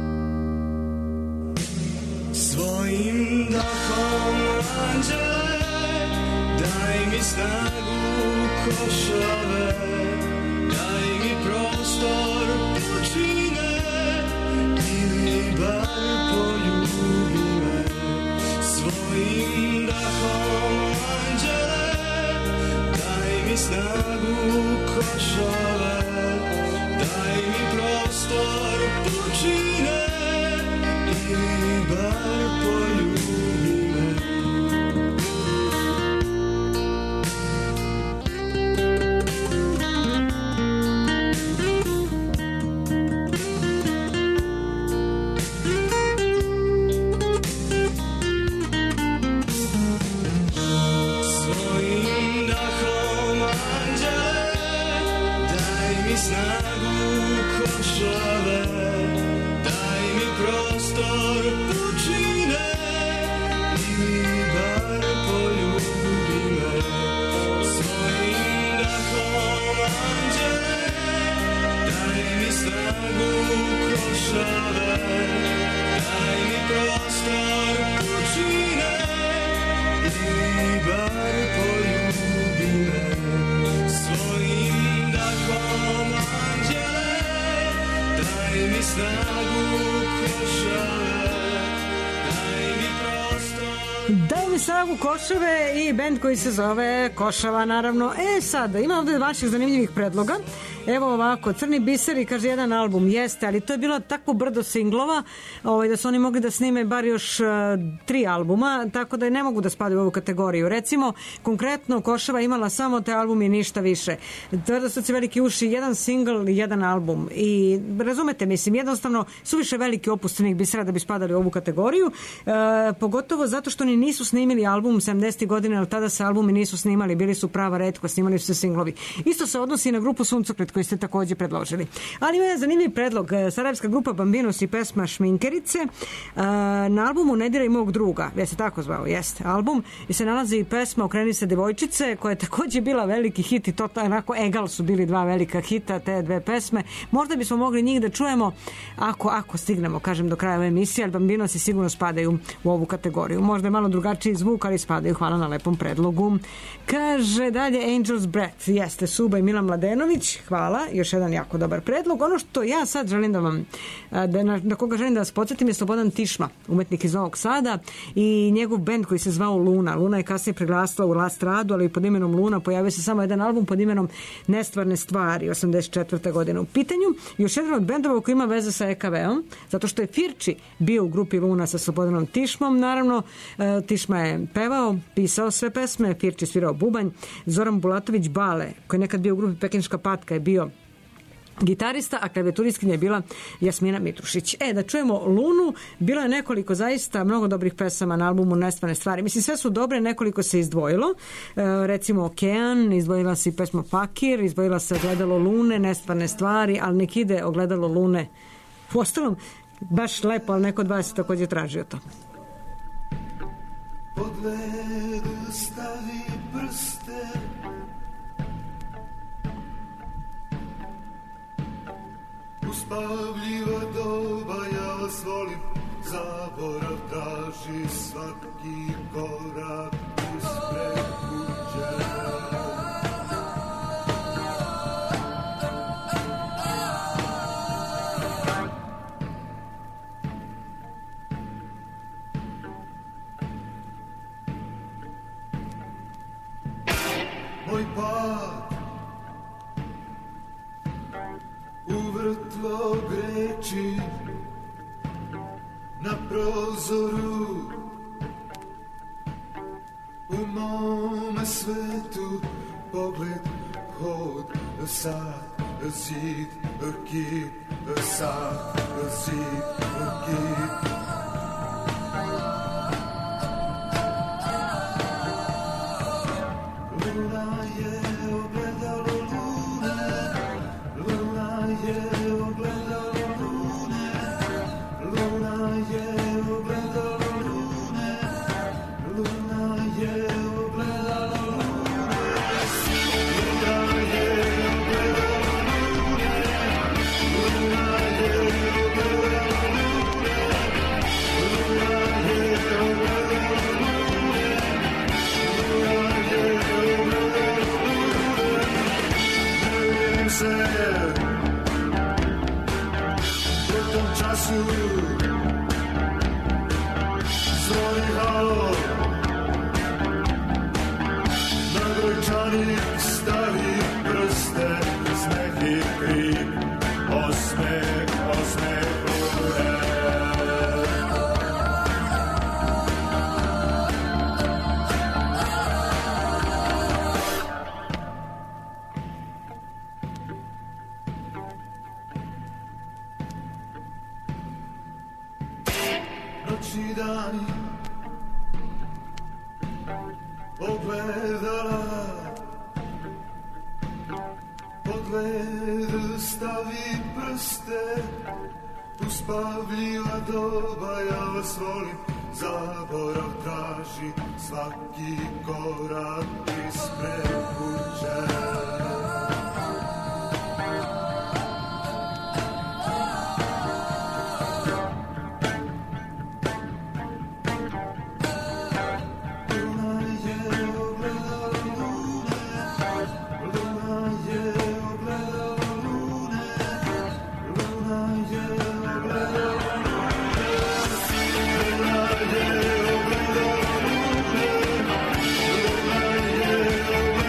Speaker 17: Svojim dahom anđele, daj mi snagu košave, daj mi prostor pučine, ili bar poljubi me. Svojim dahom anđele, daj mi snagu košave, daj mi prostor pučine, ili bar poljubi me. Svojim dahom anđele, daj mi snagu košave, daj mi prostor pučine, ili bar poljubi me. Svojim dahom anđele, daj mi snagu košave, daj mi prostor pučine, ili bar poljubi me. Svojim dahom anđele, daj mi snagu košave, daj mi prostor.
Speaker 2: Daj mi snagu Košave i bend koji se zove Košava, naravno. Sad, ima ovde vaših zanimljivih predloga. Evo ovako, Crni biseri, kaže, jedan album, jeste, ali to je bilo tako brdo singlova, da su oni mogli da snime bar još 3 albuma, tako da ne mogu da spadaju u ovu kategoriju. Recimo, konkretno, Košava imala samo te albumi i ništa više. Tvrdo su veliki uši, jedan singl i jedan album. I razumete, mislim, jednostavno suviše veliki opus Crnih bisera da bi spadali u ovu kategoriju, pogotovo zato što oni nisu snimili album 70. godine, ali tada se albumi nisu snimali, bili su prava retko, snimali su se singlovi. Isto se odnosi na grupu Suncokret koji ste takođe predložili. Ali ima jedan zanimljiv predlog. Sarajevska grupa Bambinos i pesma Šminkerice. Na albumu Ne diraj mog druga, je se tako zvao, jeste album, i se nalazi i pesma Okreni se devojčice, koja je takođe bila veliki hit i to onako egal su bili dva velika hita, te dve pesme. Možda bismo mogli njih da čujemo ako stignemo, kažem, do kraja ove emisije, ali Bambinosi sigurno spadaju u ovu kategoriju. Možda je malo drugačiji zvuk, ali spadaju. Hvala na lepom predlogu. Kaže dalje Angel's Breath, jeste Suba i Milan Mladenović, hvala, još jedan jako dobar predlog. Ono što ja sad želim da vam, na koga želim da vas podsjetim, je Slobodan Tišma, umetnik iz Novog Sada, i njegov bend koji se zvao Luna. Luna je kasnije preglasila u Last Radu, ali pod imenom Luna pojavio se samo jedan album pod imenom Nestvarne stvari, 84. godine u pitanju. Još jedan od bendova koji ima veze sa EKV-om, zato što je Firči bio u grupi Luna sa Slobodanom Tišmom. Naravno, Tišma je pevao, pisao sve pesme, Firči svirao bubanj, Zoran Bulatović Bale, koji je nekad bio u grupi Pekinška patka, je bio gitarista, a klavijaturistkinja je bila Jasmina Mitrušić. Da čujemo Lunu, bilo je nekoliko zaista mnogo dobrih pesama na albumu Nestvarne stvari. Mislim, sve su dobre, nekoliko se izdvojilo. Recimo Okean, izdvojila se i pesma Pakir, izdvojila se Ogledalo Lune, Nestvarne stvari, ali nek ide Ogledalo Lune. U ostalom, baš lepo, ali neko od vas je također tražio to.
Speaker 4: Pod ledu stavi prste, uspavljiva doba, ja vas volim, zaborav traži svaki korak ispred kuće. Moj pad u vrtlo greči, na prozoru u mome svetu pogled, hod, sad, zid, kip, sad, zid, kip. Luna je ogledalo lune, luna je ogledalo lune, luna je ogledalo lune, luna je ogledalo lune, luna je ogledalo lune, luna je ogledalo lune, luna je ogledalo lune, luna je se u tom času zvoni halo, na brojčanik stavi prste, smeh i krik, osmeh, osmeh lune. Noći dani ogledala, pogled stavi prste, uspavljiva doba, ja vas volim, zaborav traži svaki korak ispred kuće. Yeah.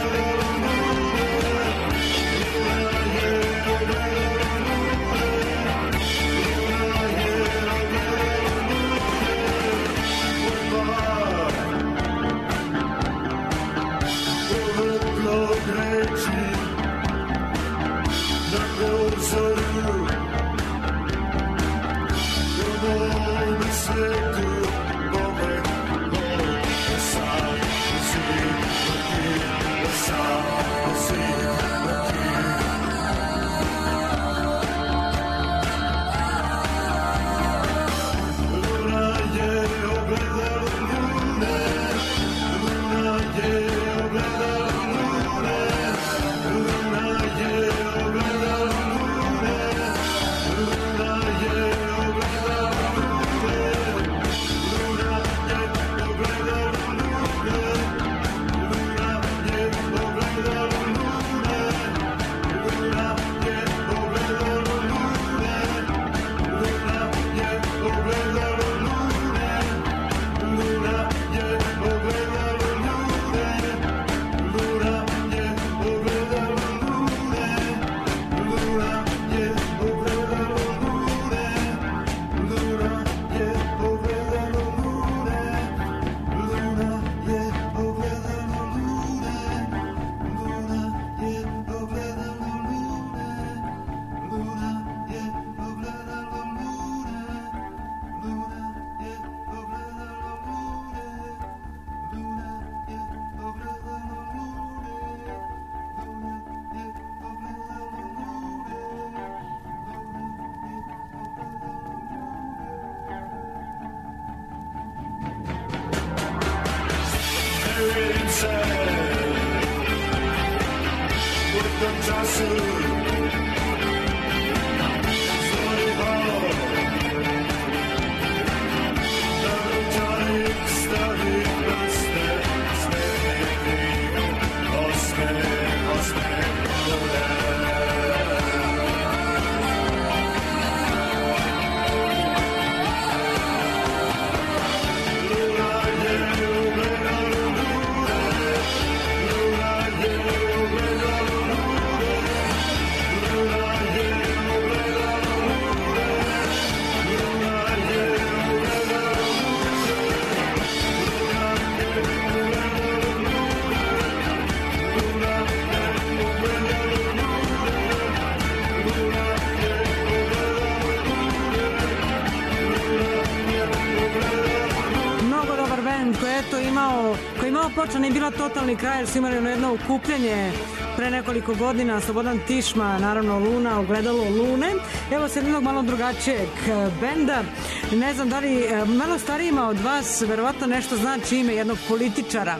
Speaker 5: sunce u tom času zori halo da ručanik stavi prste smeni krivo osme lune.
Speaker 2: koji je imao ploča, nije bila totalni kraj, jer su imali jedno okupljanje pre nekoliko godina, Slobodan Tišma, naravno Luna, ogledalo Lune. Evo se jednog malo drugačijeg benda, ne znam da li malo starijima od vas verovatno nešto znači ime jednog političara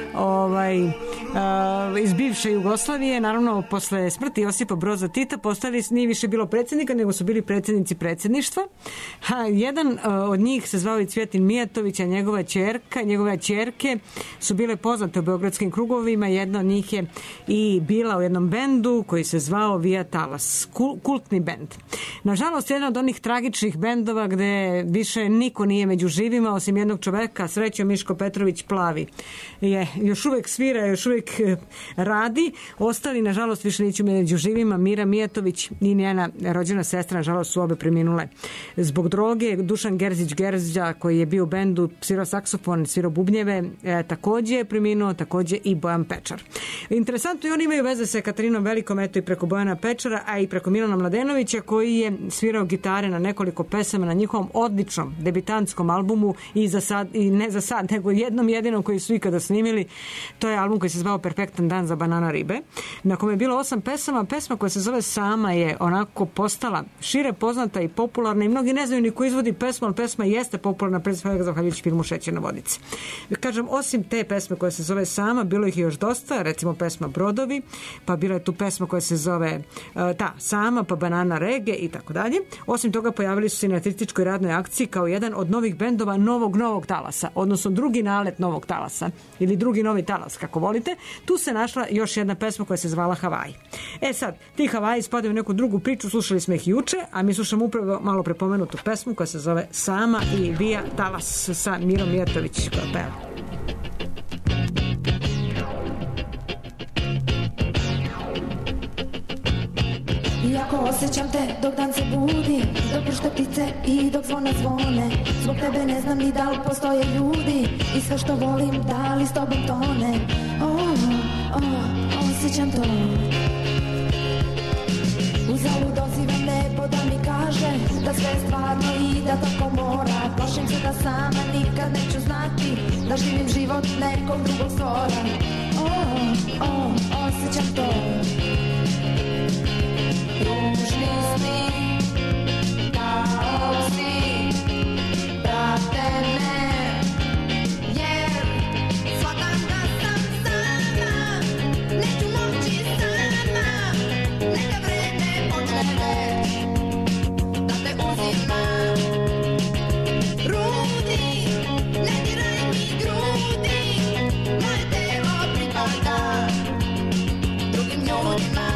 Speaker 2: iz bivše Jugoslavije. Naravno, posle smrti Josipa Broza Tita nije više bilo predsjednika, nego su bili predsjednici predsjedništva. Jedan od njih se zvao i Cvjetin Mijatović, a njegove ćerke su bile poznate u beogradskim krugovima. Jedna od njih je i bila u jednom bendu koji se zvao Via Talas, kultni bend. Nažalost, jedan od onih tragičnih bendova gde više niko nije među živima, osim jednog čoveka, srećo Miško Petrović Plavi, je još uvek svira, još uvek radi. Ostali, nažalost, više niću među živima. Mira Mijatović i njena rođena sestra, nažalost, su obe preminule zbog droge. Dušan Gerzić-Gerzđa, koji je bio u bendu, svirao saksofon, svirao bubnjeve, takođe je preminuo, takođe i Bojan Pečar. Interesantno, i oni imaju veze sa Katarinom Velikom, eto i preko Bojana Pečara, a i preko Milana Mladenovića, koji je svirao gitare na nekoliko pesama na njihovom odličnom debitantskom albumu i ne za sad, nego jednom jedinom koji su ikada snimili. To je album koji se zvao Perfektan dan za banana ribe, na kome je bilo 8 pesama. Pesma koja se zove Sama je onako postala šire poznata i popularna i mnogi ne znaju ni ko izvodi pesmu, ali pesma jeste popularna pre svega zahvaljujući filmu Šećerne vodice. Kažem, osim te pesme koja se zove Sama, bilo ih još dosta, recimo pesma Brodovi, pa bila je tu pesma koja se zove Sama, pa Banana Rege i tako dalje. Osim toga pojavili su se na artističkoj radnoj akciji kao jedan od novih bendova novog talasa, odnosno drugi nalet novog talasa ili drugi novi talas, kako volite. Tu se našla još jedna pesma koja se zvala Havaji. Sad, ti Havaji spadaju u neku drugu priču, slušali smo ih juče, a mi slušamo upravo malo prepomenutu pesmu koja se zove Sama i Via Talas sa Mirom Mijatović koja peva.
Speaker 18: Iako osjećam te dok dan se budi, dok pršte ptice i dok zvona zvone, zbog tebe ne znam ni da li postoje ljudi i sve što volim da li s tobom tone. Osjećam to. Uzalud dozivam nebo da mi kaže da sve je stvarno i da tako mora. Plašim se da sama nikad neću znati da živim život nekog drugog stvora. Osjećam to. Ružni sni, kao sni, prate me, jer shvatam da sam sama, neću moći sama, neka vreme počne već, da te uzimam. Rudi, ne diraj mi grudi, moje telo pripada drugim ljudima.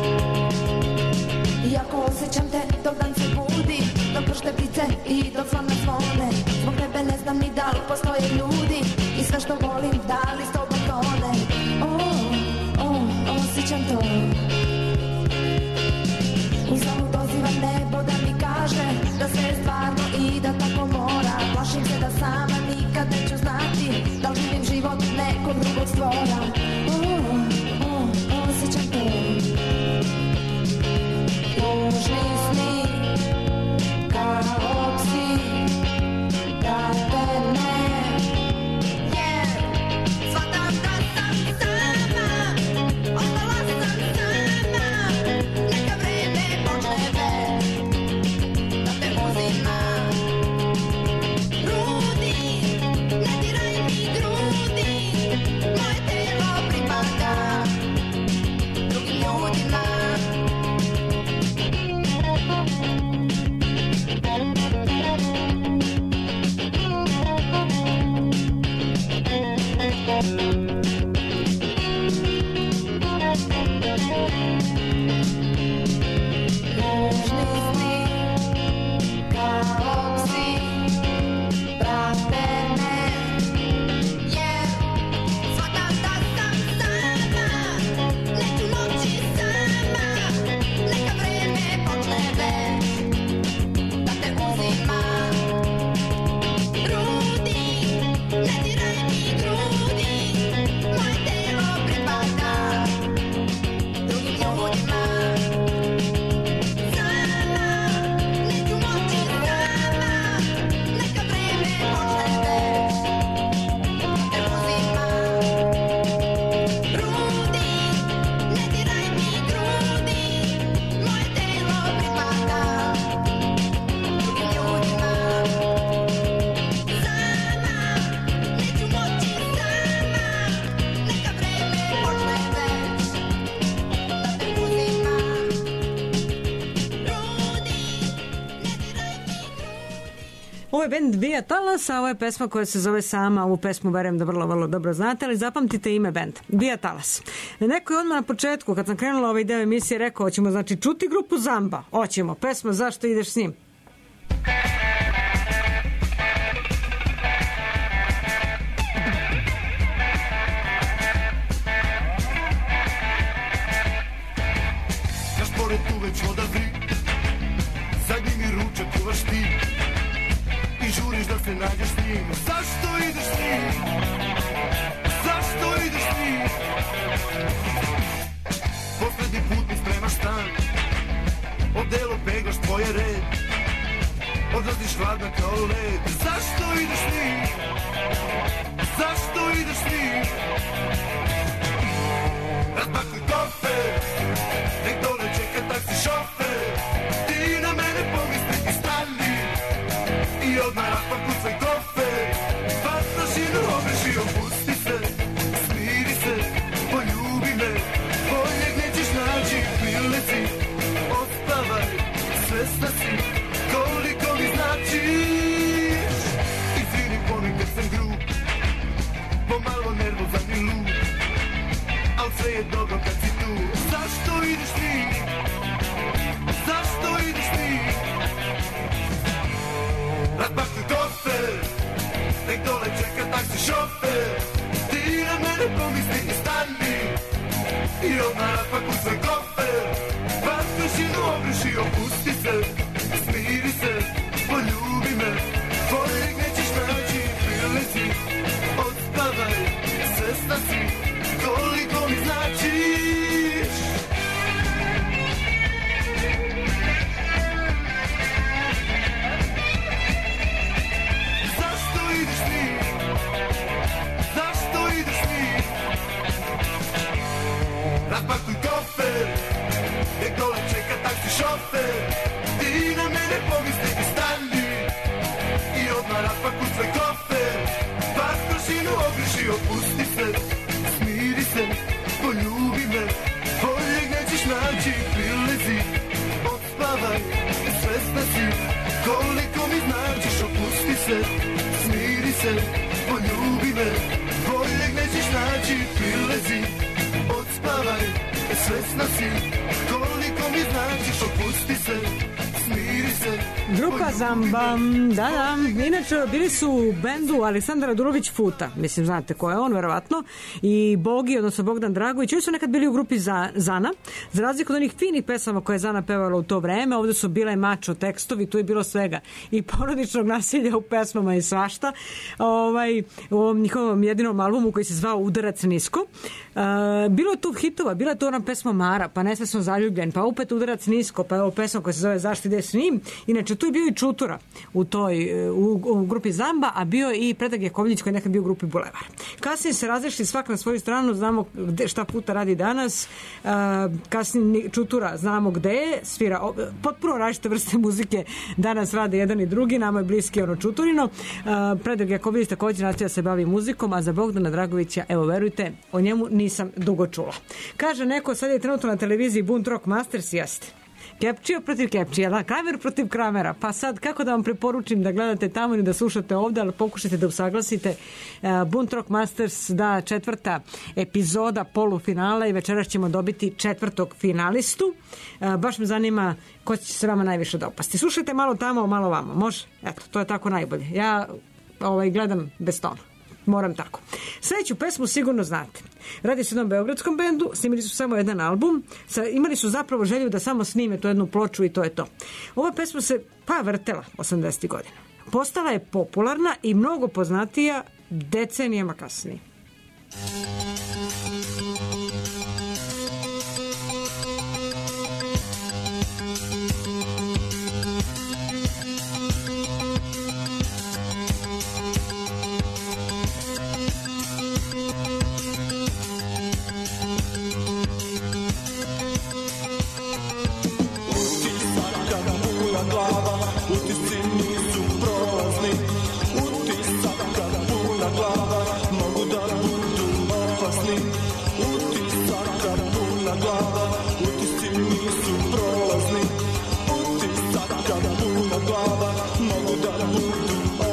Speaker 18: Iako osjećam te dok dan se budi, dok pršte ptice i dok zvona zvone, zbog tebe ne znam ni da li postoje ljudi i sve što volim da li s tobom tone. Osjećam to. Uzalud dozivam nebo da mi kaže da sve je stvarno i da tako mora. Plašim se da sama nikad neću znati da li živim život nekog drugog stvora. Osjećam to. Ružni sni, kao psi, prate me, jer shvatam da sam sama, ostala sam sama,
Speaker 2: je bend Via Talas, a ovo je pesma koja se zove Sama. Ovu pesmu verujem da vrlo, vrlo dobro znate, ali zapamtite ime bend. Via Talas. Neko je odmah na početku, kad sam krenula ovaj deo emisije, rekao, hoćemo znači čuti grupu Zamba. Hoćemo. Pesma Zašto ideš s njim?
Speaker 19: Naš pored tu već voda vri, zadnji mi ručak kuvaš ti i žuriš da se nađeš s njim. Zašto ideš s njim? Zašto ideš s njim? Poslednji put mi spremaš stan, odelo peglaš tvoje red, odlaziš hladna kao led. Zašto ideš s njim? Zašto ideš s njim? Razpakuj kofer, nek dole čeka taksi šofer, ti na mene pomisli i stani i odmah razpakuj svoj kofer. Vas mašinu obreži, opusti se, smiri se, poljubi me, boljeg nećeš naći, prileci, ospavaj, svesna si koliko mi značiš. Izvini ponekad sam grub, pomalo nervozan i lud, al sve je dobro kad si tu. Zašto ideš ti? Zašto ideš ti? Razpakuj kofer, nek dole čeka taksi šofer, ti na mene pomisli i stani i odmah razpakuj svoj kofer. Vas mašinu obriši, opusti se, smiri se, poljubi me, boljeg nećeš naći, prilezi, odspavaj, svesna si koliko mi značiš. Zašto ideš ti? Zašto ideš ti? Razpakuj kofer, nek dole čeka taksi šofer, ti na mene pomisli i stani i odmah razpakuj svoj kofer. Vas mašinu obriši, opusti se, smiri se, poljubi me, boljeg nećeš naći, prilezi, odspavaj, svesna si koliko mi značiš. Opusti se, smiri se, poljubi me, boljeg nećeš naći, prilezi, odspavaj, svesna si koliko mi značiš. Opusti se, smiri se.
Speaker 2: Grupa Zamba, da. Inače, bili su u bendu Aleksandar Radulović Futa. Mislim, znate ko je on, verovatno. I Bogi, odnosno Bogdan Dragović. Oni su nekad bili u grupi Zana. Za razliku od onih finih pesama koje je Zana pevala u to vreme, ovde su bile mačo tekstovi, tu je bilo svega. I porodičnog nasilja u pesmama i svašta. U ovom njihovom jedinom albumu koji se zvao Udarac nisko. Bilo je tu hitova, bila je tu ona pesma Mara, pa Nesve sam zaljubljen, pa opet Udarac nisko, pa ovo pesma koja se zove Zašto ide s njim. Inače, tu je bio i Čutura u grupi Zamba, a bio je i Predrag Jakovljević koji je nekad bio u grupi Bulevar. Kasnije se različili svak na svoju stranu, znamo šta Futa radi danas, kasnije Čutura znamo gde je, svira potpuno različite vrste muzike, danas rade jedan i drugi, nama je bliski ono Čuturino. Predrag Jakovljević također nastavlja se bavi muzikom, a za Bogdana Dragovića, evo verujte, o njemu nisam dugo čula. Kaže neko, sad je trenutno na televiziji Bunt Rock Masters, jeste. Kepčio protiv Kepčija, da, Kramer protiv Kramera. Pa sad, kako da vam preporučim da gledate tamo ili da slušate ovde, ali pokušajte da usaglasite. Bunt Rock Masters, da, 4. epizoda polufinala i večeras ćemo dobiti 4. finalistu. Baš me zanima ko će se vama najviše dopasti. Slušajte malo tamo, malo vamo. Može? Eto, to je tako najbolje. Ja gledam bez tona. Moram tako. Sljedeću pesmu sigurno znate. Radi se o jednom beogradskom bendu, snimili su samo jedan album, imali su zapravo želju da samo snime tu jednu ploču i to je to. Ova pesma se vrtela 80. godina. Postala je popularna i mnogo poznatija decenijama kasnije.
Speaker 4: Utisci nisu prolazni, utisaka puna glava, mogu da budu opasni. Utisaka puna glava, utisci nisu prolazni, utisaka puna glava, mogu da budu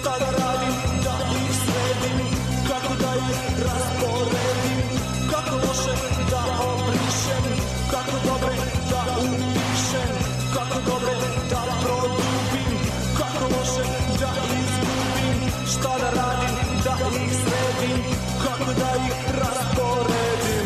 Speaker 4: šta da radim, da ih sredim, kako da ih rasporedim, kako loše da obrišem, kako dobre da upišem, kako dobre da produbim, kako loše da izgubim, šta da radim, da ih sredim, kako da ih rasporedim.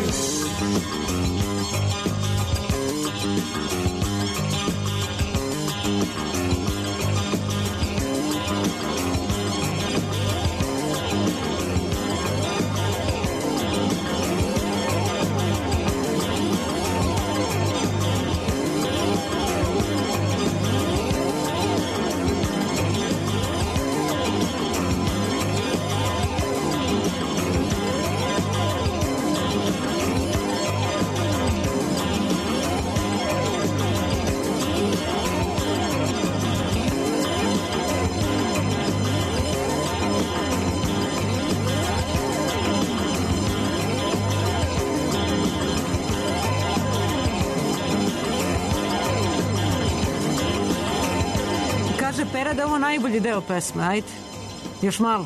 Speaker 2: Pera da je ovo najbolji deo pesme, ajde, još malo.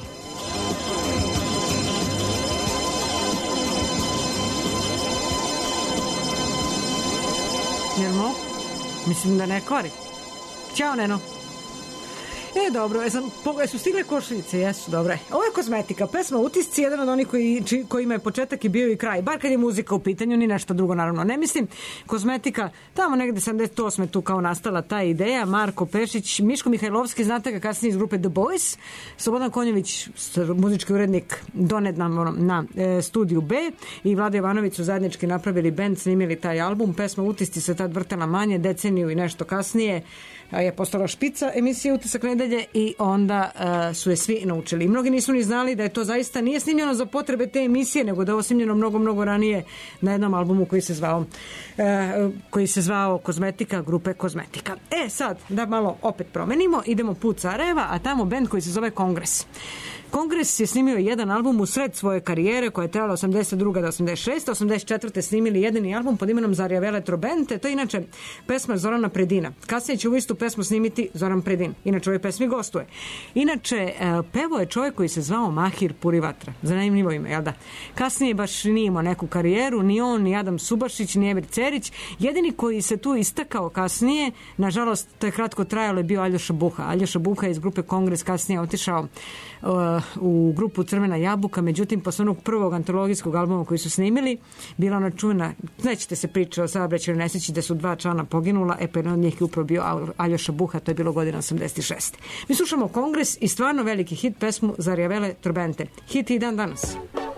Speaker 2: Jel mogu? Mislim da ne kvari. Ćao, Neno. Dobro, su stigle košuljice, jesu, dobro. Ovo je kozmetika, pesma Utisci, jedan od onih kojima je početak i bio i kraj, bar kad je muzika u pitanju, ni nešto drugo naravno ne mislim. Kozmetika, tamo negde 78. tu kao nastala ta ideja, Marko Pešić, Miško Mihajlovski, znate ga kasnije iz grupe The Boys, Slobodan Konjović, muzički urednik, donedavno na Studiju B, i Vlada Jovanović su zajednički napravili bend, snimili taj album, pesma Utisci se tad vrtela manje, deceniju i nešto kasnije je postala špica emisije Utisak nedelje i onda su je svi naučili. I mnogi nisu ni znali da je to zaista nije snimljeno za potrebe te emisije, nego da je ovo snimljeno mnogo, mnogo ranije na jednom albumu koji se zvao Kozmetika, grupe Kozmetika. Sad, da malo opet promenimo, idemo put Sarajeva, a tamo bend koji se zove Kongres. Kongres je snimio jedan album u sred svoje karijere koja je trajala 82. do 86. 84. snimili jedini album pod imenom Zarjave Elektrobente. To je inače pesma Zorana Predina. Kasnije će u istu pesmu snimiti Zoran Predin. Inače ovoj pesmi gostuje. Inače, pevo je čovjek koji se zvao Mahir Purivatra. Zanimljivo ime, jel da? Kasnije baš nije imao neku karijeru, ni on, ni Adam Subašić, ni Emir Cerić. Jedini koji se tu istakao kasnije, nažalost, to je kratko trajalo, je bio Aljoša Buha. Aljoša Buha je iz grupe Kongres kasnije otišao u grupu Crvena jabuka, međutim posle onog prvog antologijskog albuma koji su snimili, bila ona čuvena, nećete se priča o saobraćaju nesreći da su 2 člana poginula, pa jedan od njih je upravo bio Aljoša Buha, to je bilo godina 86. Mi slušamo Kongres i stvarno veliki hit pesmu Zarjavele Trobente. Hit i dan danas.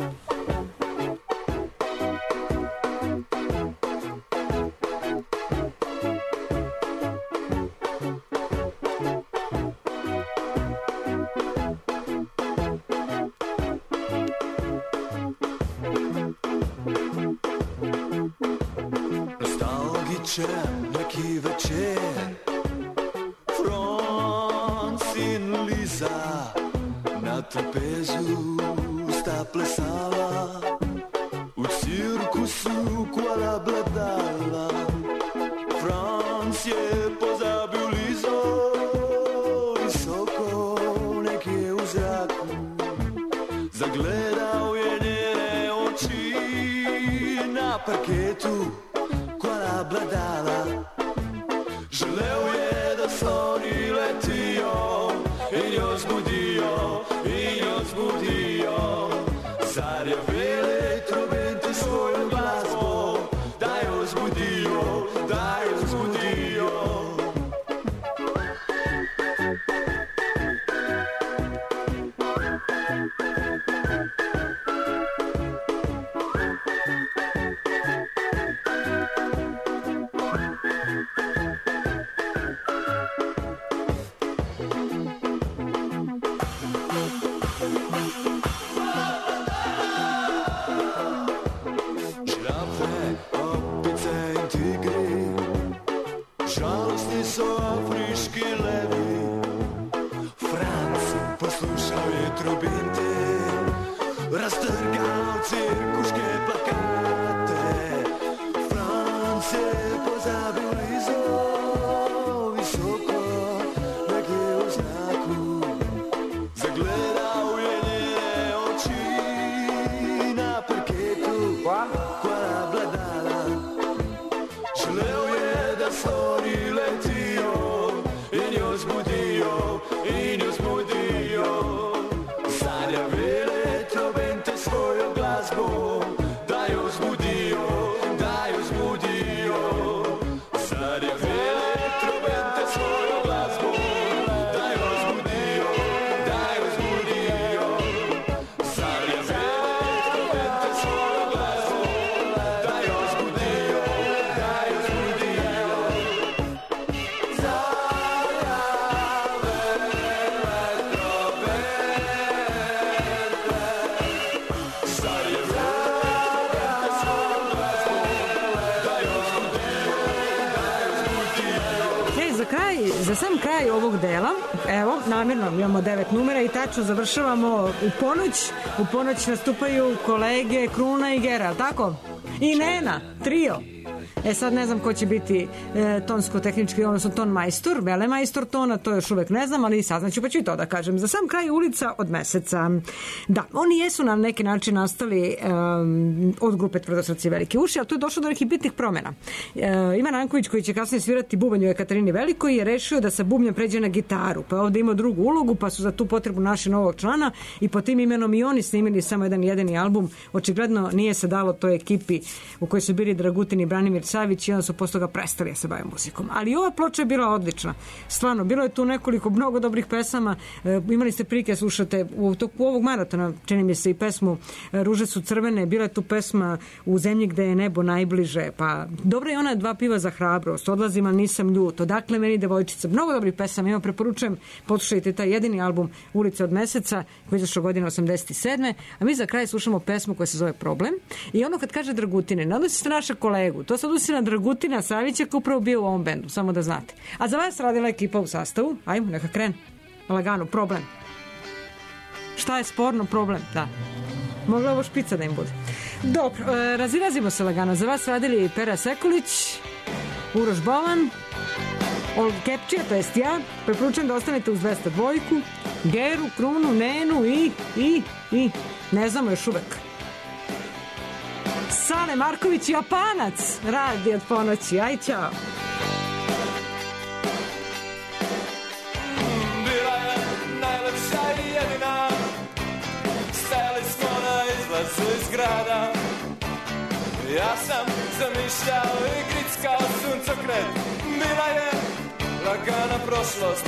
Speaker 4: Neki večer Francin Liza na trapezu sta plesala, u cirkusu koja bledala. Franc je pozabio Lizo, visoko neke u zraku, zagledao je njene oči na parketu koja bledala. Želeo je da sloni letio i njoj zbudio zarjavele trobente svojom glazbom, da joj zbudio.
Speaker 1: stori letio i nju zbudio, i nju zbudio. Zarjavele trobente svoju glazbu, da ju zbudio, da ju zbudio. Zarjavele trobente svoju glazbu, da ju zbudio, da ju zbudio. Zarjavele trobente svoju glazbu, da ju zbudio, da ju zbudio.
Speaker 2: Za sam kraj ovog dela, evo, namjerno imamo 9 numera i tačno završavamo u ponoć. U ponoć nastupaju kolege Kruna i Gera, tako? I Nena, trio. Sad ne znam ko će biti tonsko-tehnički, odnosno ton majstor, velemajstor tona, to još uvek ne znam, ali saznaću pa ću i to da kažem. Za sam kraj Ulica od meseca. Da, oni jesu na neki način nastali od grupe Tvrdosrci i Velike uši, ali tu je došlo do nekih bitnih promjena. Ivan Ranković, koji će kasnije svirati bubanj u Ekaterini Velikoj, je rešio da sa bubnjem pređe na gitaru, pa ovde ima drugu ulogu, pa su za tu potrebu našli novog člana i po tim imenom i oni snimili samo jedan jedini album. Očigledno nije se dalo toj ekipi u kojoj su bili Dragutin i Branimir Savić i onda su posle toga prestali da se bave muzikom. Ali ova ploča je bila odlična. Stvarno, bilo je tu nekoliko mnogo dobrih pesama. Imali ste prilike slušate u toku ovog maratona, čini mi se, i pesmu Ruže su crvene, bila je tu pesma U zemlji gde je nebo najbliže, pa dobra je ona Dva piva za hrabrost, Odlazim, ali nisam ljut, Odakle meni devojčica. Mnogo dobrih pesama, ja preporučujem, poslušajte taj jedini album Ulica od meseca, koji je izašao godine 87. A mi za kraj slušamo pesmu koja se zove Problem. I ono kad kaže Dragutine, ne odnosi se na naša kolegu, to se odnosi na Dragutina Savića koji upravo bio u ovom bendu, samo da znate. A za vas radila ekipa u sastavu, ajmo, neka krene. Lagano, Problem. Šta je sporno? Problem, da. Mogla ovo špica da im bude. Dobro, razilazimo se lagano. Za vas radili Pera Sekulić, Uroš Bovan, Olga Kepčija, to jest ja. Preporučujem da ostanete uz 202, Geru, Krunu, Nenu i ne znamo još uvek. Sale Marković, Japanac, radi od ponoći. Aj, čao.
Speaker 1: Bila je najlepša i jedina, stajali smo na izlazu iz grada. Ja sam zamišljao igric kao suncokret. Bila je lagana prošlost.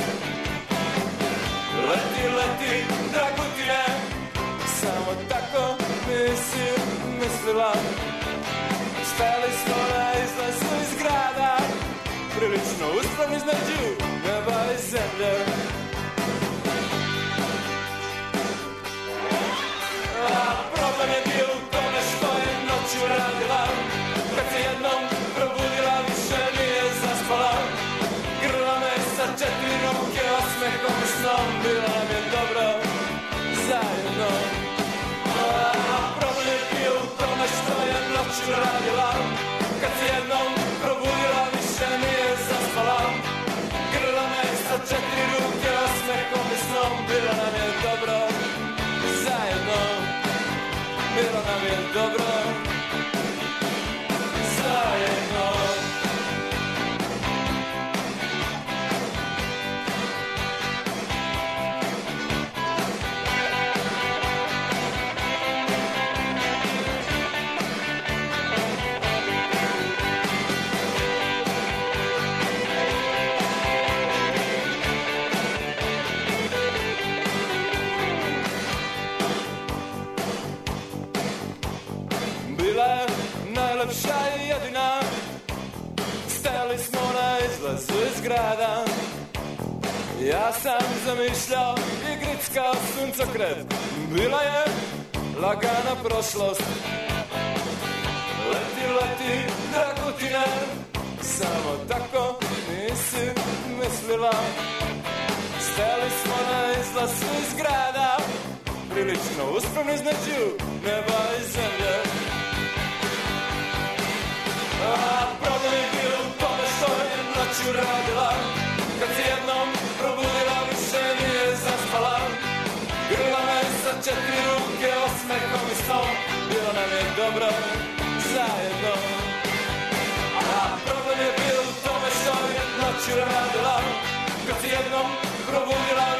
Speaker 1: Leti, leti, Dragutine, samo tako nisi mislila. Stajali smo na izlazu iz grada, prilično uspravni između neba i zemlje. A problem je bio u tome što je noću radila. Kad se jednom probudila, više nije zaspala. Grla me sa 4 ruke, osmehom i snom, bila nam je dobro zajedno. A problem je bio u tome što je noću radila. Kad se jednom probudila, više nije zaspala. Grla me sa 4 ruke, osmehom i snom, bila nam je dobro zajedno. Bilo nam je dobro zajedno. Najlepša i jedina, stajali smo na izlazu iz grada. Ja sam zamišljao igric kao suncokret. Bila je lagana prošlost. Leti, leti, Dragutine, samo tako nisi mislila. Stajali smo na izlazu iz grada, prilično uspravno između neba i zemlje. A problem je bio u tome što je noću radila. Kad se jednom probudila, više nije zaspala. Grla me sa 4 ruke, osmehom i snom, bilo nam je dobro zajedno. A problem je bio u tome što noću radila, kad si jednom probudila